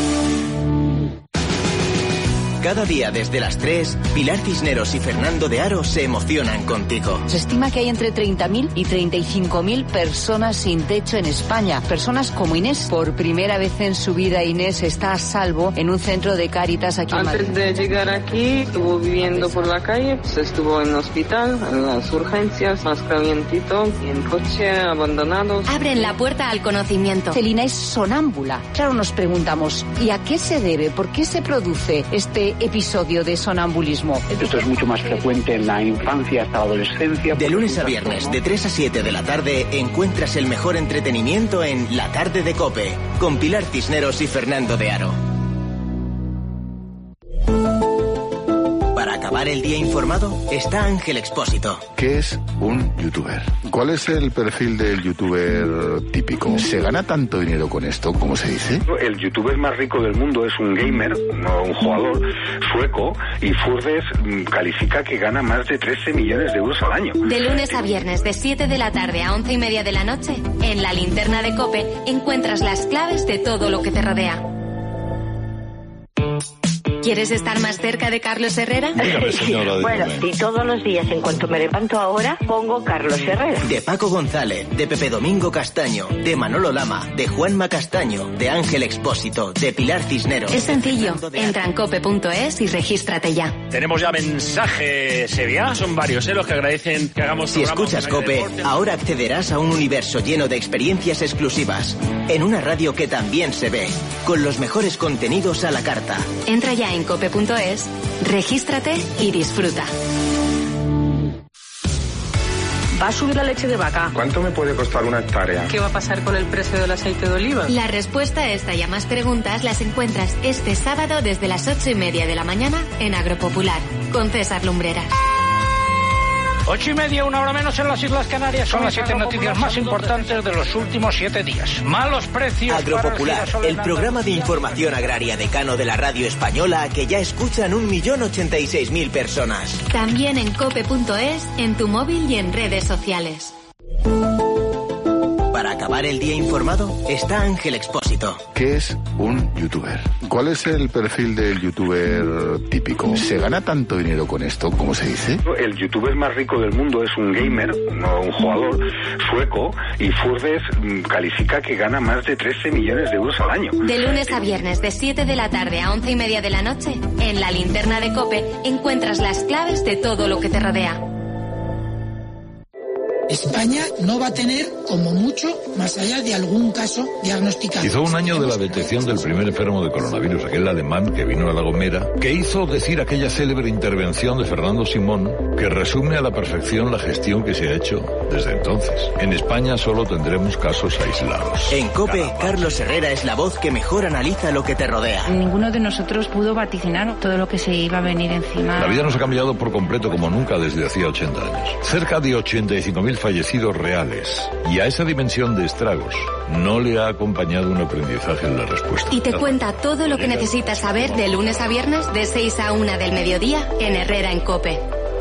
Cada día desde las 3, Pilar Cisneros y Fernando de Aro se emocionan contigo. Se estima que hay entre 30.000 y 35.000 personas sin techo en España. Personas como Inés. Por primera vez en su vida, Inés está a salvo en un centro de Cáritas aquí en Madrid. Antes de llegar aquí, estuvo viviendo por la calle, estuvo en el hospital, en las urgencias, más calientito, y en coche, abandonado. Abren la puerta al conocimiento. Celina es sonámbula. Claro, nos preguntamos, ¿y a qué se debe? ¿Por qué se produce este episodio de sonambulismo? Esto es mucho más frecuente en la infancia hasta la adolescencia. De lunes a viernes, de 3 a 7 de la tarde, encuentras el mejor entretenimiento en La Tarde de COPE, con Pilar Cisneros y Fernando de Aro. Para acabar el día informado, está Ángel Expósito. ¿Qué es un youtuber? ¿Cuál es el perfil del youtuber típico? ¿Se gana tanto dinero con esto, como se dice? El youtuber más rico del mundo es un gamer, no un jugador, sueco, y Forbes califica que gana más de 13 millones de euros al año. De lunes a viernes, de 7 de la tarde a 11:30 de la noche, en la linterna de COPE encuentras las claves de todo lo que te rodea. ¿Quieres estar más cerca de Carlos Herrera? Dígame, señora, Bueno, dígame. y todos los días, en cuanto me levanto ahora, pongo Carlos Herrera. De Paco González, de Pepe Domingo Castaño, de Manolo Lama, de Juanma Castaño, de Ángel Expósito, de Pilar Cisneros. Es sencillo. Entra en cope.es y regístrate ya. Tenemos ya mensajes, Sevilla. Son varios los que agradecen que hagamos Si programas escuchas con el COPE, deporte. ahora accederás a un universo lleno de experiencias exclusivas. En una radio que también se ve, con los mejores contenidos a la carta. Entra ya en cope.es, regístrate y disfruta. ¿Va a subir la leche de vaca? ¿Cuánto me puede costar una hectárea? ¿Qué va a pasar con el precio del aceite de oliva? La respuesta a esta y a más preguntas las encuentras este sábado desde las 8:30 de la mañana en Agropopular, con César Lumbreras. 8:30, una hora menos en las Islas Canarias. Son las 7 noticias más importantes de los últimos 7 días. Malos precios. Agropopular, el programa de información agraria decano de la radio española que ya escuchan 1.086.000 personas. También en cope.es, en tu móvil y en redes sociales. Para acabar el día informado, está Ángel Expósito. ¿Qué es un youtuber? ¿Cuál es el perfil del youtuber típico? ¿Se gana tanto dinero con esto, como se dice? El youtuber más rico del mundo es un gamer, no un jugador, sueco, y Forbes califica que gana más de 13 millones de euros al año. De lunes a viernes, de 7 de la tarde a 11:30 de la noche, en la linterna de COPE encuentras las claves de todo lo que te rodea. España no va a tener, como mucho, más allá de algún caso diagnosticado. Hizo un año de la detección del primer enfermo de coronavirus, aquel alemán que vino a La Gomera, que hizo decir aquella célebre intervención de Fernando Simón, que resume a la perfección la gestión que se ha hecho desde entonces. En España solo tendremos casos aislados. En COPE, Carlos Herrera es la voz que mejor analiza lo que te rodea. Ninguno de nosotros pudo vaticinar todo lo que se iba a venir encima. La vida nos ha cambiado por completo como nunca desde hacía 80 años. Cerca de 85.000 fallecidos reales. Y a esa dimensión de estragos no le ha acompañado un aprendizaje en la respuesta. Y te cuenta todo lo que necesitas saber de lunes a viernes de 6 a 1 del mediodía en Herrera en COPE.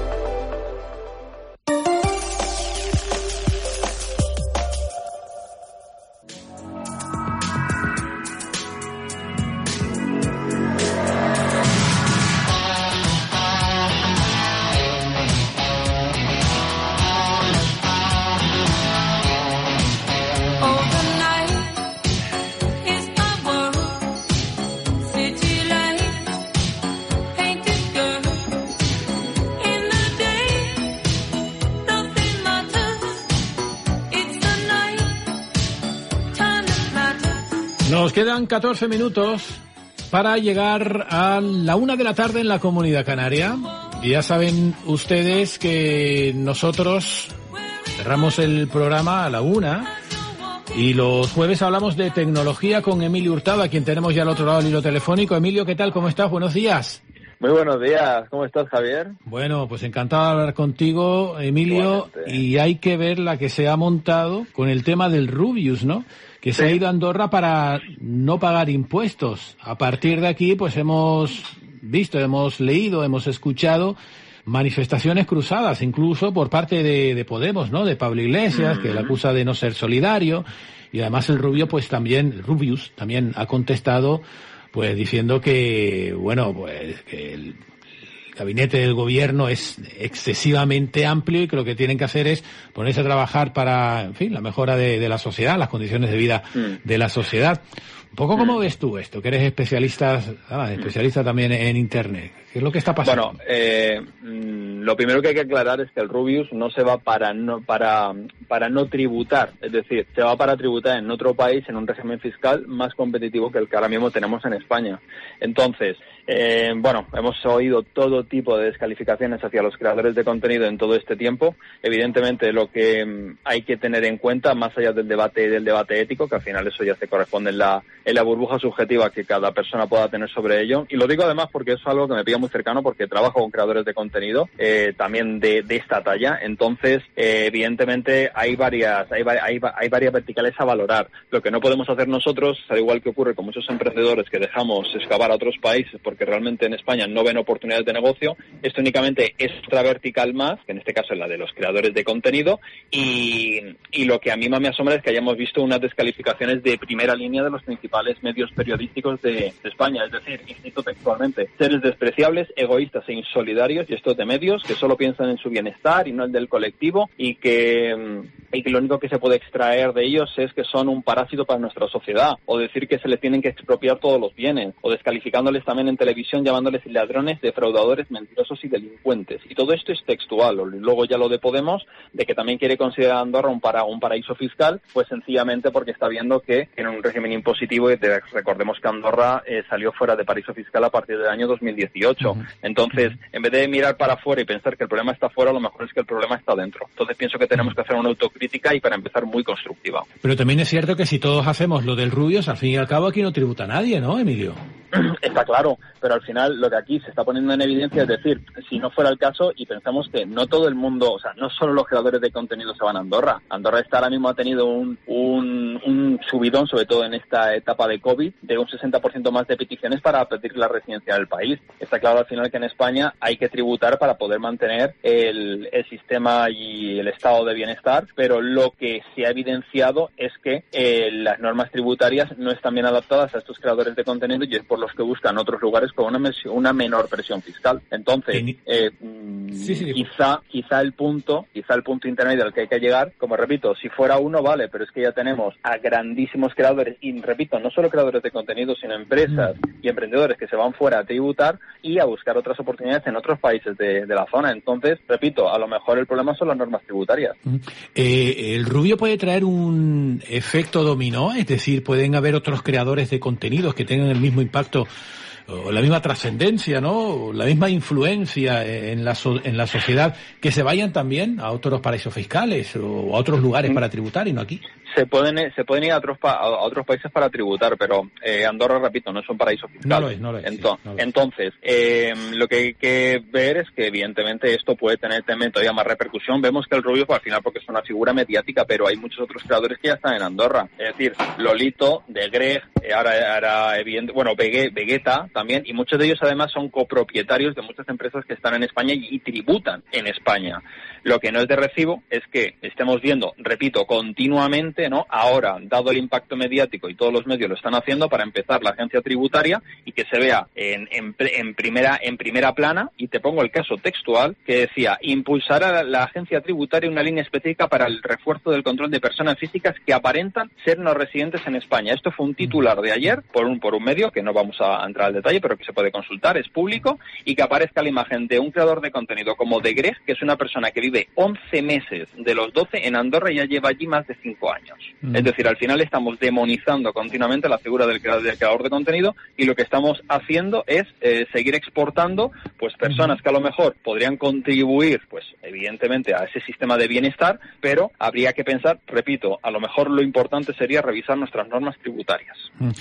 Nos quedan 14 minutos para llegar a la 1 de la tarde en la Comunidad Canaria. Y ya saben ustedes que nosotros cerramos el programa a la 1 Y los jueves hablamos de tecnología con Emilio Hurtado, a quien tenemos ya al otro lado del hilo telefónico. Emilio, ¿qué tal? ¿Cómo estás? Buenos días. Muy buenos días. ¿Cómo estás, Javier? Bueno, pues encantado de hablar contigo, Emilio. Igualmente. Y hay que ver la que se ha montado con el tema del Rubius, ¿no? Que se ha ido a Andorra para no pagar impuestos. A partir de aquí, pues hemos visto, hemos leído, hemos escuchado manifestaciones cruzadas, incluso por parte de Podemos, ¿no? De Pablo Iglesias, que le acusa de no ser solidario. Y además el Rubius también ha contestado, pues diciendo que, bueno, pues que el gabinete del gobierno es excesivamente amplio y que lo que tienen que hacer es ponerse a trabajar para, en fin, la mejora de la sociedad, las condiciones de vida de la sociedad. Un poco, ¿cómo ves tú esto? Que eres especialista también en Internet. ¿Qué es lo que está pasando? Bueno, lo primero que hay que aclarar es que el Rubius no se va para no tributar, es decir, se va para tributar en otro país en un régimen fiscal más competitivo que el que ahora mismo tenemos en España. Entonces, bueno, hemos oído todo tipo de descalificaciones hacia los creadores de contenido en todo este tiempo. Evidentemente, lo que hay que tener en cuenta, más allá del debate ético, que al final eso ya se corresponde en la burbuja subjetiva que cada persona pueda tener sobre ello. Y lo digo además porque es algo que me pilla muy cercano, porque trabajo con creadores de contenido también de esta talla. Entonces, evidentemente hay varias verticales a valorar. Lo que no podemos hacer nosotros, al igual que ocurre con muchos emprendedores que dejamos excavar a otros países porque realmente en España no ven oportunidades de negocio, esto únicamente es otra vertical más, que en este caso es la de los creadores de contenido, y lo que a mí más me asombra es que hayamos visto unas descalificaciones de primera línea de los principales medios periodísticos de España, es decir, y cito textualmente, seres despreciables, egoístas e insolidarios y estos de medios que solo piensan en su bienestar y no el del colectivo y que lo único que se puede extraer de ellos es que son un parásito para nuestra sociedad, o decir que se les tienen que expropiar todos los bienes, o descalificándoles también en televisión, llamándoles ladrones, defraudadores, mentirosos y delincuentes. Y todo esto es textual. Luego ya lo de Podemos, de que también quiere considerar a Andorra un paraíso fiscal, pues sencillamente porque está viendo que tiene un régimen impositivo y recordemos que Andorra salió fuera de paraíso fiscal a partir del año 2018. Entonces, en vez de mirar para afuera y pensar que el problema está fuera, lo mejor es que el problema está dentro. Entonces pienso que tenemos que hacer una autocrítica y para empezar muy constructiva. Pero también es cierto que si todos hacemos lo del Rubius, al fin y al cabo aquí no tributa nadie, ¿no, Emilio? Está claro, pero al final lo que aquí se está poniendo en evidencia es decir, si no fuera el caso y pensamos que no todo el mundo, o sea, no solo los creadores de contenido se van a Andorra. Andorra ahora mismo ha tenido un subidón, sobre todo en esta etapa de COVID, de un 60% más de peticiones para pedir la residencia del país. Está claro al final que en España hay que tributar para poder mantener el sistema y el estado de bienestar, pero lo que se ha evidenciado es que las normas tributarias no están bien adaptadas a estos creadores de contenido y es por los que buscan otros lugares con una menor presión fiscal. Entonces, quizá el punto intermedio al que hay que llegar, como repito, si fuera uno vale, pero es que ya tenemos a grandísimos creadores y repito, no solo creadores de contenido, sino empresas y emprendedores que se van fuera a tributar y a buscar otras oportunidades en otros países de la zona. Entonces, repito, a lo mejor el problema son las normas tributarias. ¿El Rubio puede traer un efecto dominó? Es decir, ¿pueden haber otros creadores de contenidos que tengan el mismo impacto o la misma trascendencia, ¿no? O la misma influencia en la sociedad, que se vayan también a otros paraísos fiscales o a otros lugares para tributar y no aquí? Se pueden ir a otros países para tributar, pero Andorra, repito, no es un paraíso fiscal. No lo es. Entonces, lo que hay que ver es que evidentemente esto puede tener también todavía más repercusión. Vemos que el Rubio, al final, porque es una figura mediática, pero hay muchos otros creadores que ya están en Andorra. Es decir, Lolito, De Greg, ahora evidente, bueno, Vegeta también, y muchos de ellos además son copropietarios de muchas empresas que están en España y tributan en España. Lo que no es de recibo es que estemos viendo, repito, continuamente, ¿no? Ahora, dado el impacto mediático y todos los medios lo están haciendo, para empezar la agencia tributaria y que se vea en primera plana, y te pongo el caso textual que decía: impulsar a la agencia tributaria una línea específica para el refuerzo del control de personas físicas que aparentan ser no residentes en España. Esto fue un titular de ayer por un medio, que no vamos a entrar al detalle, pero que se puede consultar, es público, y que aparezca la imagen de un creador de contenido como De Greg, que es una persona que vive 11 meses de los 12 en Andorra y ya lleva allí más de 5 años. Es decir, al final estamos demonizando continuamente la figura del creador de contenido, y lo que estamos haciendo es seguir exportando pues personas que a lo mejor podrían contribuir, pues evidentemente, a ese sistema de bienestar, pero habría que pensar, repito, a lo mejor lo importante sería revisar nuestras normas tributarias.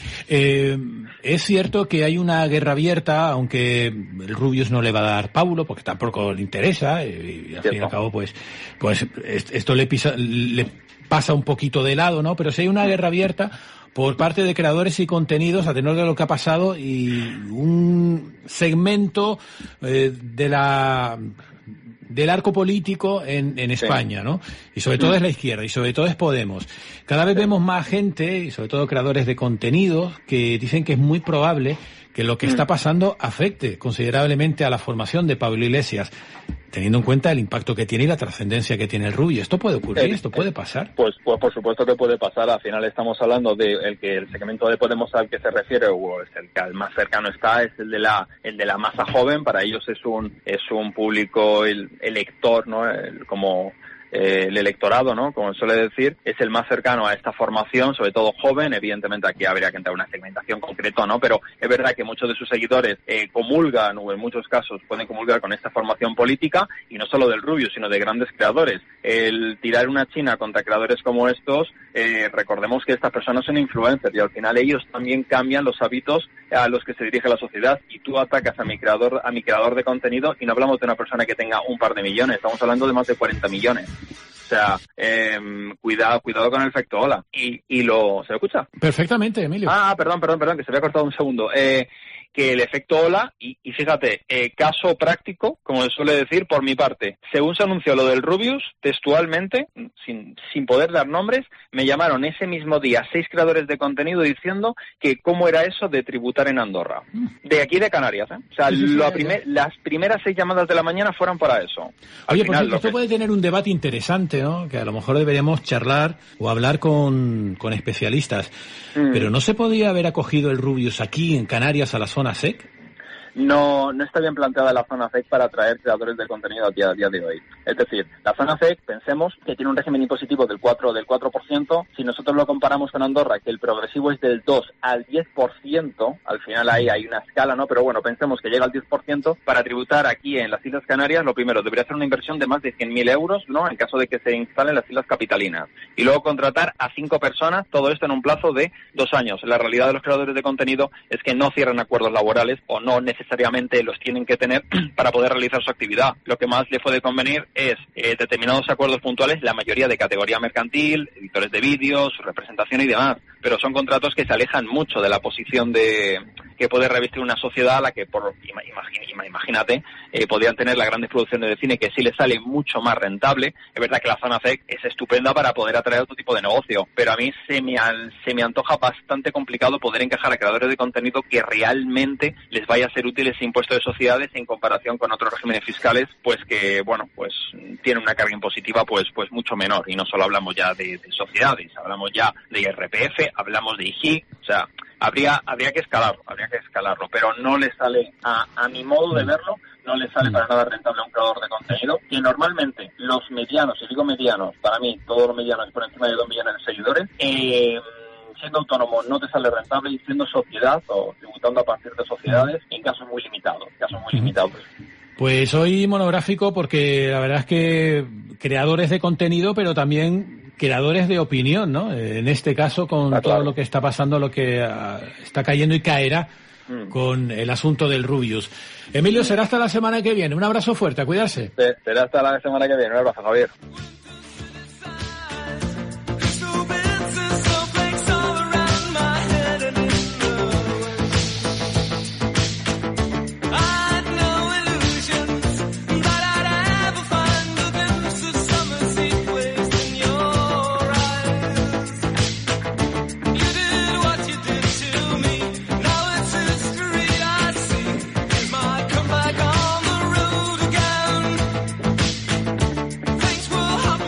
Es cierto que hay una guerra abierta, aunque el Rubius no le va a dar pábulo, porque tampoco le interesa, y al fin y al cabo, pues esto le pasa un poquito de lado, ¿no? Pero si hay una guerra abierta por parte de creadores y contenidos, a tenor de lo que ha pasado, y un segmento del arco político en España, ¿no? Y sobre todo es la izquierda, y sobre todo es Podemos. Cada vez vemos más gente, y sobre todo creadores de contenidos, que dicen que es muy probable que lo que está pasando afecte considerablemente a la formación de Pablo Iglesias, teniendo en cuenta el impacto que tiene y la trascendencia que tiene el Rubio. ¿Esto puede ocurrir? ¿Esto puede pasar? Pues por supuesto que puede pasar. Al final estamos hablando de el segmento de Podemos al que se refiere, o es el que al más cercano está, es el de la masa joven. Para ellos es un público, el elector, ¿no? El electorado, ¿no? Como suele decir, es el más cercano a esta formación, sobre todo joven. Evidentemente aquí habría que entrar en una segmentación concreta, ¿no? Pero es verdad que muchos de sus seguidores comulgan, o en muchos casos pueden comulgar con esta formación política, y no solo del Rubio, sino de grandes creadores. El tirar una china contra creadores como estos, recordemos que estas personas son influencers, y al final ellos también cambian los hábitos a los que se dirige la sociedad, y tú atacas a mi creador de contenido, y no hablamos de una persona que tenga un par de millones, estamos hablando de más de 40 millones. O sea, cuidado con el efecto ola. ¿Se lo escucha? Perfectamente, Emilio. Perdón, que se había cortado un segundo. Que el efecto ola, y fíjate, caso práctico, como se suele decir por mi parte, según se anunció lo del Rubius, textualmente, sin poder dar nombres, me llamaron ese mismo día 6 creadores de contenido diciendo que cómo era eso de tributar en Andorra. De aquí de Canarias, ¿eh? O sea, las primeras 6 llamadas de la mañana fueron para eso. Oye, pues esto puede tener un debate interesante, ¿no? Que a lo mejor deberíamos charlar o hablar con especialistas. Pero ¿no se podía haber acogido el Rubius aquí en Canarias a la zona SEC? No está bien planteada la zona SEC para atraer creadores de contenido a día de hoy. Es decir, la zona SEC, pensemos que tiene un régimen impositivo del 4%. Si nosotros lo comparamos con Andorra, que el progresivo es del 2 al 10%, al final ahí hay una escala, ¿no? Pero bueno, pensemos que llega al 10%. Para tributar aquí en las Islas Canarias, lo primero, debería hacer una inversión de más de 100.000 euros, ¿no? En caso de que se instalen las Islas Capitalinas. Y luego contratar a 5 personas, todo esto en un plazo de 2 años. La realidad de los creadores de contenido es que no cierran acuerdos laborales, o no necesariamente los tienen que tener para poder realizar su actividad. Lo que más le puede convenir es determinados acuerdos puntuales, la mayoría de categoría mercantil, editores de vídeos, representación y demás, pero son contratos que se alejan mucho de la posición que puede revestir una sociedad a la que, imagínate, podrían tener las grandes producciones de cine, que sí les sale mucho más rentable. Es verdad que la zona SEC es estupenda para poder atraer otro tipo de negocio, pero a mí se me antoja bastante complicado poder encajar a creadores de contenido que realmente les vaya a ser útil ese impuesto de sociedades en comparación con otros regímenes fiscales, pues que, bueno, pues tienen una carga impositiva pues mucho menor. Y no solo hablamos ya de sociedades, hablamos ya de IRPF, hablamos de IGI, o sea, habría que escalarlo, pero no le sale, a mi modo de verlo, no le sale para nada rentable a un creador de contenido, que normalmente los medianos, y digo medianos, para mí todos los medianos por encima de 2 millones de seguidores, siendo autónomo no te sale rentable, y siendo sociedad o tributando a partir de sociedades en casos muy limitados. Pues hoy monográfico, porque la verdad es que creadores de contenido, pero también creadores de opinión, ¿no? En este caso, con todo lo que está pasando, lo que está cayendo y caerá con el asunto del Rubius. Emilio, será hasta la semana que viene. Un abrazo fuerte, a cuidarse. Será hasta la semana que viene. Un abrazo, Javier. Things will happen.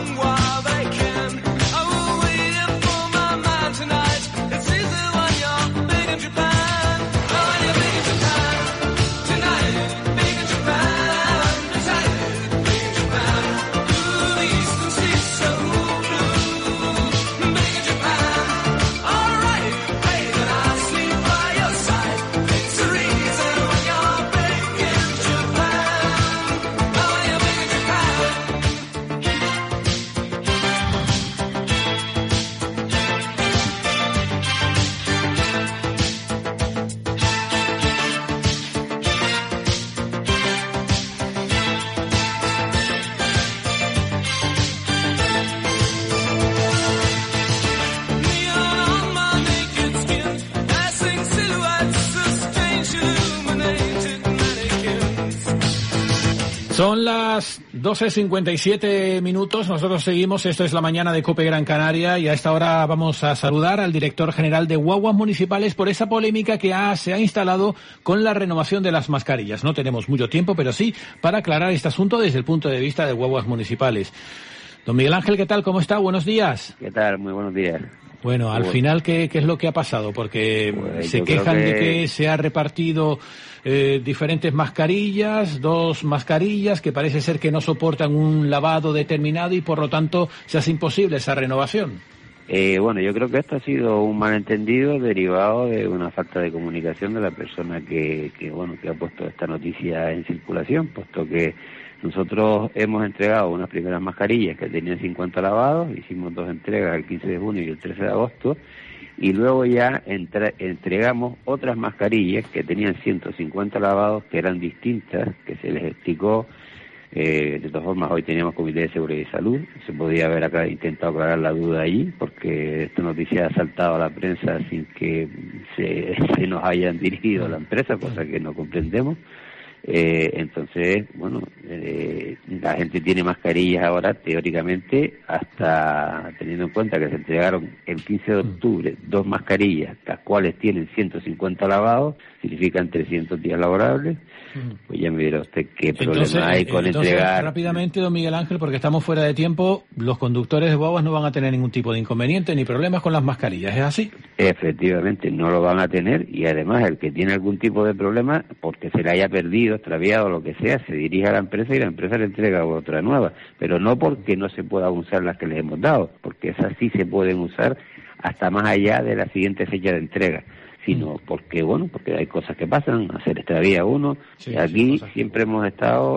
Son las 12:57 minutos. Nosotros seguimos. Esto es la mañana de COPE Gran Canaria y a esta hora vamos a saludar al director general de Guaguas Municipales por esa polémica que se ha instalado con la renovación de las mascarillas. No tenemos mucho tiempo, pero sí para aclarar este asunto desde el punto de vista de Guaguas Municipales. Don Miguel Ángel, ¿qué tal? ¿Cómo está? Buenos días. ¿Qué tal? Muy buenos días. Bueno, al final, ¿qué es lo que ha pasado? Porque se quejan de que se ha repartido diferentes mascarillas, 2 mascarillas que parece ser que no soportan un lavado determinado y por lo tanto se hace imposible esa renovación. Bueno, yo creo que esto ha sido un malentendido derivado de una falta de comunicación de la persona que ha puesto esta noticia en circulación, puesto que nosotros hemos entregado unas primeras mascarillas que tenían 50 lavados, hicimos 2 entregas el 15 de junio y el 13 de agosto, y luego ya entregamos otras mascarillas que tenían 150 lavados, que eran distintas, que se les explicó. De todas formas, hoy teníamos Comité de Seguridad y Salud, se podía haber intentado aclarar la duda allí, porque esta noticia ha saltado a la prensa sin que se nos hayan dirigido a la empresa, cosa que no comprendemos. Entonces, bueno, la gente tiene mascarillas ahora, teóricamente, hasta teniendo en cuenta que se entregaron el 15 de octubre 2 mascarillas, las cuales tienen 150 lavados, significan 300 días laborables. Pues ya me dirá usted qué problema hay con entregar. Rápidamente, don Miguel Ángel, porque estamos fuera de tiempo, los conductores de guaguas no van a tener ningún tipo de inconveniente ni problemas con las mascarillas, ¿es así? Efectivamente, no lo van a tener, y además el que tiene algún tipo de problema, porque se le haya perdido, extraviado o lo que sea, se dirige a la empresa y la empresa le entrega otra nueva, pero no porque no se puedan usar las que les hemos dado, porque esas sí se pueden usar hasta más allá de la siguiente fecha de entrega, sino porque hay cosas que pasan, hacer extravía uno, y aquí siempre hemos estado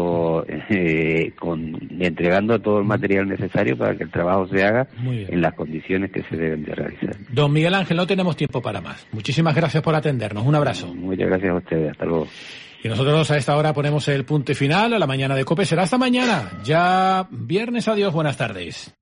entregando todo el material necesario para que el trabajo se haga en las condiciones que se deben de realizar. Don Miguel Ángel, no tenemos tiempo para más. Muchísimas gracias por atendernos. Un abrazo. Muchas gracias a ustedes. Hasta luego. Y nosotros a esta hora ponemos el punto final a la mañana de COPE. Será hasta mañana, ya viernes. Adiós, buenas tardes.